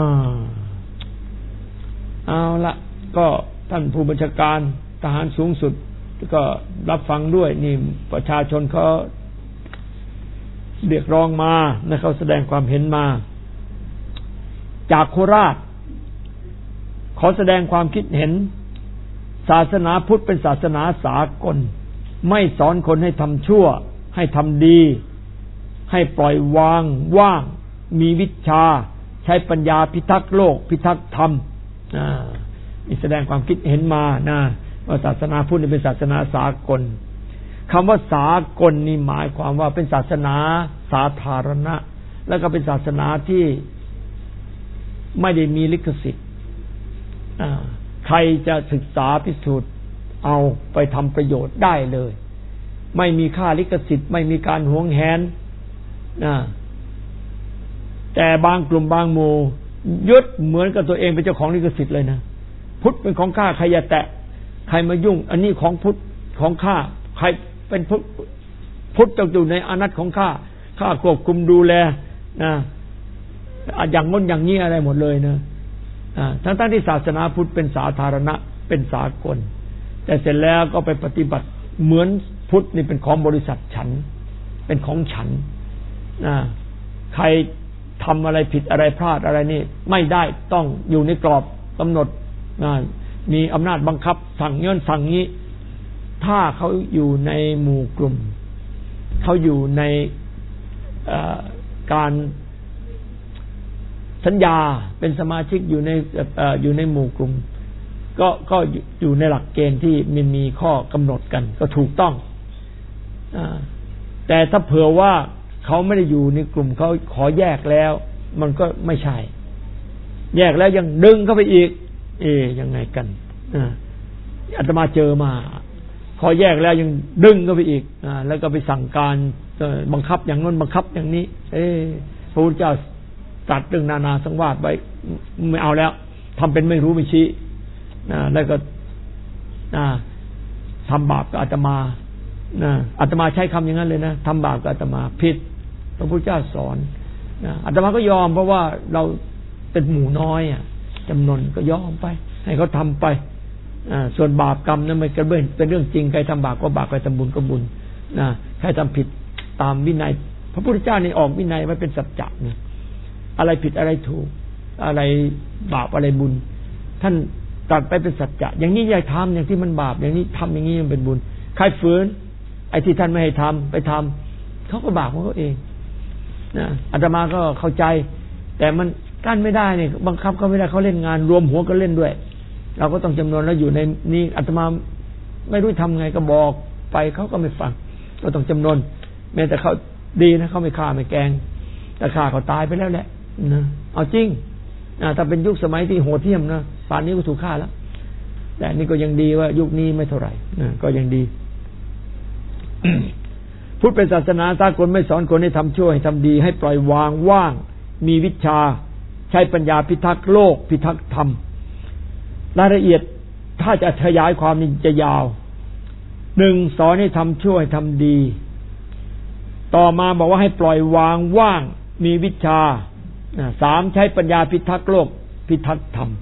[SPEAKER 1] เอาละก็ท่านผู้บัญชาการทหารสูงสุดก็รับฟังด้วยนี่ประชาชนเขาเรียกร้องมานะเขาแสดงความเห็นมาจากโคราชขอแสดงความคิดเห็นศาสนาพุทธเป็นศาสนาสากลไม่สอนคนให้ทำชั่วให้ทำดีให้ปล่อยวางว่างมีวิชาใช้ปัญญาพิทักษ์โลกพิทักษ์ธรรมอ่านี่แสดงความคิดเห็นมานะว่าศาสนาพุทธเป็นศาสนาสากลคำว่าสากลนี่หมายความว่าเป็นศาสนาสาธารณะแล้วก็เป็นศาสนาที่ไม่ได้มีลิขสิทธิ์ใครจะศึกษาพิสูจน์เอาไปทำประโยชน์ได้เลยไม่มีค่าลิขสิทธิ์ไม่มีการหวงแหนนะแต่บางกลุ่มบางหมู่ยึดเหมือนกับตัวเองเป็นเจ้าของลิขสิทธิ์เลยนะพุทธเป็นของข้าใครอย่าแตะใครมายุ่งอันนี้ของพุทธของข้าใครเป็นพุทธพุทธจะอยู่ในอานัตของข้าข้าควบคุมดูแลนะอย่างง้นอย่างนี้อะไรหมดเลยนะทั้งทั้งที่ศาสนาพุทธเป็นสาธารณะเป็นสากลแต่เสร็จแล้วก็ไปปฏิบัติเหมือนพุทธนี่เป็นของบริษัทฉันเป็นของฉันนะใครทำอะไรผิดอะไรพลาดอะไรนี่ไม่ได้ต้องอยู่ในกรอบกำหนดนะมีอำนาจบังคับสั่งเงื่อนสั่งนี้ถ้าเขาอยู่ในหมู่กลุ่มเขาอยู่ในการสัญญาเป็นสมาชิกอยู่ในอยู่ในหมู่กลุ่มก็ก็อยู่ในหลักเกณฑ์ที่มันมีข้อกำหนดกันก็ถูกต้องแต่ถ้าเผื่อว่าเขาไม่ได้อยู่ในกลุ่มเขาขอแยกแล้วมันก็ไม่ใช่แยกแล้วยังดึงเข้าไปอีกเอ๊ยยังไงกันอาตมาเจอมาขอแยกแล้วยังดึงเข้าไปอีกแล้วก็ไปสั่งการบังคับอย่างนั้นบังคับอย่างนี้เอ๊ะพระพุทธเจ้าตัดเรื่องนานาสังวาสไว้ไม่เอาแล้วทำเป็นไม่รู้ไม่ชี้นะแล้วก็ทำบาปกับอาตมานะอาตมาใช้คำอย่างนั้นเลยนะทำบาปกับอาตมาผิดพระพุทธเจ้าสอนนะอาตมาก็ยอมเพราะว่าเราเป็นหมู่น้อยอ่ะจำนวนก็ยอมไปให้เขาทำไปส่วนบาปกรรมนั้นมันก็เป็นเรื่องจริงใครทำบาปก็บาปใครทำบุญก็บุญนะใครทำผิดตามวินัยพระพุทธเจ้านี่ออกวินัยไว้เป็นสัจจะนะอะไรผิดอะไรถูกอะไรบาปอะไรบุญท่านตรัสไปเป็นสัจจะอย่างนี้อย่าทำอย่างที่มันบาปอย่างนี้ทำอย่างนี้มันเป็นบุญใครฝืนไอ้ที่ท่านไม่ให้ทำไปทำเขาก็บาปของเขาเองนะอาตมาก็เข้าใจแต่มันกั้นไม่ได้เนี่ยบังคับเขาไม่ได้เขาเล่นงานรวมหัวกันเล่นด้วยเราก็ต้องจำนวนแล้วอยู่ในนี้อาตมาไม่รู้ทำไงก็บอกไปเขาก็ไม่ฟังก็ต้องจำนวนแม้แต่เขาดีนะเขาไม่ฆ่าไม่แกงแต่ฆ่าเขาตายไปแล้วแหละนะเอาจริงนะถ้าเป็นยุคสมัยที่โหดเหี้ยมนะป่านนี้ก็ถูกฆ่าแล้วแต่นี่ก็ยังดีว่ายุคนี้ไม่เท่าไหร่นะก็ยังดี พุทธเป็นศาสนาสากลไม่สอนคนให้ทำชั่วให้ทำดีให้ปล่อยวางว่างมีวิชาใช้ปัญญาพิทักษ์โลกพิทักษ์ธรรมรายละเอียดถ้าจะขยายความนี่จะยาวหนึ่งสอนให้ทำชั่วให้ทำดีต่อมาบอกว่าให้ปล่อยวางว่างมีวิชาสามใช้ปัญญาพิทักษ์โลกพิทักษ์ธรรม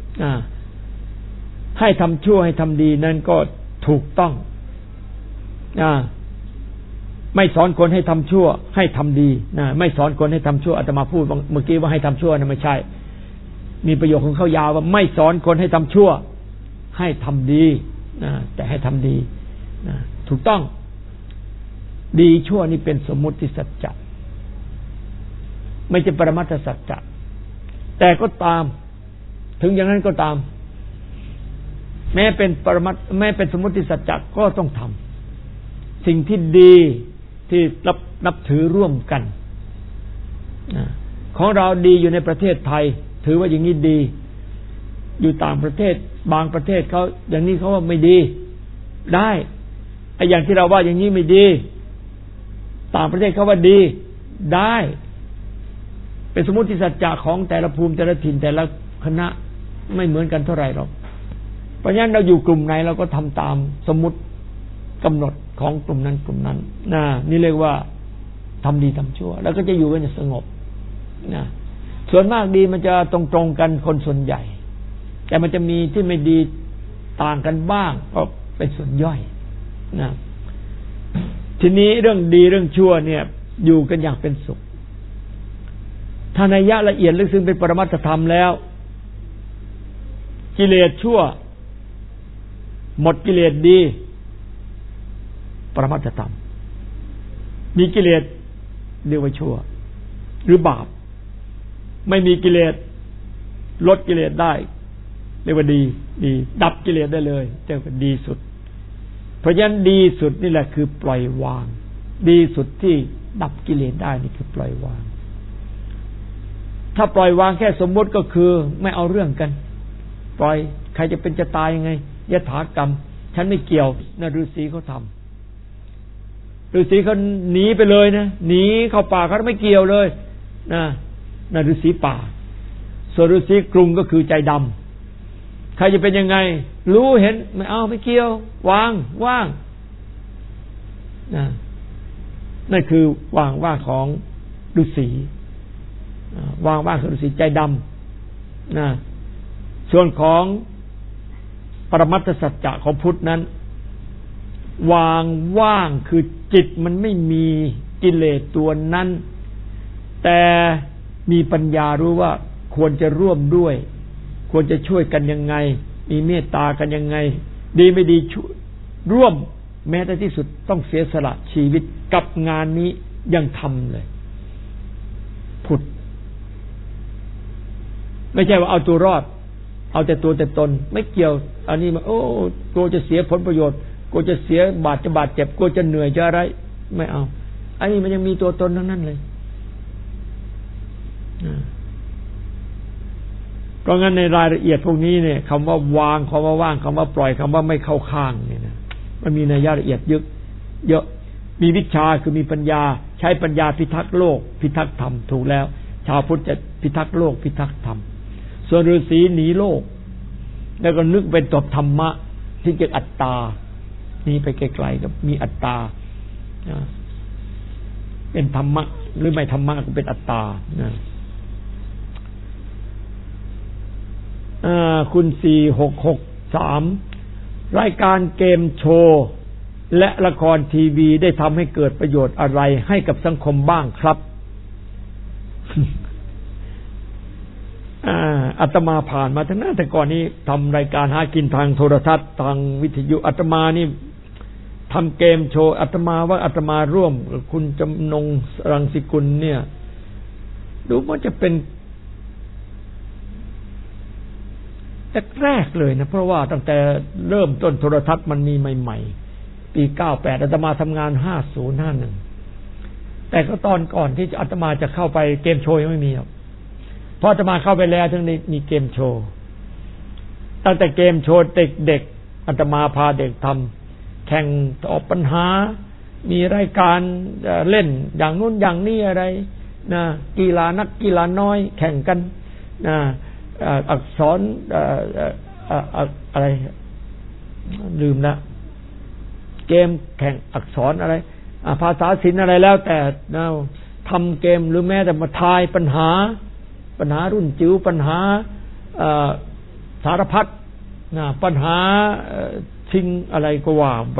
[SPEAKER 1] ให้ทำชั่วให้ทำดีนั่นก็ถูกต้องไม่สอนคนให้ทำชั่วให้ทำดีนะไม่สอนคนให้ทำชั่วอาตมาพูดเมื่อกี้ว่าให้ทำชั่วนะไม่ใช่มีประโยคของเขายาวว่าไม่สอนคนให้ทำชั่วให้ทำดีนะแต่ให้ทำดีนะถูกต้องดีชั่วนี่เป็นสมมุติสัจจะไม่ใช่ปรมัตถสัจจะแต่ก็ตามถึงอย่างนั้นก็ตามแม้เป็นปรมัตถ์แม้เป็นสมมุติสัจจะก็ต้องทำสิ่งที่ดีที่รับนับถือร่วมกันของเราดีอยู่ในประเทศไทยถือว่าอย่างนี้ดีอยู่ต่างประเทศบางประเทศเขาอย่างนี้เขาว่าไม่ดีได้ไอ้อย่างที่เราว่าอย่างนี้ไม่ดีต่างประเทศเขาว่าดีได้เป็นสมมุติสัจจะของแต่ละภูมิแต่ละถิ่นแต่ละคณะไม่เหมือนกันเท่าไหร่หรอกเพราะฉะนั้นเราอยู่กลุ่มไหนเราก็ทำตามสมมุติกำหนดของกลุ่มนั้นกลุ่มนั้นนะนี่เรียกว่าทำดีทำชั่วแล้วก็จะอยู่กันอย่างสงบนะส่วนมากดีมันจะตรงๆกันคนส่วนใหญ่แต่มันจะมีที่ไม่ดีต่างกันบ้างก็เป็นส่วนย่อยนะทีนี้เรื่องดีเรื่องชั่วเนี่ยอยู่กันอย่างเป็นสุขถ้านัยยะละเอียดลึกซึ้งเป็นปรมัตถธรรมแล้วกิเลสชั่วหมดกิเลสดีปรมัตถธรรมมีกิเลสเรียกว่าชั่วหรือบาปไม่มีกิเลสลดกิเลสได้เรียกว่าดีดีดับกิเลสได้เลยเรียกว่าดีสุดเพราะฉะนั้นดีสุดนี่แหละคือปล่อยวางดีสุดที่ดับกิเลสได้นี่คือปล่อยวางถ้าปล่อยวางแค่สมมติก็คือไม่เอาเรื่องกันปล่อยใครจะเป็นจะตายยังไงยถากรรมฉันไม่เกี่ยวนะฤาษีเขาทำฤาษีเขาหนีไปเลยนะหนีเข้าป่าเขาไม่เกี่ยวเลยนะนะฤาษีป่าส่วนฤาษีกรุงก็คือใจดำใครจะเป็นยังไงรู้เห็นไม่เอาไม่เกี่ยววางว่างนะนั่นคือวางว่างของฤาษีวางว่างของฤาษีใจดำนะส่วนของปรมัตถสัจจะของพุทธนั้นวางว่างคือจิตมันไม่มีกิเลสตัวนั้นแต่มีปัญญารู้ว่าควรจะร่วมด้วยควรจะช่วยกันยังไงมีเมตตากันยังไงดีไม่ดีร่วมแม้แต่ที่สุดต้องเสียสละชีวิตกับงานนี้ยังทำเลยพุทธไม่ใช่ว่าเอาตัวรอดเอาแต่ตัวแต่ตนไม่เกี่ยวอันนี้มาโอ้กลัวจะเสียผลประโยชน์กลัวจะเสียบาดจะบาดเจ็บกลัวจะเหนื่อยจะอะไรไม่เอาอันนี้มันยังมีตัวตนทั้งนั้นเลยเพราะงั้นในรายละเอียดพวกนี้เนี่ยคำว่าวางคำว่าว่างคำว่าปล่อยคำว่าไม่เข้าข้างเนี่ยนะมันมีนัยละเอียดเยอะเยอะมีวิชาคือมีปัญญาใช้ปัญญาพิทักษ์โลกพิทักษ์ธรรมถูกแล้วชาวพุทธจะพิทักษ์โลกพิทักษ์ธรรมส่วนฤาษีหนีโลกแล้วก็นึกเป็นตัวธรรมะที่จะอัตตานี่ไปไกลๆกับมีอัตตาเป็นธรรมะหรือไม่ธรรมะก็เป็นอัตตานะคุณสี่หกหกสามรายการเกมโชว์และละครทีวีได้ทำให้เกิดประโยชน์อะไรให้กับสังคมบ้างครับอาตมาผ่านมาทั้งนั้นแต่ก่อนนี้ทำรายการหากินทางโทรทัศน์ทางวิทยุอาตมานี่ทำเกมโชว์อาตมาว่าอาตมาร่วมกับคุณจำนงรังสิกุลเนี่ยดูว่าจะเป็นแรกๆเลยนะเพราะว่าตั้งแต่เริ่มต้นโทรทัศน์มันมีใหม่ๆปีเก้าแปดอาตมาทำงานห้าศูนย์ห้าหนึ่งแต่ก็ตอนก่อนที่อาตมาจะเข้าไปเกมโชว์ยังไม่มีหรอกพออาตมาเข้าไปแล้วถึงได้มีเกมโชว์ตั้งแต่เกมโชว์เด็กๆอาตมาพาเด็กทำแข่งตอบปัญหามีรายการเล่นอย่างนู้นอย่างนี้อะไรนะกีฬานักกีฬาน้อยแข่งกันนะอักษรอะไรลืมละเกมแข่งอักษรอะไรภาษาศิลป์อะไรแล้วแต่นะทำเกมหรือแม้แต่มาทายปัญหาปัญหารุ่นจิ๋วปัญหาสารพัดนะปัญหาชิงอะไรก็ว่าไป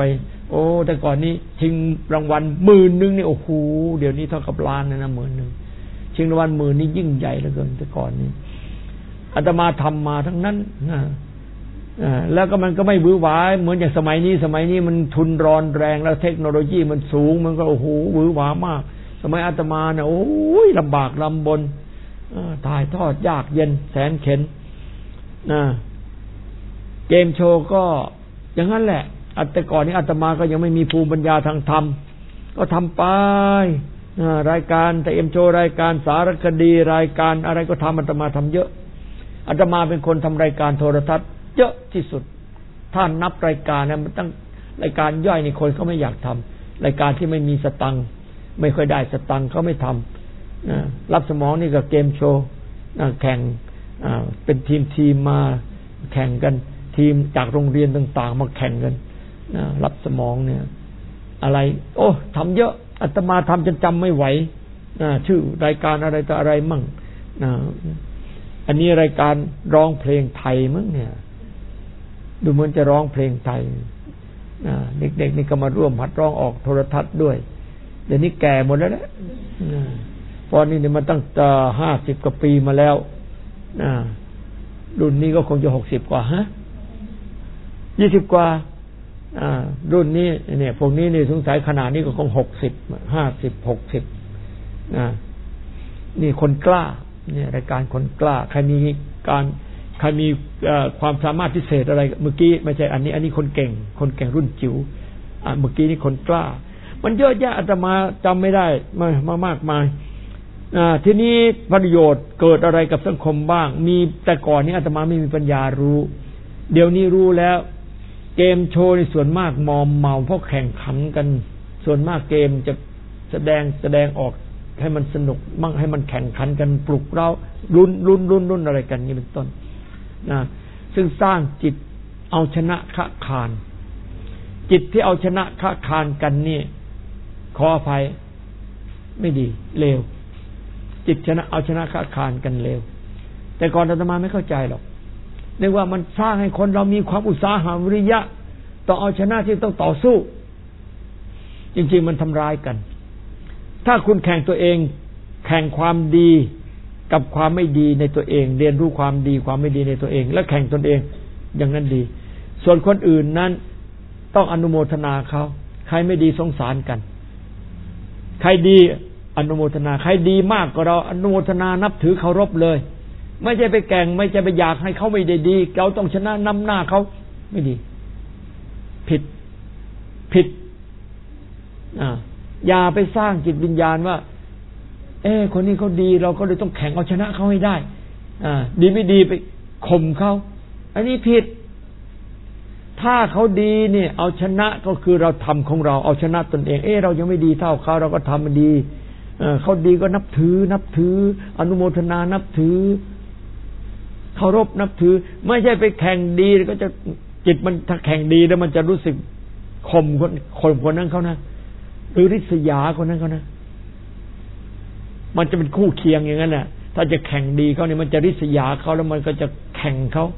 [SPEAKER 1] โอ้แต่ก่อนนี้ชิงรางวัลหมื่นนึงนี่โอ้โหเดี๋ยวนี้เท่ากับล้านนะนะหมื่นนึงชิงรางวัลหมื่นนี่ยิ่งใหญ่เหลือเกินแต่ก่อนนี้อาตมาทำมาทั้งนั้นนะแล้วก็มันก็ไม่บื้อหวายเหมือนอย่างสมัยนี้สมัยนี้มันทุนร้อนแรงแล้วเทคโนโลยีมันสูงมันก็โอ้โหบื้อหวามากสมัยอาตมาเนี่ยโอ้ยลำบากลำบนถ่ายทอดยากเย็นแสนเข็ญนะเกมโชว์ก็อย่างนั้นแหละแต่ก่อนนี้อาตมาก็ยังไม่มีภูมิปัญญาทางธรรมก็ทำไปรายการแต่เอ็มโชว์รายการสารคดีรายการอะไรก็ทำอาตมาทำเยอะอาตมาเป็นคนทำรายการโทรทัศน์เยอะที่สุดถ้านับรายการนะมันตั้งรายการย่อยนี่คนเขาไม่อยากทำรายการที่ไม่มีสตังค์ไม่ค่อยได้สตังค์เขาไม่ทำนะรับสมองนี่ก็เกมโชว์แข่งเป็นทีมทีมมาแข่งกันทีมจากโรงเรียนต่างๆมาแข่งกันนะรับสมองเนี่ยอะไรโอ้ทำเยอะอาตมาทำจนจำไม่ไหวนะชื่อรายการอะไรต่ออะไรมั่งนะอันนี้รายการร้องเพลงไทยมั้งเนี่ยดูเหมือนจะร้องเพลงไทยนะเด็กๆนี่ก็มาร่วมหัดร้องออกโทรทัศน์ด้วยเดี๋ยวนี้แก่หมดแล้วนะพอนี่เนี่ยมันตั้งแต่ห้าสิบกว่าปีมาแล้วนะรุ่นนี้ก็คงจะหกสิบกว่าฮะยี่สิบกว่าอ่ารุ่นนี้เนี่ยพวกนี้นี่สงสัยขนาดนี้ก็คงหกสิบห้าสิบหกสิบอ่านี่คนกล้าเนี่ยรายการคนกล้าใครมีการใครมีความสามารถพิเศษอะไรเมื่อกี้ไม่ใช่อันนี้อันนี้คนเก่งคนเก่งรุ่นจิ๋วอ่าเมื่อกี้นี่คนกล้ามันเยอะแยะอาตมาจำไม่ได้มามามากมายอ่าทีนี้ประโยชน์เกิดอะไรกับสังคมบ้างมีแต่ก่อนนี้อาตมาไม่มีปัญญารู้เดี๋ยวนี้รู้แล้วเกมโชว์ในส่วนมากมอมเมาเพราะแข่งขันกันส่วนมากเกมจะแสดงแสดงออกให้มันสนุกมั่งให้มันแข่งขันกันปลุกเราลุ้นลุ้นลุ้นลุ้นอะไรกันนี่เป็นต้นนะซึ่งสร้างจิตเอาชนะค้าคานจิตที่เอาชนะค้าคานกันนี่ขออภัยไม่ดีเลวจิตชนะเอาชนะค้าคานกันเลวแต่ก่อนอาตมาไม่เข้าใจหรอกนึกว่ามันสร้างให้คนเรามีความอุตสาหะวิริยะต้องเอาชนะที่ต้องต่อสู้จริงๆมันทำร้ายกันถ้าคุณแข่งตัวเองแข่งความดีกับความไม่ดีในตัวเองเรียนรู้ความดีความไม่ดีในตัวเองและแข่งตนเองอย่างนั้นดีส่วนคนอื่นนั้นต้องอนุโมทนาเขาใครไม่ดีสงสารกันใครดีอนุโมทนาใครดีมากก็เราอนุโมทนานับถือเคารพเลยไม่ใช่ไปแข่งไม่ใช่ไปอยากให้เขาไม่ได้ดีเราต้องชนะนำหน้าเขาไม่ดีผิดผิดอ่าอย่าไปสร้างจิตวิญญาณว่าเอ้คนนี้เขาดีเราก็เลยต้องแข่งเอาชนะเขาให้ได้อ่าดีไม่ดีไปข่มเขาอันนี้ผิดถ้าเขาดีเนี่ยเอาชนะก็คือเราทำของเราเอาชนะตนเองเอ้เรายังไม่ดีเท่าเขาเราก็ทำมันดีเออเขาดีก็นับถือนับถืออนุโมทนานับถือเคารพนับถือไม่ใช่ไปแข่งดีก็จะจิตมันถ้าแข่งดีแล้วมันจะรู้สึกข่มคนข่มคนนั้นเขานะหรือริษยาคนนั้นเขานะมันจะเป็นคู่เคียงอย่างนั้นแหละถ้าจะแข่งดีเขาเนี่ยมันจะริษยาเขาแล้วมันก็จะแข่งเขา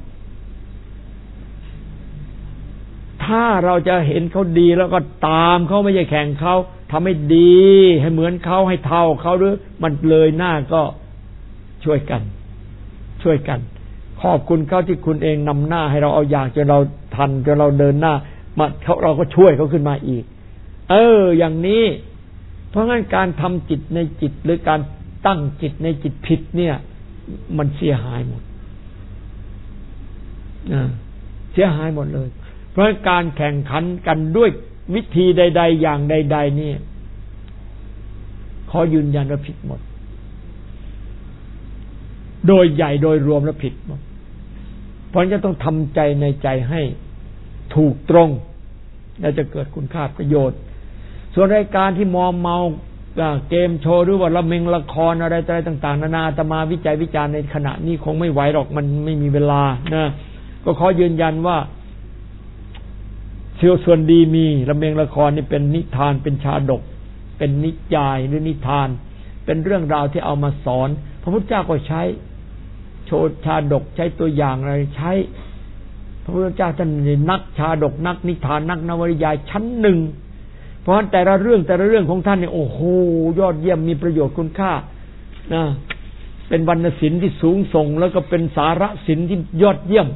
[SPEAKER 1] ถ้าเราจะเห็นเขาดีแล้วก็ตามเขาไม่ใช่แข่งเขาทำให้ดีให้เหมือนเขาให้เท่าเขาหรือมันเลยหน้าก็ช่วยกันช่วยกันขอบคุณเขาที่คุณเองนำหน้าให้เราเอาอย่างจนเราทันจนเราเดินหน้ามาเขาเราก็ช่วยเขาขึ้นมาอีกเอออย่างนี้เพราะงั้นการทำจิตในจิตหรือการตั้งจิตในจิตผิดเนี่ยมันเสียหายหมดนะเสียหายหมดเลยเพราะการแข่งขันกันด้วยวิธีใดๆอย่างใดๆนี่ขอยืนยันว่าผิดหมดโดยใหญ่โดยรวมแล้วผิดหมดเพราะจะต้องทำใจในใจให้ถูกตรงแล้วจะเกิดคุณค่าประโยชน์ส่วนรายการที่มอมเมาเกมโชว์หรือว่าละเมงละครอะไรอะไรต่างๆนานาอาตมาวิจัยวิจารณ์ในขณะนี้คงไม่ไหวหรอกมันไม่มีเวลานะก็ขอยืนยันว่าเชื่อส่วนดีมีละเมงละครนี่เป็นนิทานเป็นชาดกเป็นนิยายหรือนิทานเป็นเรื่องราวที่เอามาสอนพระพุทธเจ้าก็ใช้โชว์ชาดกใช้ตัวอย่างอะไรใช้พระพุทธเจ้าท่านนักชาดกนักนิทานนักนวนิยายชั้นหนึ่งเพราะฉะนั้นแต่ละเรื่องแต่ละเรื่องของท่านเนี่ยโอ้โหยอดเยี่ยมมีประโยชน์คุณค่านะเป็นวรรณศิลป์ที่สูงส่งแล้วก็เป็นสาระศิลป์ที่ยอดเยี่ยม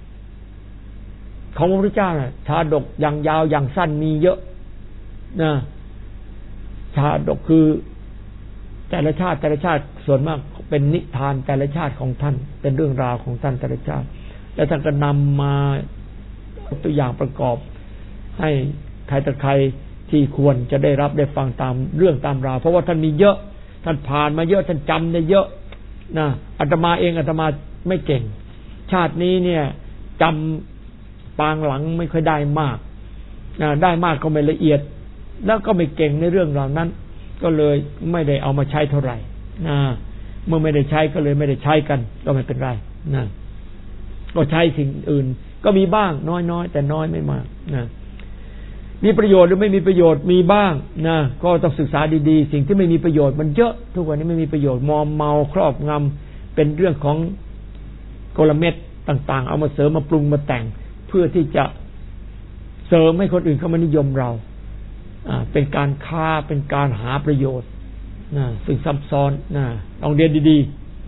[SPEAKER 1] ของพระพุทธเจ้าน่ะชาดกอย่างยาวอย่างสั้นมีเยอะนะชาดกคือแต่ละชาติแต่ละชาติส่วนมากเป็นนิทานแต่ละชาติของท่านเป็นเรื่องราวของท่านแต่ละชาติแล้วท่านก็นำมาตัวอย่างประกอบให้ใครต่อใครที่ควรจะได้รับได้ฟังตามเรื่องตามราวเพราะว่าท่านมีเยอะท่านผ่านมาเยอะท่านจำได้เยอะนะอาตมาเองอาตมาไม่เก่งชาตินี้เนี่ยจำปางหลังไม่ค่อยได้มากนะได้มากก็ไม่ละเอียดแล้วก็ไม่เก่งในเรื่องเหล่านั้นก็เลยไม่ได้เอามาใช้เท่าไหร่นะเมื่อไม่ได้ใช้ก็เลยไม่ได้ใช้กันก็ไม่เป็นไรนะก็ใช้สิ่งอื่นก็มีบ้างน้อยๆแต่น้อยไม่มากนะมีประโยชน์หรือไม่มีประโยชน์มีบ้างนะก็ต้องศึกษาดีๆสิ่งที่ไม่มีประโยชน์มันเยอะทุกวันนี้ไม่มีประโยชน์มอมเมาครอบงำเป็นเรื่องของกลเม็ดต่างๆเอามาเสริมมาปรุงมาแต่งเพื่อที่จะเสริมให้คนอื่นเข้ามานิยมเราอ่าเป็นการค้าเป็นการหาประโยชน์นะซึ่งซับซ้อนนะต้องเรียนดี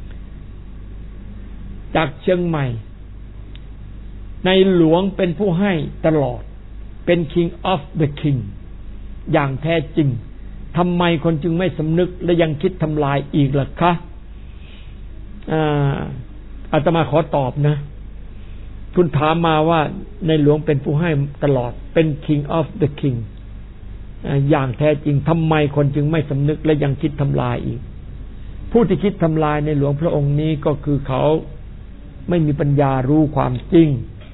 [SPEAKER 1] ๆจากเชียงใหม่ในหลวงเป็นผู้ให้ตลอดเป็น King of the King อย่างแท้จริงทำไมคนจึงไม่สำนึกและยังคิดทำลายอีกล่ะคะอ่าอาตมาขอตอบนะคุณถามมาว่าในหลวงเป็นผู้ให้ตลอดเป็น King of the King อย่างแท้จริงทำไมคนจึงไม่สำนึกและยังคิดทำลายอีกผู้ที่คิดทำลายในหลวงพระองค์นี้ก็คือเขาไม่มีปัญญารู้ความจริง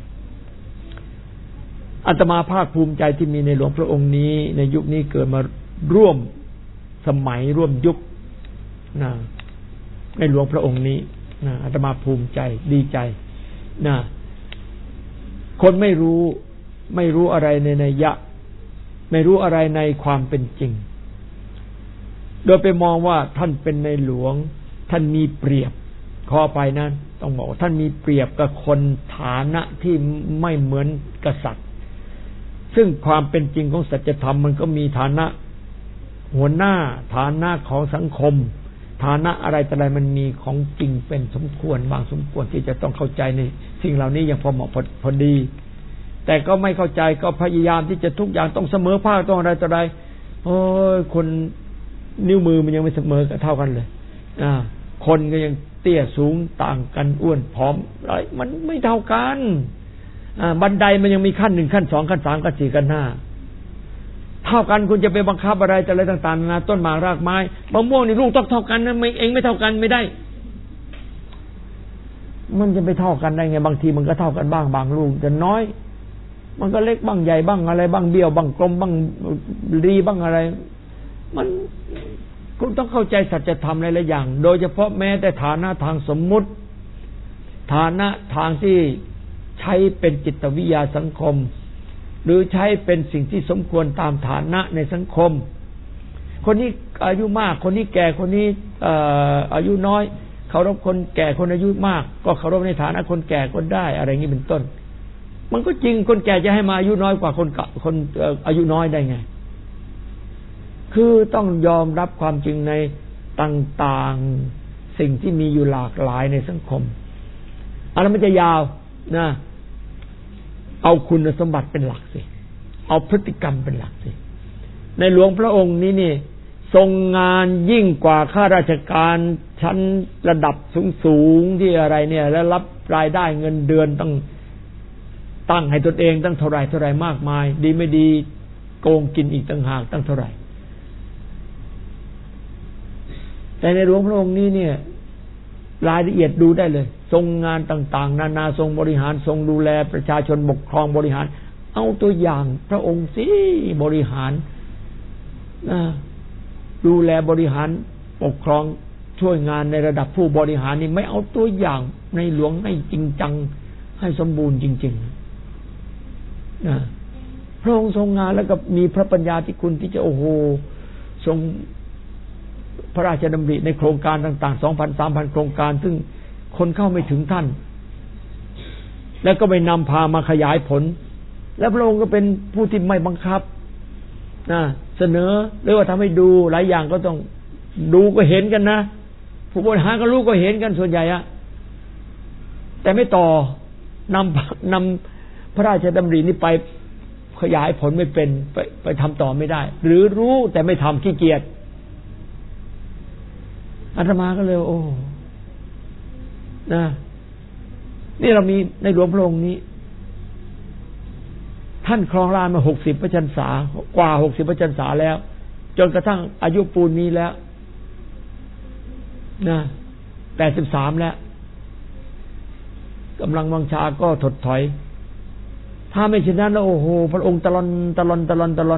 [SPEAKER 1] อาตมาภาคภูมิใจที่มีในหลวงพระองค์นี้ในยุคนี้เกิดมาร่วมสมัยร่วมยุคนะในหลวงพระองค์นี้นะอาตมาภูมิใจดีใจนะคนไม่รู้ไม่รู้อะไรในนัยยะไม่รู้อะไรในความเป็นจริงโดยไปมองว่าท่านเป็นในหลวงท่านมีเปรียบขอไปนั้นต้องบอกท่านมีเปรียบกับคนฐานะที่ไม่เหมือนกษัตริย์ซึ่งความเป็นจริงของสัจธรรมมันก็มีฐานะหัวหน้าฐานะของสังคมฐานะอะไรแต่อะไรมันมีของจริงเป็นสมควรบางสมควรที่จะต้องเข้าใจในสิ่งเหล่านี้อย่างพอเหมาะพอดีแต่ก็ไม่เข้าใจก็พยายามที่จะทุกอย่างต้องเสมอภาคต้องอะไรต่ออะไรโอ้ยคนนิ้วมือมันยังไม่เสมอกันเท่ากันเลยอ่าคนก็ยังเตี้ยสูงต่างกันอ้วนผอมอะไรมันไม่เท่ากันอ่าบันไดมันยังมีขั้นหนึ่งขั้นสองขั้นสามขั้นสี่ขั้นห้าเท่ากันคุณจะไปบังคับอะไรแต่อะไรต่างๆนาต้นหมากรากไม้มะม่วงนี่ลูกต้องเท่ากันนะไม่เองไม่เท่ากันไม่ได้มันจะไปเท่ากันได้ไงบางทีมันก็เท่ากันบ้างบางลูกแต่น้อยมันก็เล็กบ้างใหญ่บ้างอะไรบ้างเบี้ยวบ้างกลมบ้างรีบ้างอะไรมันคุณต้องเข้าใจสัจธรรมหลายๆอย่างโดยเฉพาะแม้แต่ฐานะทางสมมุติฐานะทางที่ใช้เป็นจิตวิทยาสังคมหรือใช้เป็นสิ่งที่สมควรตามฐานะในสังคมคนนี้อายุมากคนนี้แก่คนนี้อายุน้อยเคารพคนแก่คนอายุมากก็เคารพในฐานะคนแก่ก็ได้อะไรอย่างนี้เป็นต้นมันก็จริงคนแก่จะให้มาอายุน้อยกว่าคนคนอายุน้อยได้ไงคือต้องยอมรับความจริงในต่างๆสิ่งที่มีอยู่หลากหลายในสังคมอะไรมันจะยาวนะเอาคุณสมบัติเป็นหลักสิเอาพฤติกรรมเป็นหลักสิในหลวงพระองค์นี้นี่ทรงงานยิ่งกว่าข้าราชการชั้นระดับสูงๆที่อะไรเนี่ยแล้วรับรายได้เงินเดือนต้องตั้งให้ตนเองตั้งเท่าไรเท่าไรมากมายดีไม่ดีโกงกินอีกต่างหากตั้งเท่าไรแต่ในหลวงพระองค์นี้เนี่ยรายละเอียดดูได้เลยทรงงานต่างๆนานาทรงบริหารทรงดูแลประชาชนปกครองบริหารเอาตัวอย่างพระองค์สิบริหารนะดูแลบริหารปกครองช่วยงานในระดับผู้บริหารนี่ไม่เอาตัวอย่างในหลวงให้จริงจังให้สมบูรณ์จริงๆนะพระองค์ทรงงานแล้วก็มีพระปัญญาที่คุณที่จะโอ้โหทรงพระราชดำริในโครงการต่างๆ สองพัน สามพัน โครงการซึ่งคนเข้าไม่ถึงท่านแล้วก็ไปนำพามาขยายผลแล้วพระองค์ก็เป็นผู้ที่ไม่บังคับนะเสนอหรือว่าทำให้ดูหลายอย่างก็ต้องดูก็เห็นกันนะผู้บริหารก็รู้ก็เห็นกันส่วนใหญ่อะแต่ไม่ต่อนำนำพระราชดำรินี้ไปขยายผลไม่เป็นไปไปทำต่อไม่ได้หรือรู้แต่ไม่ทำขี้เกียจอาตมาก็เลยโอ้นะนี่เรามีในหลวงพระองค์นี้ท่านครองราชมาหกสิบพระชนษากว่าหกสิบพระชนษาแล้วจนกระทั่งอายุปูนนี้แล้วนะแปดสิบสามแล้วกำลังวังชาก็ถดถอยถ้าไม่เช่นนั้นแล้วโอ้โหพระองค์ตะลอนตะลอนตะลอนตะลอน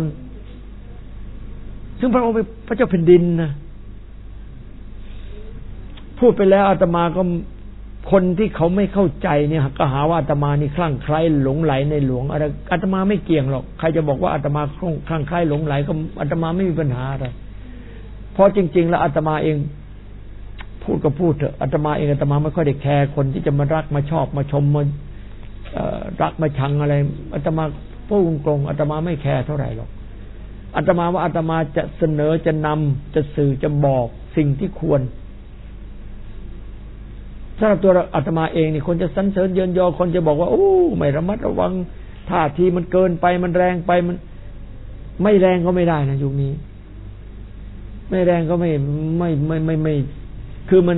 [SPEAKER 1] ซึ่งพระองค์เป็นพระเจ้าแผ่นดินนะพูดไปแล้วอาตมาก็คนที่เขาไม่เข้าใจเนี่ยก็หาว่าอาตมานี่คลั่งไคล้หลงไหลในหลวงอะไรอาตมาไม่เกี่ยงหรอกใครจะบอกว่าอาตมาคลั่งไคล้หลงไหลก็อาตมาไม่มีปัญหาอะไรเพราะจริงๆแล้วอาตมาเองพูดก็พูดเถอะอาตมาเองอาตมาไม่ค่อยได้แคร์คนที่จะมารักมาชอบมาชมมารักมาชังอะไรอาตมาพูดตรงๆอาตมาไม่แคร์เท่าไหร่หรอกอาตมาว่าอาตมาจะเสนอจะนำจะสื่อจะบอกสิ่งที่ควรสำหรับตัวอาตมาเองนี่คนจะสรรเสริญเยินยอคนจะบอกว่าโอ้ไม่ระมัดระวังท่าทีมันเกินไปมันแรงไปมันไม่แรงก็ไม่ได้นะยุคนี้ไม่แรงก็ไม่ไม่ไม่ไม่ไม่คือมัน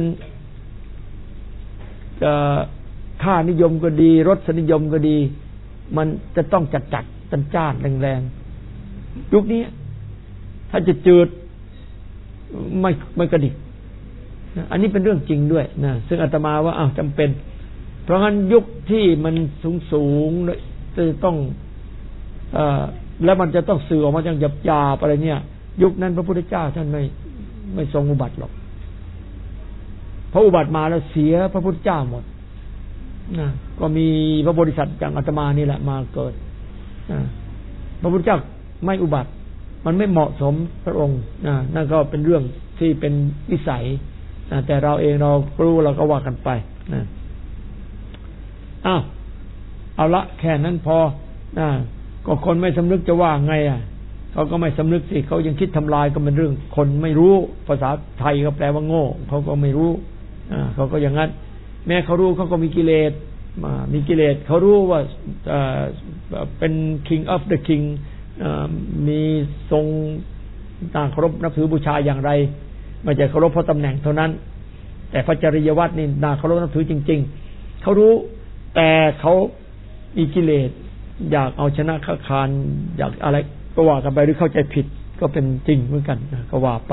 [SPEAKER 1] จะค่านิยมก็ดีรสนิยมก็ดีมันจะต้องจัดจัดจันจ้านแรงๆยุคนี้ถ้าจะจืดไม่ไม่กระดิกอันนี้เป็นเรื่องจริงด้วยนะซึ่งอาตมาว่าอ้าวจำเป็นเพราะงั้นยุคที่มันสูงสูงจะต้องเอ่อแล้วมันจะต้องสื่อออกมาอย่างหยาบๆอะไรเนี่ยยุคนั้นพระพุทธเจ้าท่านไม่ไม่ทรงอุบัติหรอกเพราะอุบัติมาแล้วเสียพระพุทธเจ้าหมดนะก็มีพระโพธิสัตว์อย่างอาตมานี่แหละมาเกิดนะพระพุทธเจ้าไม่อุบัติมันไม่เหมาะสมพระองค์นะนั่นก็เป็นเรื่องที่เป็นวิสัยนะแต่เราเองเรารู้เราก็ว่ากันไปนะอ้าวเอาละแค่นั้นพอนะก็คนไม่สำนึกจะว่าไงอ่ะเขาก็ไม่สำนึกสิเขายังคิดทำลายก็เป็นเรื่องคนไม่รู้ภาษาไทยก็แปลว่าโง่เขาก็ไม่รู้อ่าเขาก็อย่างนั้นแม้เขารู้เขาก็มีกิเลสมามีกิเลสเขารู้ว่าเป็น king of the king มีทรงต่างเคารพนับถือบูชาอย่างไรไม่ใช่เคารพเพราะตำแหน่งเท่านั้นแต่พระจริยวัตรนี่น่าเคารพนับถือจริงๆเขารู้แต่เขามีกิเลสอยากเอาชนะข้าคานอยากอะไรก็ว่ากันไปหรือเข้าใจผิดก็เป็นจริงเหมือนกันนะก็ว่าไป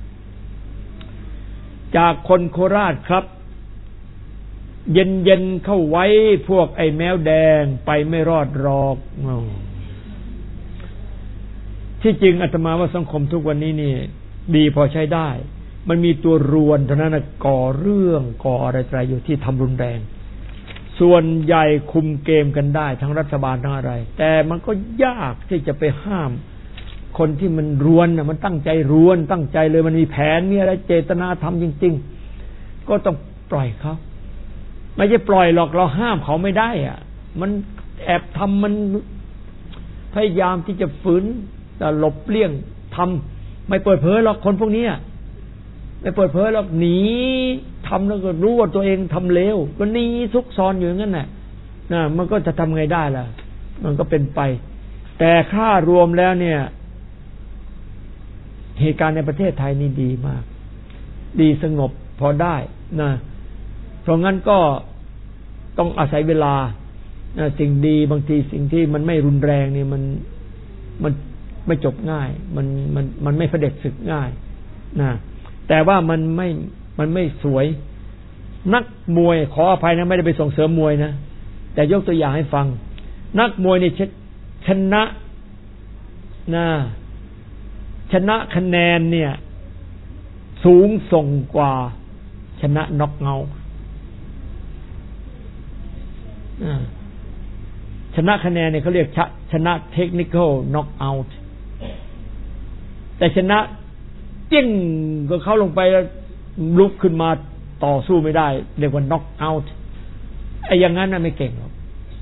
[SPEAKER 1] จากคนโคราชครับเย็นเย็นเข้าไว้พวกไอ้แมวแดงไปไม่รอดหรอกที่จริงอาตมาว่าสังคมทุกวันนี้นี่ดีพอใช้ได้มันมีตัวรวนเท่านั้นนะก่อเรื่องก่ออะไรๆอยู่ที่ทำรุนแรงส่วนใหญ่คุมเกมกันได้ทั้งรัฐบาลทั้งอะไรแต่มันก็ยากที่จะไปห้ามคนที่มันรวนน่ะมันตั้งใจรวนตั้งใจเลยมันมีแผนมีอะไรเจตนาทำจริงๆก็ต้องปล่อยเขาไม่ใช่ปล่อยหรอกเราห้ามเขาไม่ได้อ่ะมันแอบทำมันพยายามที่จะฝืนแต่หลบเลี่ยงทำไม่เปิดเผยหรอกคนพวกนี้ไม่เปิดเผยหรอกหนีทำแล้วก็รู้ว่าตัวเองทำเลวก็หนีซุกซอนอยู่อย่างนั้นแหละนะมันก็จะทำไงได้ล่ะมันก็เป็นไปแต่ค่ารวมแล้วเนี่ยเหตุการณ์ในประเทศไทยนี่ดีมากดีสงบพอได้นะเพราะงั้นก็ต้องอาศัยเวลานะสิ่งดีบางทีสิ่งที่มันไม่รุนแรงนี่มันมันไม่จบง่ายมันมันมันไม่เผด็จศึกง่ายนะแต่ว่ามันไม่มันไม่สวยนักมวยขออภัยนะไม่ได้ไปส่งเสริมมวยนะแต่ยกตัวอย่างให้ฟังนักมวยนี่ชนะนะชนะคะแนนเนี่ยสูงส่งกว่าชนะน็อกเอาท์ชนะคะแนนเนี่ยเขาเรียกชนะเทคนิคอลน็อกเอาท์แต่ชนะเจี้ยงก็เข้าลงไปแล้วลุกขึ้นมาต่อสู้ไม่ได้เรียกว่าน็อกเอาท์ไอ้อย่างนั้นน่ะไม่เก่งหรอก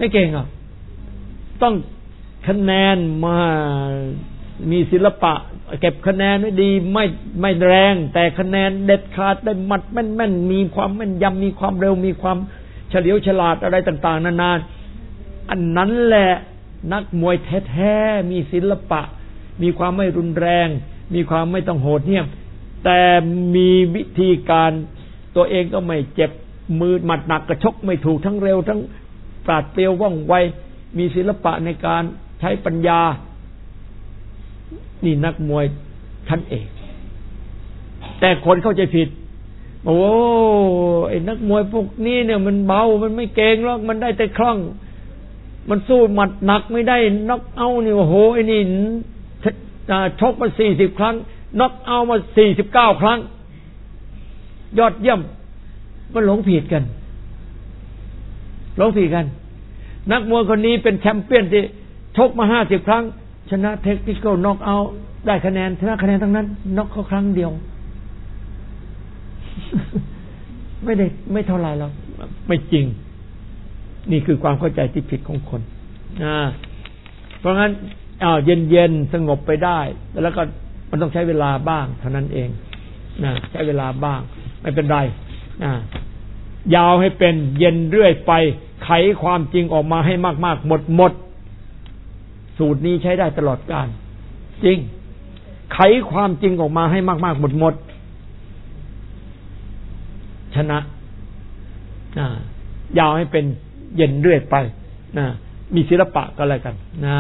[SPEAKER 1] ไม่เก่งอ่ะต้องคะแนนมามีศิลปะเก็บคะแนนไว้ดีไม่ไม่แรงแต่คะแนนเด็ดขาดได้มัดแม่นๆมีความแม่นยำมีความเร็วมีความเฉลียวฉลาดอะไรต่างๆนานาอันนั้นแหละนักมวยแท้ๆมีศิลปะมีความไม่รุนแรงมีความไม่ต้องโหดเหี้ยมแต่มีวิธีการตัวเองก็ไม่เจ็บมือหมัดหนักกระชกไม่ถูกทั้งเร็วทั้งปราดเปรียวว่องไวมีศิลปะในการใช้ปัญญานี่นักมวยชั้นเอกแต่คนเข้าใจผิดโอ้ไอ้นักมวยพวกนี้เนี่ยมันเบามันไม่เก่งหรอกมันได้แต่คล่องมันสู้หมัดหนักไม่ได้น็อกเอาท์นี่โอ้โหไอ้นี่ชกมาสี่สิบครั้งน็อกเอาท์มาสี่สิบเก้าครั้งยอดเยี่ยมมันหลงผิดกันหลงผิดกันนักมวยคนนี้เป็นแชมเปี้ยนที่ชกมาห้าสิบครั้งชนะเทคนิคอลน็อกเอาท์ได้คะแนนชนะคะแนนทั้งนั้นน็อกเขาครั้งเดียวไม่ได้ไม่เท่าไรหรอกไม่จริงนี่คือความเข้าใจที่ผิดของคนอ่าเพราะงั้นอ้าวเย็นๆสงบไปได้แล้วก็มันต้องใช้เวลาบ้างเท่านั้นเองนะใช้เวลาบ้างไม่เป็นไรอ่ายาวให้เป็นเย็นเรื่อยไปไขความจริงออกมาให้มากๆหมดหมดสูตรนี้ใช้ได้ตลอดกาลจริงไขความจริงออกมาให้มากๆหมดหมดชนะอ่ายาวให้เป็นเย็นเรื่อยไปนะมีศิลปะก็แล้วกันนะ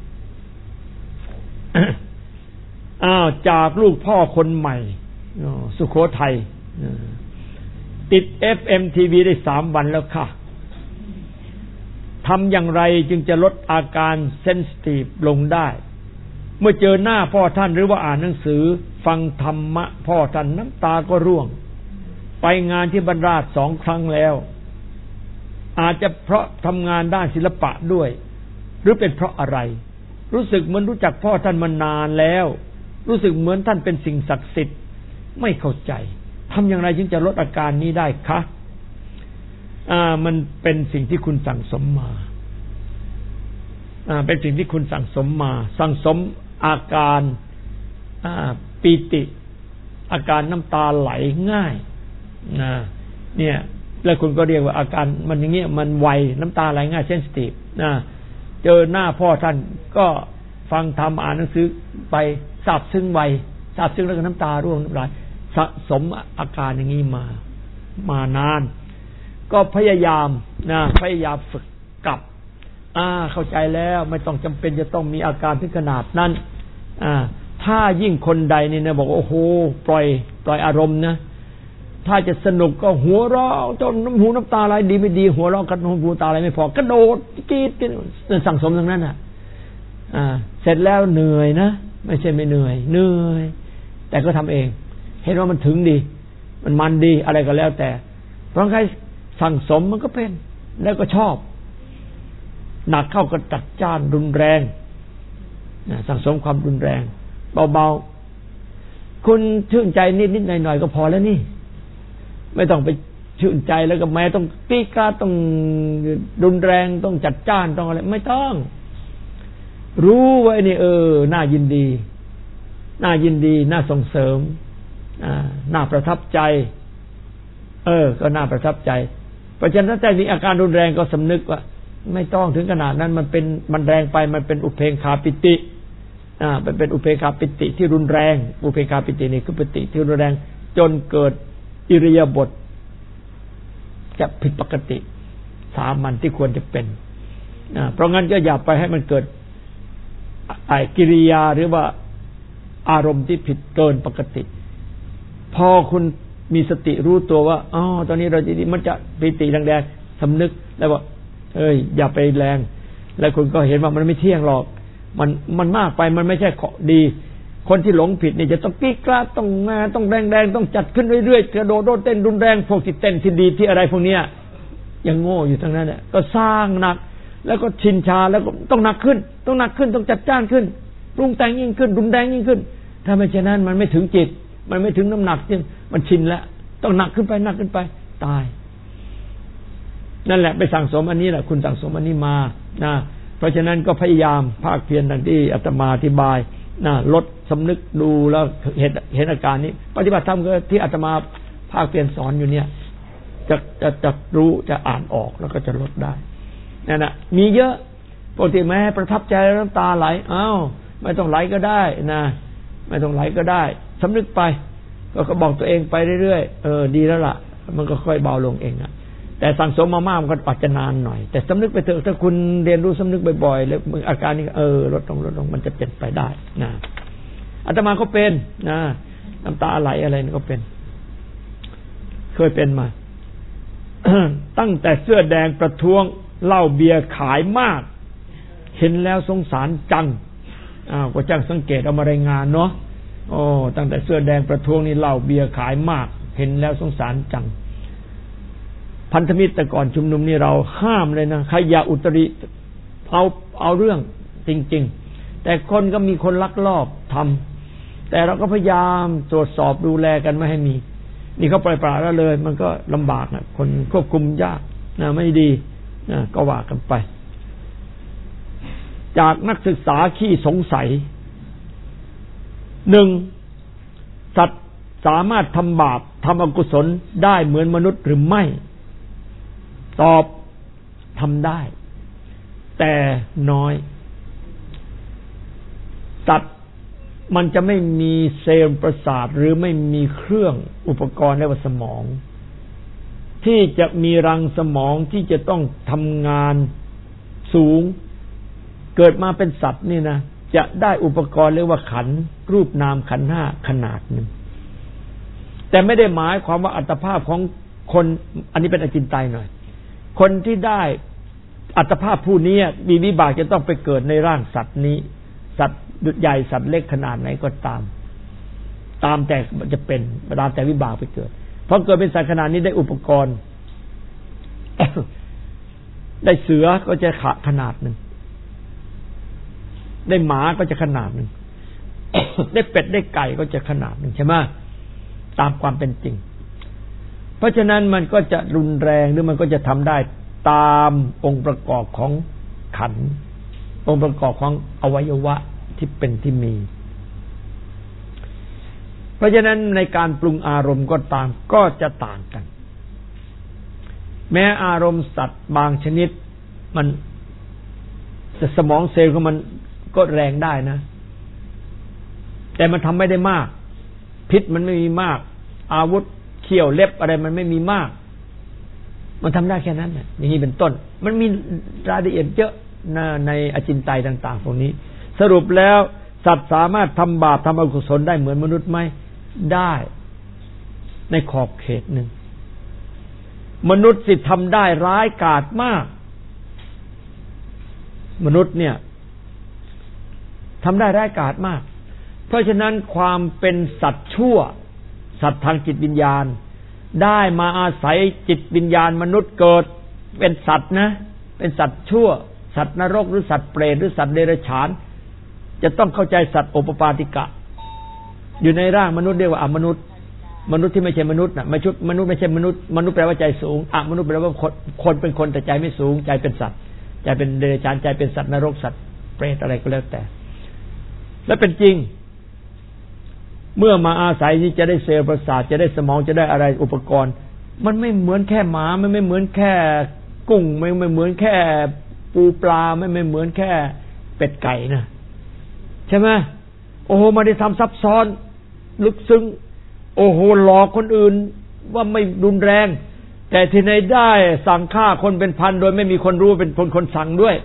[SPEAKER 1] อ้าวจากลูกพ่อคนใหม่สุโขทัยติด เอฟ เอ็ม ที วี ได้สามวันแล้วค่ะทำอย่างไรจึงจะลดอาการเซนซิทีฟลงได้เมื่อเจอหน้าพ่อท่านหรือว่าอ่านหนังสือฟังธรรมะพ่อท่านน้ำตาก็ร่วงไปงานที่บรรดาสองครั้งแล้วอาจจะเพราะทำงานด้านศิลปะด้วยหรือเป็นเพราะอะไรรู้สึกเหมือนรู้จักพ่อท่านมานานแล้วรู้สึกเหมือนท่านเป็นสิ่งศักดิ์สิทธิ์ไม่เข้าใจทำอย่างไรจึงจะลดอาการนี้ได้คะอ่ามันเป็นสิ่งที่คุณสั่งสมมาอ่าเป็นสิ่งที่คุณสั่งสมมาสั่งสมอาการอ่าปีติอาการน้ำตาไหลง่ายนะเนี่ยแล้วคุณก็เรียกว่าอาการมันอย่างเงี้ยมันไวน้ำตาไหลง่ายเซนซิทีฟนะเจอหน้าพ่อท่านก็ฟังธรรมอ่านหนังสือไปซาบซึ้งไวซาบซึ้งแล้วก็น้ำตาร่วงน้ำลายสะสมอาการอย่างนี้มามานานก็พยายามนะพยายามฝึกกลับอ่าเข้าใจแล้วไม่ต้องจำเป็นจะต้องมีอาการถึงขนาดนั้นอ่าถ้ายิ่งคนใดนี่นะบอกโอ้โหปล่อยปล่อยอารมณ์นะถ้าจะสนุกก็หัวเราะจนน้ำหูน้ำตาไหลดีไม่ดีหัวเราะกันน้ำหูตาไหลไม่พอกระโดดกรี๊ดกันสั่งสมทั้งนั้นอ่ะอ่าเสร็จแล้วเหนื่อยนะไม่ใช่ไม่เหนื่อยเหนื่อยแต่ก็ทำเองเห็นว่ามันถึงดีมันมันดีอะไรก็แล้วแต่เพราะใครสั่งสมมันก็เป็นแล้วก็ชอบหนักเข้าก็จัดจ้านรุนแรงนะสั่งสมความรุนแรงเบาๆคุณชื่นใจนิดๆหน่อยๆก็พอแล้วนี่ไม่ต้องไปชื่นใจแล้วก็แม้ต้องตีกาต้องรุนแรงต้องจัดจ้านต้องอะไรไม่ต้องรู้ไว้นี่เออน่ายินดีน่ายินดีน่าส่งเสริมอ่าน่าประทับใจเออก็น่าประทับใจเพราะฉะนั้นถ้ามีอาการรุนแรงก็สำนึกว่าไม่ต้องถึงขนาดนั้นมันเป็นมันแรงไปมันเป็นอุเพงคาปิติอ่ามันเป็นอุเพงคาปิติที่รุนแรงอุเพงคาปิตินี่คือปิติที่รุนแรงจนเกิดอิริยาบถจะผิดปกติสามัญที่ควรจะเป็นอ่าเพราะงั้นก็อย่าไปให้มันเกิดไอ้กิริยาหรือว่าอารมณ์ที่ผิดเกินปกติพอคุณมีสติรู้ตัวว่าอ๋อตอนนี้เราจะมันจะปิติแรงๆสำนึกแล้วว่าเอ้ยอย่าไปแรงแล้วคุณก็เห็นว่ามันไม่เที่ยงหรอกมันมันมากไปมันไม่ใช่ของดีคนที่หลงผิดนี่จะต้องกรี๊ดกราดต้องงานต้องแรงๆต้องจัดขึ้นเรื่อยๆกระโดดโดดเต้นรุนแรงพวกที่เต้นที่ดีที่อะไรพวกเนี้ยยังโง่อยู่ทั้งนั้นแหละก็สร้างหนักแล้วก็ชินชาแล้วก็ต้องหนักขึ้นต้องหนักขึ้นต้องจัดจ้านขึ้นปรุงแต่งยิ่งขึ้นรุนแรงยิ่งขึ้นถ้าไม่เช่นนั้นมันไม่ถึงจิตมันไม่ถึงน้ำหนักจริงมันชินแล้วต้องหนักขึ้นไปหนักขึ้นไปตายนั่นแหละไปสั่งสมอันนี้แหละคุณสั่งสมอันนี้มานะเพราะฉะนั้นก็พยายามภาคเพียรดังที่อาตมาอธิบายนะลดสำนึกดูแล้วเห็นเห็นอาการนี้ปฏิบัติธรรมก็ที่อาตมาภาคเพียรสอนอยู่เนี่ยจะจะจะรู้จะอ่านออกแล้วก็จะลดได้นั่นน่ะมีเยอะปกติแม่ประทับใจน้ำตาไหลอ้าวไม่ต้องไหลก็ได้นะไม่ต้องไหลก็ได้สำนึกไปก็บอกตัวเองไปเรื่อยๆเออดีแล้วล่ะมันก็ค่อยเบาลงเองอ่ะแต่สั่งสมมามากมันก็อาจจะนานหน่อยแต่สำนึกไปเถอะถ้าคุณเรียนรู้สำนึกบ่อยๆแล้วอาการนี้เออลดลงลดลงมันจะเป็นไปได้นะอาตมาก็เป็นนะน้ำตาไหลอะไรนี่ก็เป็นเคยเป็นมา ตั้งแต่เสื้อแดงประท้วงเหล้าเบียร์ขายมากเห็นแล้วสงสารจังอ้าวก็จังสังเกตเอามารายงานเนาะโอ้ตั้งแต่เสื้อแดงประท้วงนี่เหล้าเบียร์ขายมากเห็นแล้วสงสารจังพันธมิตรแต่ก่อนชุมนุมนี่เราห้ามเลยนะใครอย่าอุตริเอาเอาเรื่องจริงๆแต่คนก็มีคนลักลอบทำแต่เราก็พยายามตรวจสอบดูแลกันไม่ให้มีนี่เขาปล่อยปละละเลยมันก็ลำบากนะคนควบคุมยากนะไม่ดีนะก็ว่ากันไปจากนักศึกษาขี้สงสัยหนึ่งสัตว์สามารถทำบาปทำอกุศลได้เหมือนมนุษย์หรือไม่ตอบทำได้แต่น้อยสัตว์มันจะไม่มีเซลล์ประสาทหรือไม่มีเครื่องอุปกรณ์เรียกว่าสมองที่จะมีรังสมองที่จะต้องทำงานสูงเกิดมาเป็นสัตว์นี่นะจะได้อุปกรณ์เรียกว่าขันธ์รูปนามขันธ์ห้าขนาดหนึ่งแต่ไม่ได้หมายความว่าอัตภาพของคนอันนี้เป็นอจินไตยหน่อยคนที่ได้อัตภาพผู้นี้มีวิบากจะต้องไปเกิดในร่างสัตว์นี้สัตว์ใหญ่สัตว์เล็กขนาดไหนก็ตามตามแต่จะเป็นตามแต่วิบากไปเกิดเพราะเกิดเป็นสัตว์ขนาดนี้ได้อุปกรณ์ ได้เสือก็จะขขนาดหนึ่งได้หมาก็จะขนาดหนึ่ง ได้เป็ดได้ไก่ก็จะขนาดหนึ่งใช่ไหมตามความเป็นจริงเพราะฉะนั้นมันก็จะรุนแรงหรือมันก็จะทำได้ตามองค์ประกอบของขันธ์องค์ประกอบของอวัยวะที่เป็นที่มีเพราะฉะนั้นในการปรุงอารมณ์ก็ตามก็จะต่างกันแม้อารมณ์สัตว์บางชนิดมันสมองเซลล์ของมันก็แรงได้นะแต่มันทำไม่ได้มากพิษมันไม่มีมากอาวุธเขี้ยวเล็บอะไรมันไม่มีมากมันทำได้แค่นั้นน่ะอย่างนี้เป็นต้นมันมีรายละเอียดเยอะในอจินไตยต่างๆพวกนี้สรุปแล้วสัตว์สามารถทำบาปทำอกุศลได้เหมือนมนุษย์ไหมได้ในขอบเขตหนึ่งมนุษย์สิทำได้ร้ายกาจมากมนุษย์เนี่ยทำได้ร้ายกาจมากเพราะฉะนั้นความเป็นสัตว์ชั่วสัตว์ทางจิตวิญญาณได้มาอาศัยจิตวิญญาณมนุษย์เกิดเป็นสัตว์นะเป็นสัตว์ชั่วสัตว์นรกหรือสัตว์เปรตหรือสัตว์เดรัจฉานจะต้องเข้าใจสัตว์โอปปาติกะอยู่ในร่างมนุษย์เรียกว่าอมนุษย์มนุษย์ที่ไม่ใช่มนุษย์น่ะไม่ชุดมนุษย์ไม่ใช่มนุษย์มนุษย์แปลว่าใจสูงอมนุษย์แปลว่าคนคนเป็นคนแต่ใจไม่สูงใจเป็นสัตว์ใจเป็นเดรัจฉานใจเป็นสัตว์นรกสัตว์เปรตอะไรก็แล้วแต่และเป็นจริงเมื่อมาอาศัยนี้จะได้เซลล์ประสาทจะได้สมองจะได้อะไรอุปกรณ์มันไม่เหมือนแค่หมามันไม่เหมือนแค่กุ้งไม่ไม่เหมือนแค่ปูปลาไม่ไม่เหมือนแค่เป็ดไก่นะใช่ไหมโอ้โหมาได้ทำซับซ้อนลึกซึ้งโอ้โหหลอกคนอื่นว่าไม่รุนแรงแต่ที่ไหนได้สั่งฆ่าคนเป็นพันโดยไม่มีคนรู้เป็นคนคนสั่งด้วย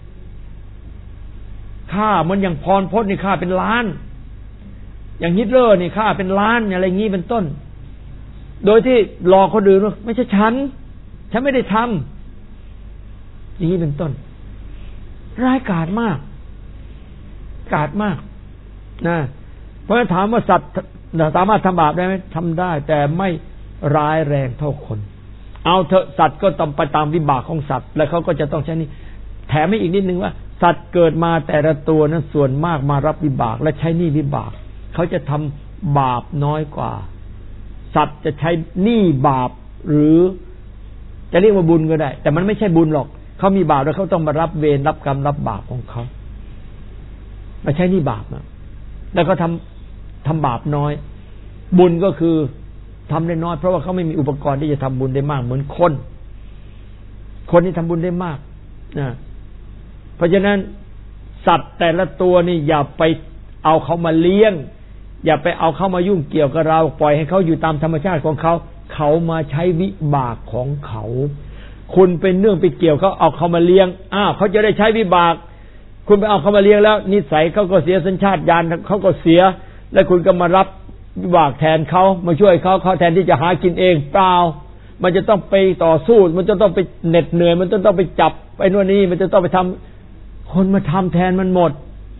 [SPEAKER 1] ฆ่ามันอย่างพรพจน์นี่ฆ่าเป็นล้านอย่างฮิตเลอร์นี่ฆ่าเป็นล้านอะไรงี้เป็นต้นโดยที่หลอกคนอื่นว่าไม่ใช่ฉันฉันไม่ได้ทำอย่างนี้เป็นต้นร้ายกาจมากกาจมากนะเพราะถามว่าสัตว์สามารถทำบาปได้ไหมทำได้แต่ไม่ร้ายแรงเท่าคนเอาเถอะสัตว์ก็ต้องไปตามวิบากของสัตว์แล้วเขาก็จะต้องใช้นี่แถมให้อีกนิดนึงว่าสัตว์เกิดมาแต่ละตัวนั้นส่วนมากมารับวิบากและใช้หนี้วิบากเขาจะทำบาปน้อยกว่าสัตว์จะใช้หนี้บาปหรือจะเรียกว่าบุญก็ได้แต่มันไม่ใช่บุญหรอกเขามีบาปแล้วเขาต้องมารับเวรรับกรรมรับบาปของเขาไม่ใช่นี่บาปนะแล้วก็ทำทำบาปน้อยบุญก็คือทำได้น้อยเพราะว่าเขาไม่มีอุปกรณ์ที่จะทำบุญได้มากเหมือนคนคนที่ทำบุญได้มากนะเพราะฉะนั้นสัตว์แต่ละตัวนี่อย่าไปเอาเขามาเลี้ยงอย่าไปเอาเขามายุ่งเกี่ยวกับเราปล่อยให้เขาอยู่ตามธรรมชาติของเขาเขามาใช้วิบากของเขาคุณเป็นเนื่องไปเกี่ยวเขาเอาเขามาเลี้ยงอ้าวเขาจะได้ใช้วิบากคุณไปเอาเขามาเลี้ยงแล้วนิสัยเขาก็เสียสัญชาตญาณเขาก็เสียแล้วคุณก็มารับวิบากแทนเขามาช่วยเขาเขาแทนที่จะหากินเองเปล่ามันจะต้องไปต่อสู้มันจะต้องไปเหน็ดเหนื่อยมันจะต้องไปจับไปโน่นนี่มันจะต้องไปทำคนมาทำแทนมันหมด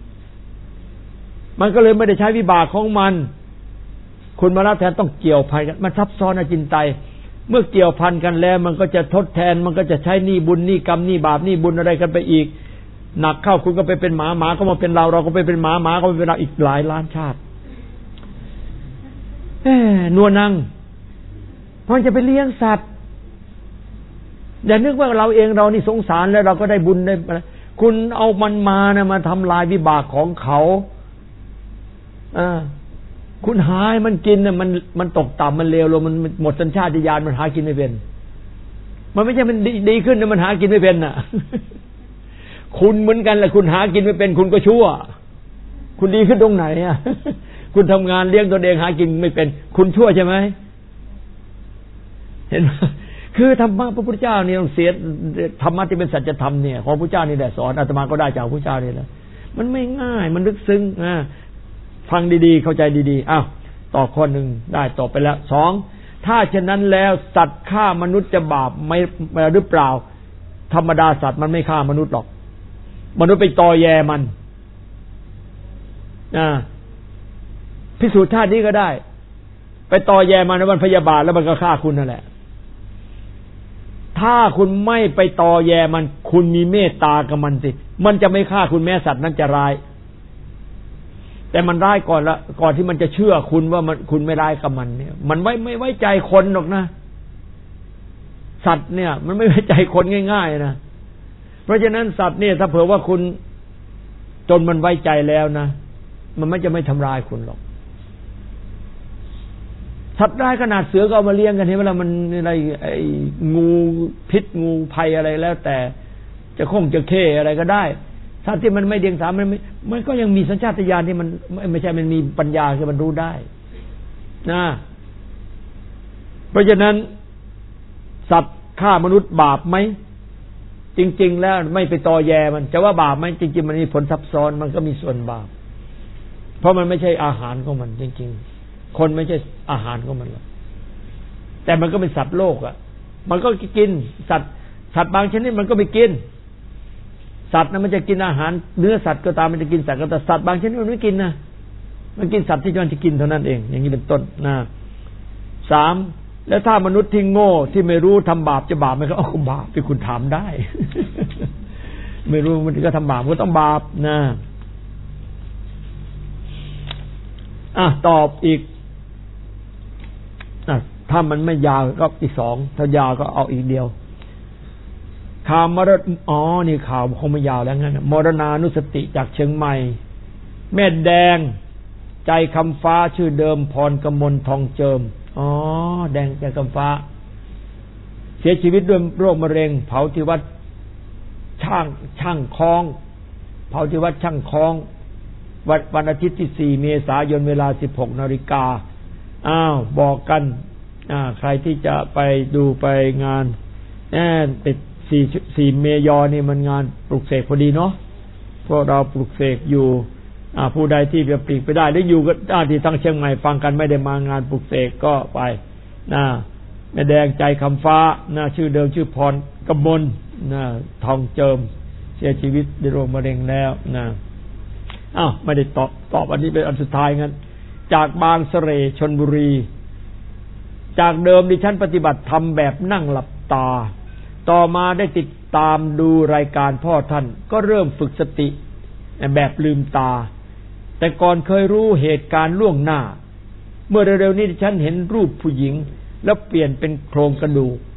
[SPEAKER 1] มันก็เลยไม่ได้ใช้วิบากของมันคุณมารับแทนต้องเกี่ยวพันกันมันซับซ้อนอจินไตยเมื่อเกี่ยวพันกันแล้วมันก็จะทดแทนมันก็จะใช้หนี้บุญหนี้กรรมหนี้บาปหนี้บุญอะไรกันไปอีกหนักเข้าคุณก็ไปเป็นหมาหมาก็มาเป็นเราเราก็ไปเป็นหมาหมาก็ไปเป็นเราอีกหลายล้านชาติเอ๊ะนัวนังเพราะจะไปเลี้ยงสัตว์อย่านึกว่าเราเองเรานี่สงสารแล้วเราก็ได้บุญได้คุณเอามันมานะมาทำลายวิบากของเขาอ่าคุณหาให้มันกินน่ะมันมันตกต่ำมันเลวลงมันหมดสัญชาตญาณมันหากินไม่เป็นมันไม่ใช่มันดีดีขึ้นนะมันหากินไม่เป็นน่ะ คุณเหมือนกันแหละคุณหากินไม่เป็นคุณก็ชั่วคุณดีขึ้นตรงไหนอ่ะ คุณทำงานเลี้ยงตัวเองหากินไม่เป็นคุณชั่วใช่ไหมเห็นไหมคือธรรมะพระพุทธเจ้าเนี่ยเสียธรรมะที่เป็นสัจธรรมเนี่ยของพระพุทธเจ้านี่แหละสอนอาตมาก็ได้จากพระพุทธเจ้านี่แหละมันไม่ง่ายมันลึกซึ้งอ่าฟังดีๆเข้าใจดีๆอ้าวต่อข้อหนึ่งได้ตอบไปแล้วสองถ้าเช่นนั้นแล้วสัตว์ฆ่ามนุษย์จะบาปไม่หรือเปล่าธรรมดาสัตว์มันไม่ฆ่ามนุษย์หรอกมนุษย์ไปตอแยมันอ่าพิสูจน์ชาตินี้ก็ได้ไปตอแยมันในวันพยาบาทแล้วมันก็ฆ่าคุณนั่นแหละถ้าคุณไม่ไปตอแยมันคุณมีเมตตากับมันสิมันจะไม่ฆ่าคุณแม้สัตว์นั้นจะร้ายแต่มันร้ายก่อนละก่อนที่มันจะเชื่อคุณว่ามันคุณไม่ร้ายกับมันเนี่ยมันไว้ไม่ไว้ใจคนหรอกนะสัตว์เนี่ยมันไม่ไว้ใจคนง่ายๆนะเพราะฉะนั้นสัตว์เนี่ยถ้าเผื่อว่าคุณจนมันไว้ใจแล้วนะมันไม่จะไม่ทำร้ายคุณหรอกสัตว์ร้ายขนาดเสือก็เอามาเลี้ยงกันเห็นเวลามันอะไรไอ้งูพิษงูภัยอะไรแล้วแต่จะคงจะเข้อะไรก็ได้สัตว์ที่มันไม่เดียงสามันไม่มันก็ยังมีสัญชาตญาณที่มันไม่ใช่มันมีปัญญาที่มันรู้ได้นะเพราะฉะนั้นสัตว์ฆ่ามนุษย์บาปไหมจริงๆแล้วไม่ไปตอแยมันจะว่าบาปไหมจริงๆมันมีผลซับซ้อนมันก็มีส่วนบาปเพราะมันไม่ใช่อาหารของมันจริงๆคนไม่ใช่อาหารของมันหรอกแต่มันก็เป็นสัตว์โลกอ่ะมันก็กินสัตว์สัตว์บางชนิดมันก็ไม่กินสัตว์นั้นมันจะกินอาหารเนื้อสัตว์ก็ตามมันจะกินสัตว์ก็แต่สัตว์บางชนิดมันไม่กินนะมันกินสัตว์ที่มันจะกินเท่านั้นเองอย่างนี้เป็นต้นนะสามแล้วถ้ามนุษย์ที่โง่ที่ไม่รู้ทำบาปจะบาปไหมครับอ๋อบาปที่คุณถามได้ ไม่รู้มันก็ทำบาปก็ต้องบาปนะอ่ะตอบอีกอ่ะถ้ามันไม่ยาวก็อีกสองถ้ายาวก็เอาอีกเดียวข่าวมรณอ๋อนี่ข่าวคงไม่ยาวแล้วงั้นมรณานุสติจากเชียงใหม่แม่แดงใจคำฟ้าชื่อเดิมพรกมลทองเจิมอ๋อแดงใจคำฟ้าเสียชีวิตด้วยโรคมะเร็งเผาที่วัดช่างช่างคลองเผาที่วัดช่างคลองวันวันอาทิตย์ที่สี่เมษายนเวลาสิบหกนาฬิกาอ้าวบอกกันอ่าใครที่จะไปดูไปงานแอนติดสี่สี่เมยอนี่มันงานปลุกเสกพอดีเนาะพวกเราปลุกเสกอยู่อ่าผู้ใดที่จะปลีกไปได้หรืออยู่ก็อ่าที่ทั้งเชียงใหม่ฟังกันไม่ได้มางานปลุกเสกก็ไปนะแม่แดงใจคำฟ้านะชื่อเดิมชื่อพรกมลนะทองเจิมเสียชีวิตด้วยโรคมะเร็งแล้วนะอ้าวไม่ได้ตอบตอบอันนี้เป็นอันสุดท้ายงั้นจากบางเสร่ชลบุรีจากเดิมดิฉันปฏิบัติธรรมแบบนั่งหลับตาต่อมาได้ติดตามดูรายการพ่อท่านก็เริ่มฝึกสติแบบลืมตาแต่ก่อนเคยรู้เหตุการณ์ล่วงหน้าเมื่อเร็วๆนี้ดิฉันเห็นรูปผู้หญิงแล้วเปลี่ยนเป็นโครงกระดูก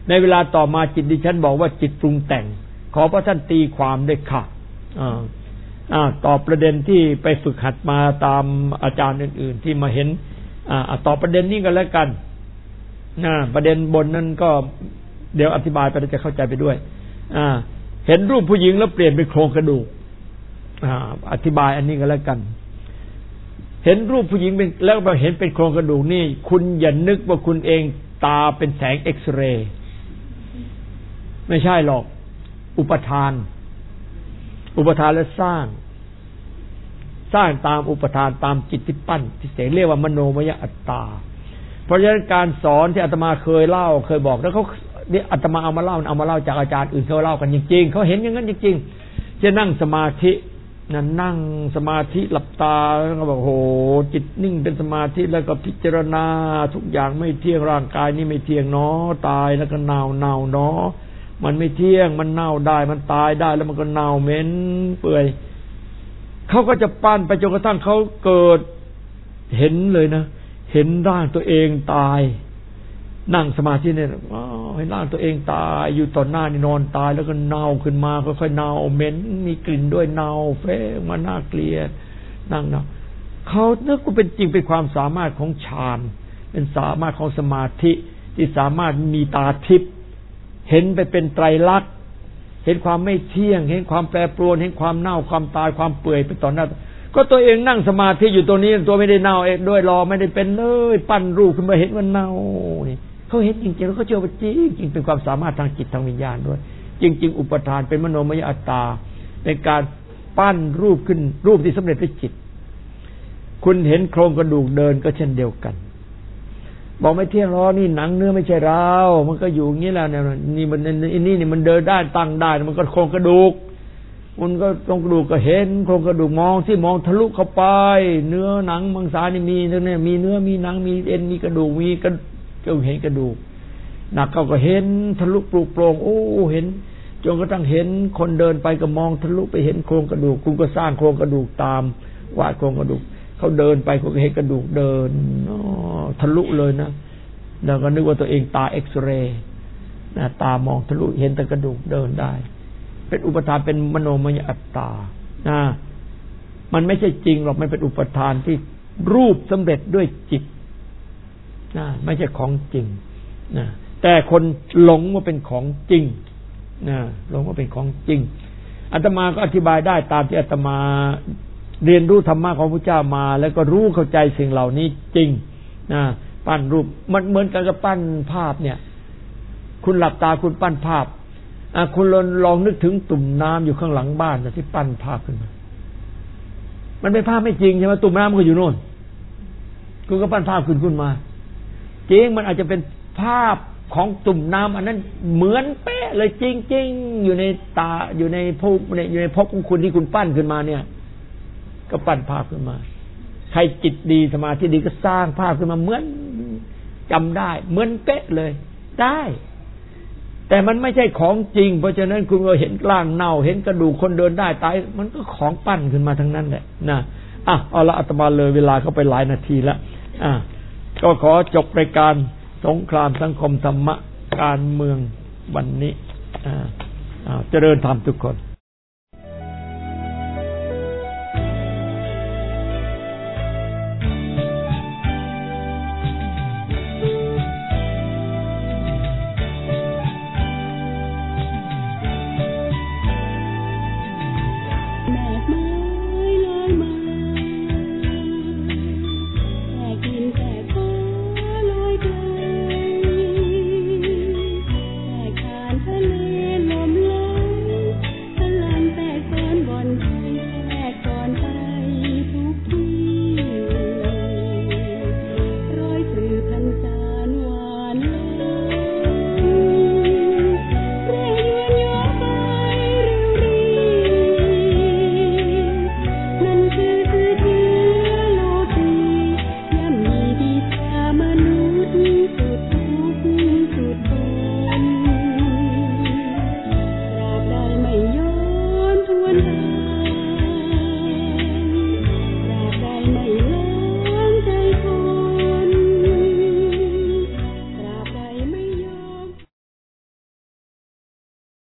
[SPEAKER 1] ในเวลาต่อมาจิตดิฉันบอกว่าจิตปรุงแต่งขอพระท่านตีความด้วยค่ะอ่าอ่าตอบประเด็นที่ไปฝึกหัดมาตามอาจารย์อื่นๆที่มาเห็นอ่าตอบประเด็นนี้กันแล้วกันนะประเด็นบนนั้นก็เดี๋ยวอธิบายไปแล้วจะเข้าใจไปด้วยอ่าเห็นรูปผู้หญิงแล้วเปลี่ยนเป็นโครงกระดูกอ่าอธิบายอันนี้กันแล้วกันเห็นรูปผู้หญิงเป็นแล้วมาเห็นเป็นโครงกระดูกนี่คุณอย่านึกว่าคุณเองตาเป็นแสงเอ็กซเรย์ไม่ใช่หรอกอุปทานอุปทานและสร้างสร้างตามอุปทานตามจิตที่ปั้นที่เสกเรียกว่ามโนมยอัตตาเพราะฉะนั้นการสอนที่อาตมาเคยเล่าเคยบอกแล้วเขาเนี่ยอาตมาเอามาเล่าเอามาเล่าจากอาจารย์อื่นเขาเล่ากันจริงๆเขาเห็นอย่างนั้นจริงๆจะนั่งสมาธินั่นนั่งสมาธิหลับตาแล้วก็บอกโหจิตนิ่งเป็นสมาธิแล้วก็พิจารณาทุกอย่างไม่เที่ยงร่างกายนี้ไม่เที่ยงเนาะตายแล้วก็เน่าเน่าเนาะมันไม่เที่ยงมันเน่าได้มันตายได้แล้วมันก็เน่าเหม็นเปื่อยเขาก็จะปั้นไปจนกระทั่งเขาเกิดเห็นเลยนะเห็นร่างตัวเองตายนั่งสมาธิเนี่ยอ๋อเห็นร่างตัวเองตายอยู่ต่อหน้านี่นอนตายแล้วก็เน่าขึ้นมาค่อยๆเน่าเหม็นมีกลิ่นด้วยเน่าเฟ้มาน่าเกลียดนั่งเน่าเขานึกว่าเป็นจริงเป็นความสามารถของฌานเป็นสามารถของสมาธิที่สามารถมีตาทิพย์เห็นไปเป็นไตรลักษณ์เห็นความไม่เที่ยงเห็นความแปรปรวนเห็นความเน่าความตายความเปื่อยไปต่อหน้าก็ตัวเองนั่งสมาธิอยู่ตัวนี้ตัวไม่ได้เน่าเองด้วยรอไม่ได้เป็นเลยปั้นรูปขึ้นมาเห็นว่าเน่านี่เขาเห็นจริงๆแล้วเขาเชื่อว่าจริงจริงเป็นความสามารถทางจิตทางวิญญาณด้วยจริงๆอุปทานเป็นมโนมยอัตตาในการปั้นรูปขึ้นรูปที่สำเร็จด้วยจิตคุณเห็นโครงกระดูกเดินก็เช่นเดียวกันบอกไม่เที่ยงหรอกนี่หนังเนื้อไม่ใช่เรามันก็อยู่อย่างนี้แหละเนี่ยนี่มันนี่นี่มันเดินได้ตั้งได้มันก็โครงกระดูกมันก็โครงกระดูกก็เห็นโครงกระดูกมองที่มองทะลุเข้าไปเนื้อหนังมังสานี่มีเนี่ยมีเนื้อมีหนังมีเอ็นมีกระดูกมีกระก็เห็นกระดูกหนักเขาก็เห็นทะลุปลุกโปร่งโอ้เห็นจนกระทั่งเห็นคนเดินไปก็มองทะลุไปเห็นโครงกระดูกคุณก็สร้างโครงกระดูกตามวาดโครงกระดูกเขาเดินไปเขาก็เห็นกระดูกเดินทะลุเลยนะแล้วก็นึกว่าตัวเองตาเอ็กซเรย์นะตามองทะลุเห็นแต่กระดูกเดินได้เป็นอุปทานเป็นมโนมยอัตตานะมันไม่ใช่จริงหรอกมันเป็นอุปทานที่รูปสำเร็จด้วยจิตนะไม่ใช่ของจริงนะแต่คนหลงว่าเป็นของจริงนะหลงว่าเป็นของจริงอาตมาก็อธิบายได้ตามที่อาตมาเรียนรู้ธรรมะของพระเจ้ามาแล้วก็รู้เข้าใจสิ่งเหล่านี้จริงนะปั้นรูปมันเหมือนกันกับปั้นภาพเนี่ยคุณหลับตาคุณปั้นภาพอ่ะคุณลองลองนึกถึงตุ่มน้ำอยู่ข้างหลังบ้านนะที่ปั้นภาพขึ้นมามันเป็นภาพไม่จริงใช่ไหมตุ่มน้ำมันก็อยู่โน่นคุณก็ปั้นภาพขึ้นขึ้นมาจริงมันอาจจะเป็นภาพของตุ่มน้ำอันนั้นเหมือนเป๊ะเลยจริงๆอยู่ในตาอยู่ในภพอยู่ในภพของคุณที่คุณปั้นขึ้นมาเนี่ยก็ปั้นภาพขึ้นมาใครจิตดีสมาธิดีก็สร้างภาพขึ้นมาเหมือนจำได้เหมือนเป๊ะเลยได้แต่มันไม่ใช่ของจริงเพราะฉะนั้นคุณก็เห็นร่างเน่าเห็นกระดูกคนเดินได้ตายมันก็ของปั้นขึ้นมาทั้งนั้นแหละนะอ่ะเอาละอาตมาเลยเวลาเข้าไปหลายนาทีแล้วอ่ะก็ขอจบรายการสงครามสังคมธรรมะการเมืองวันนี้อ่าเจริญธรรมทุกคน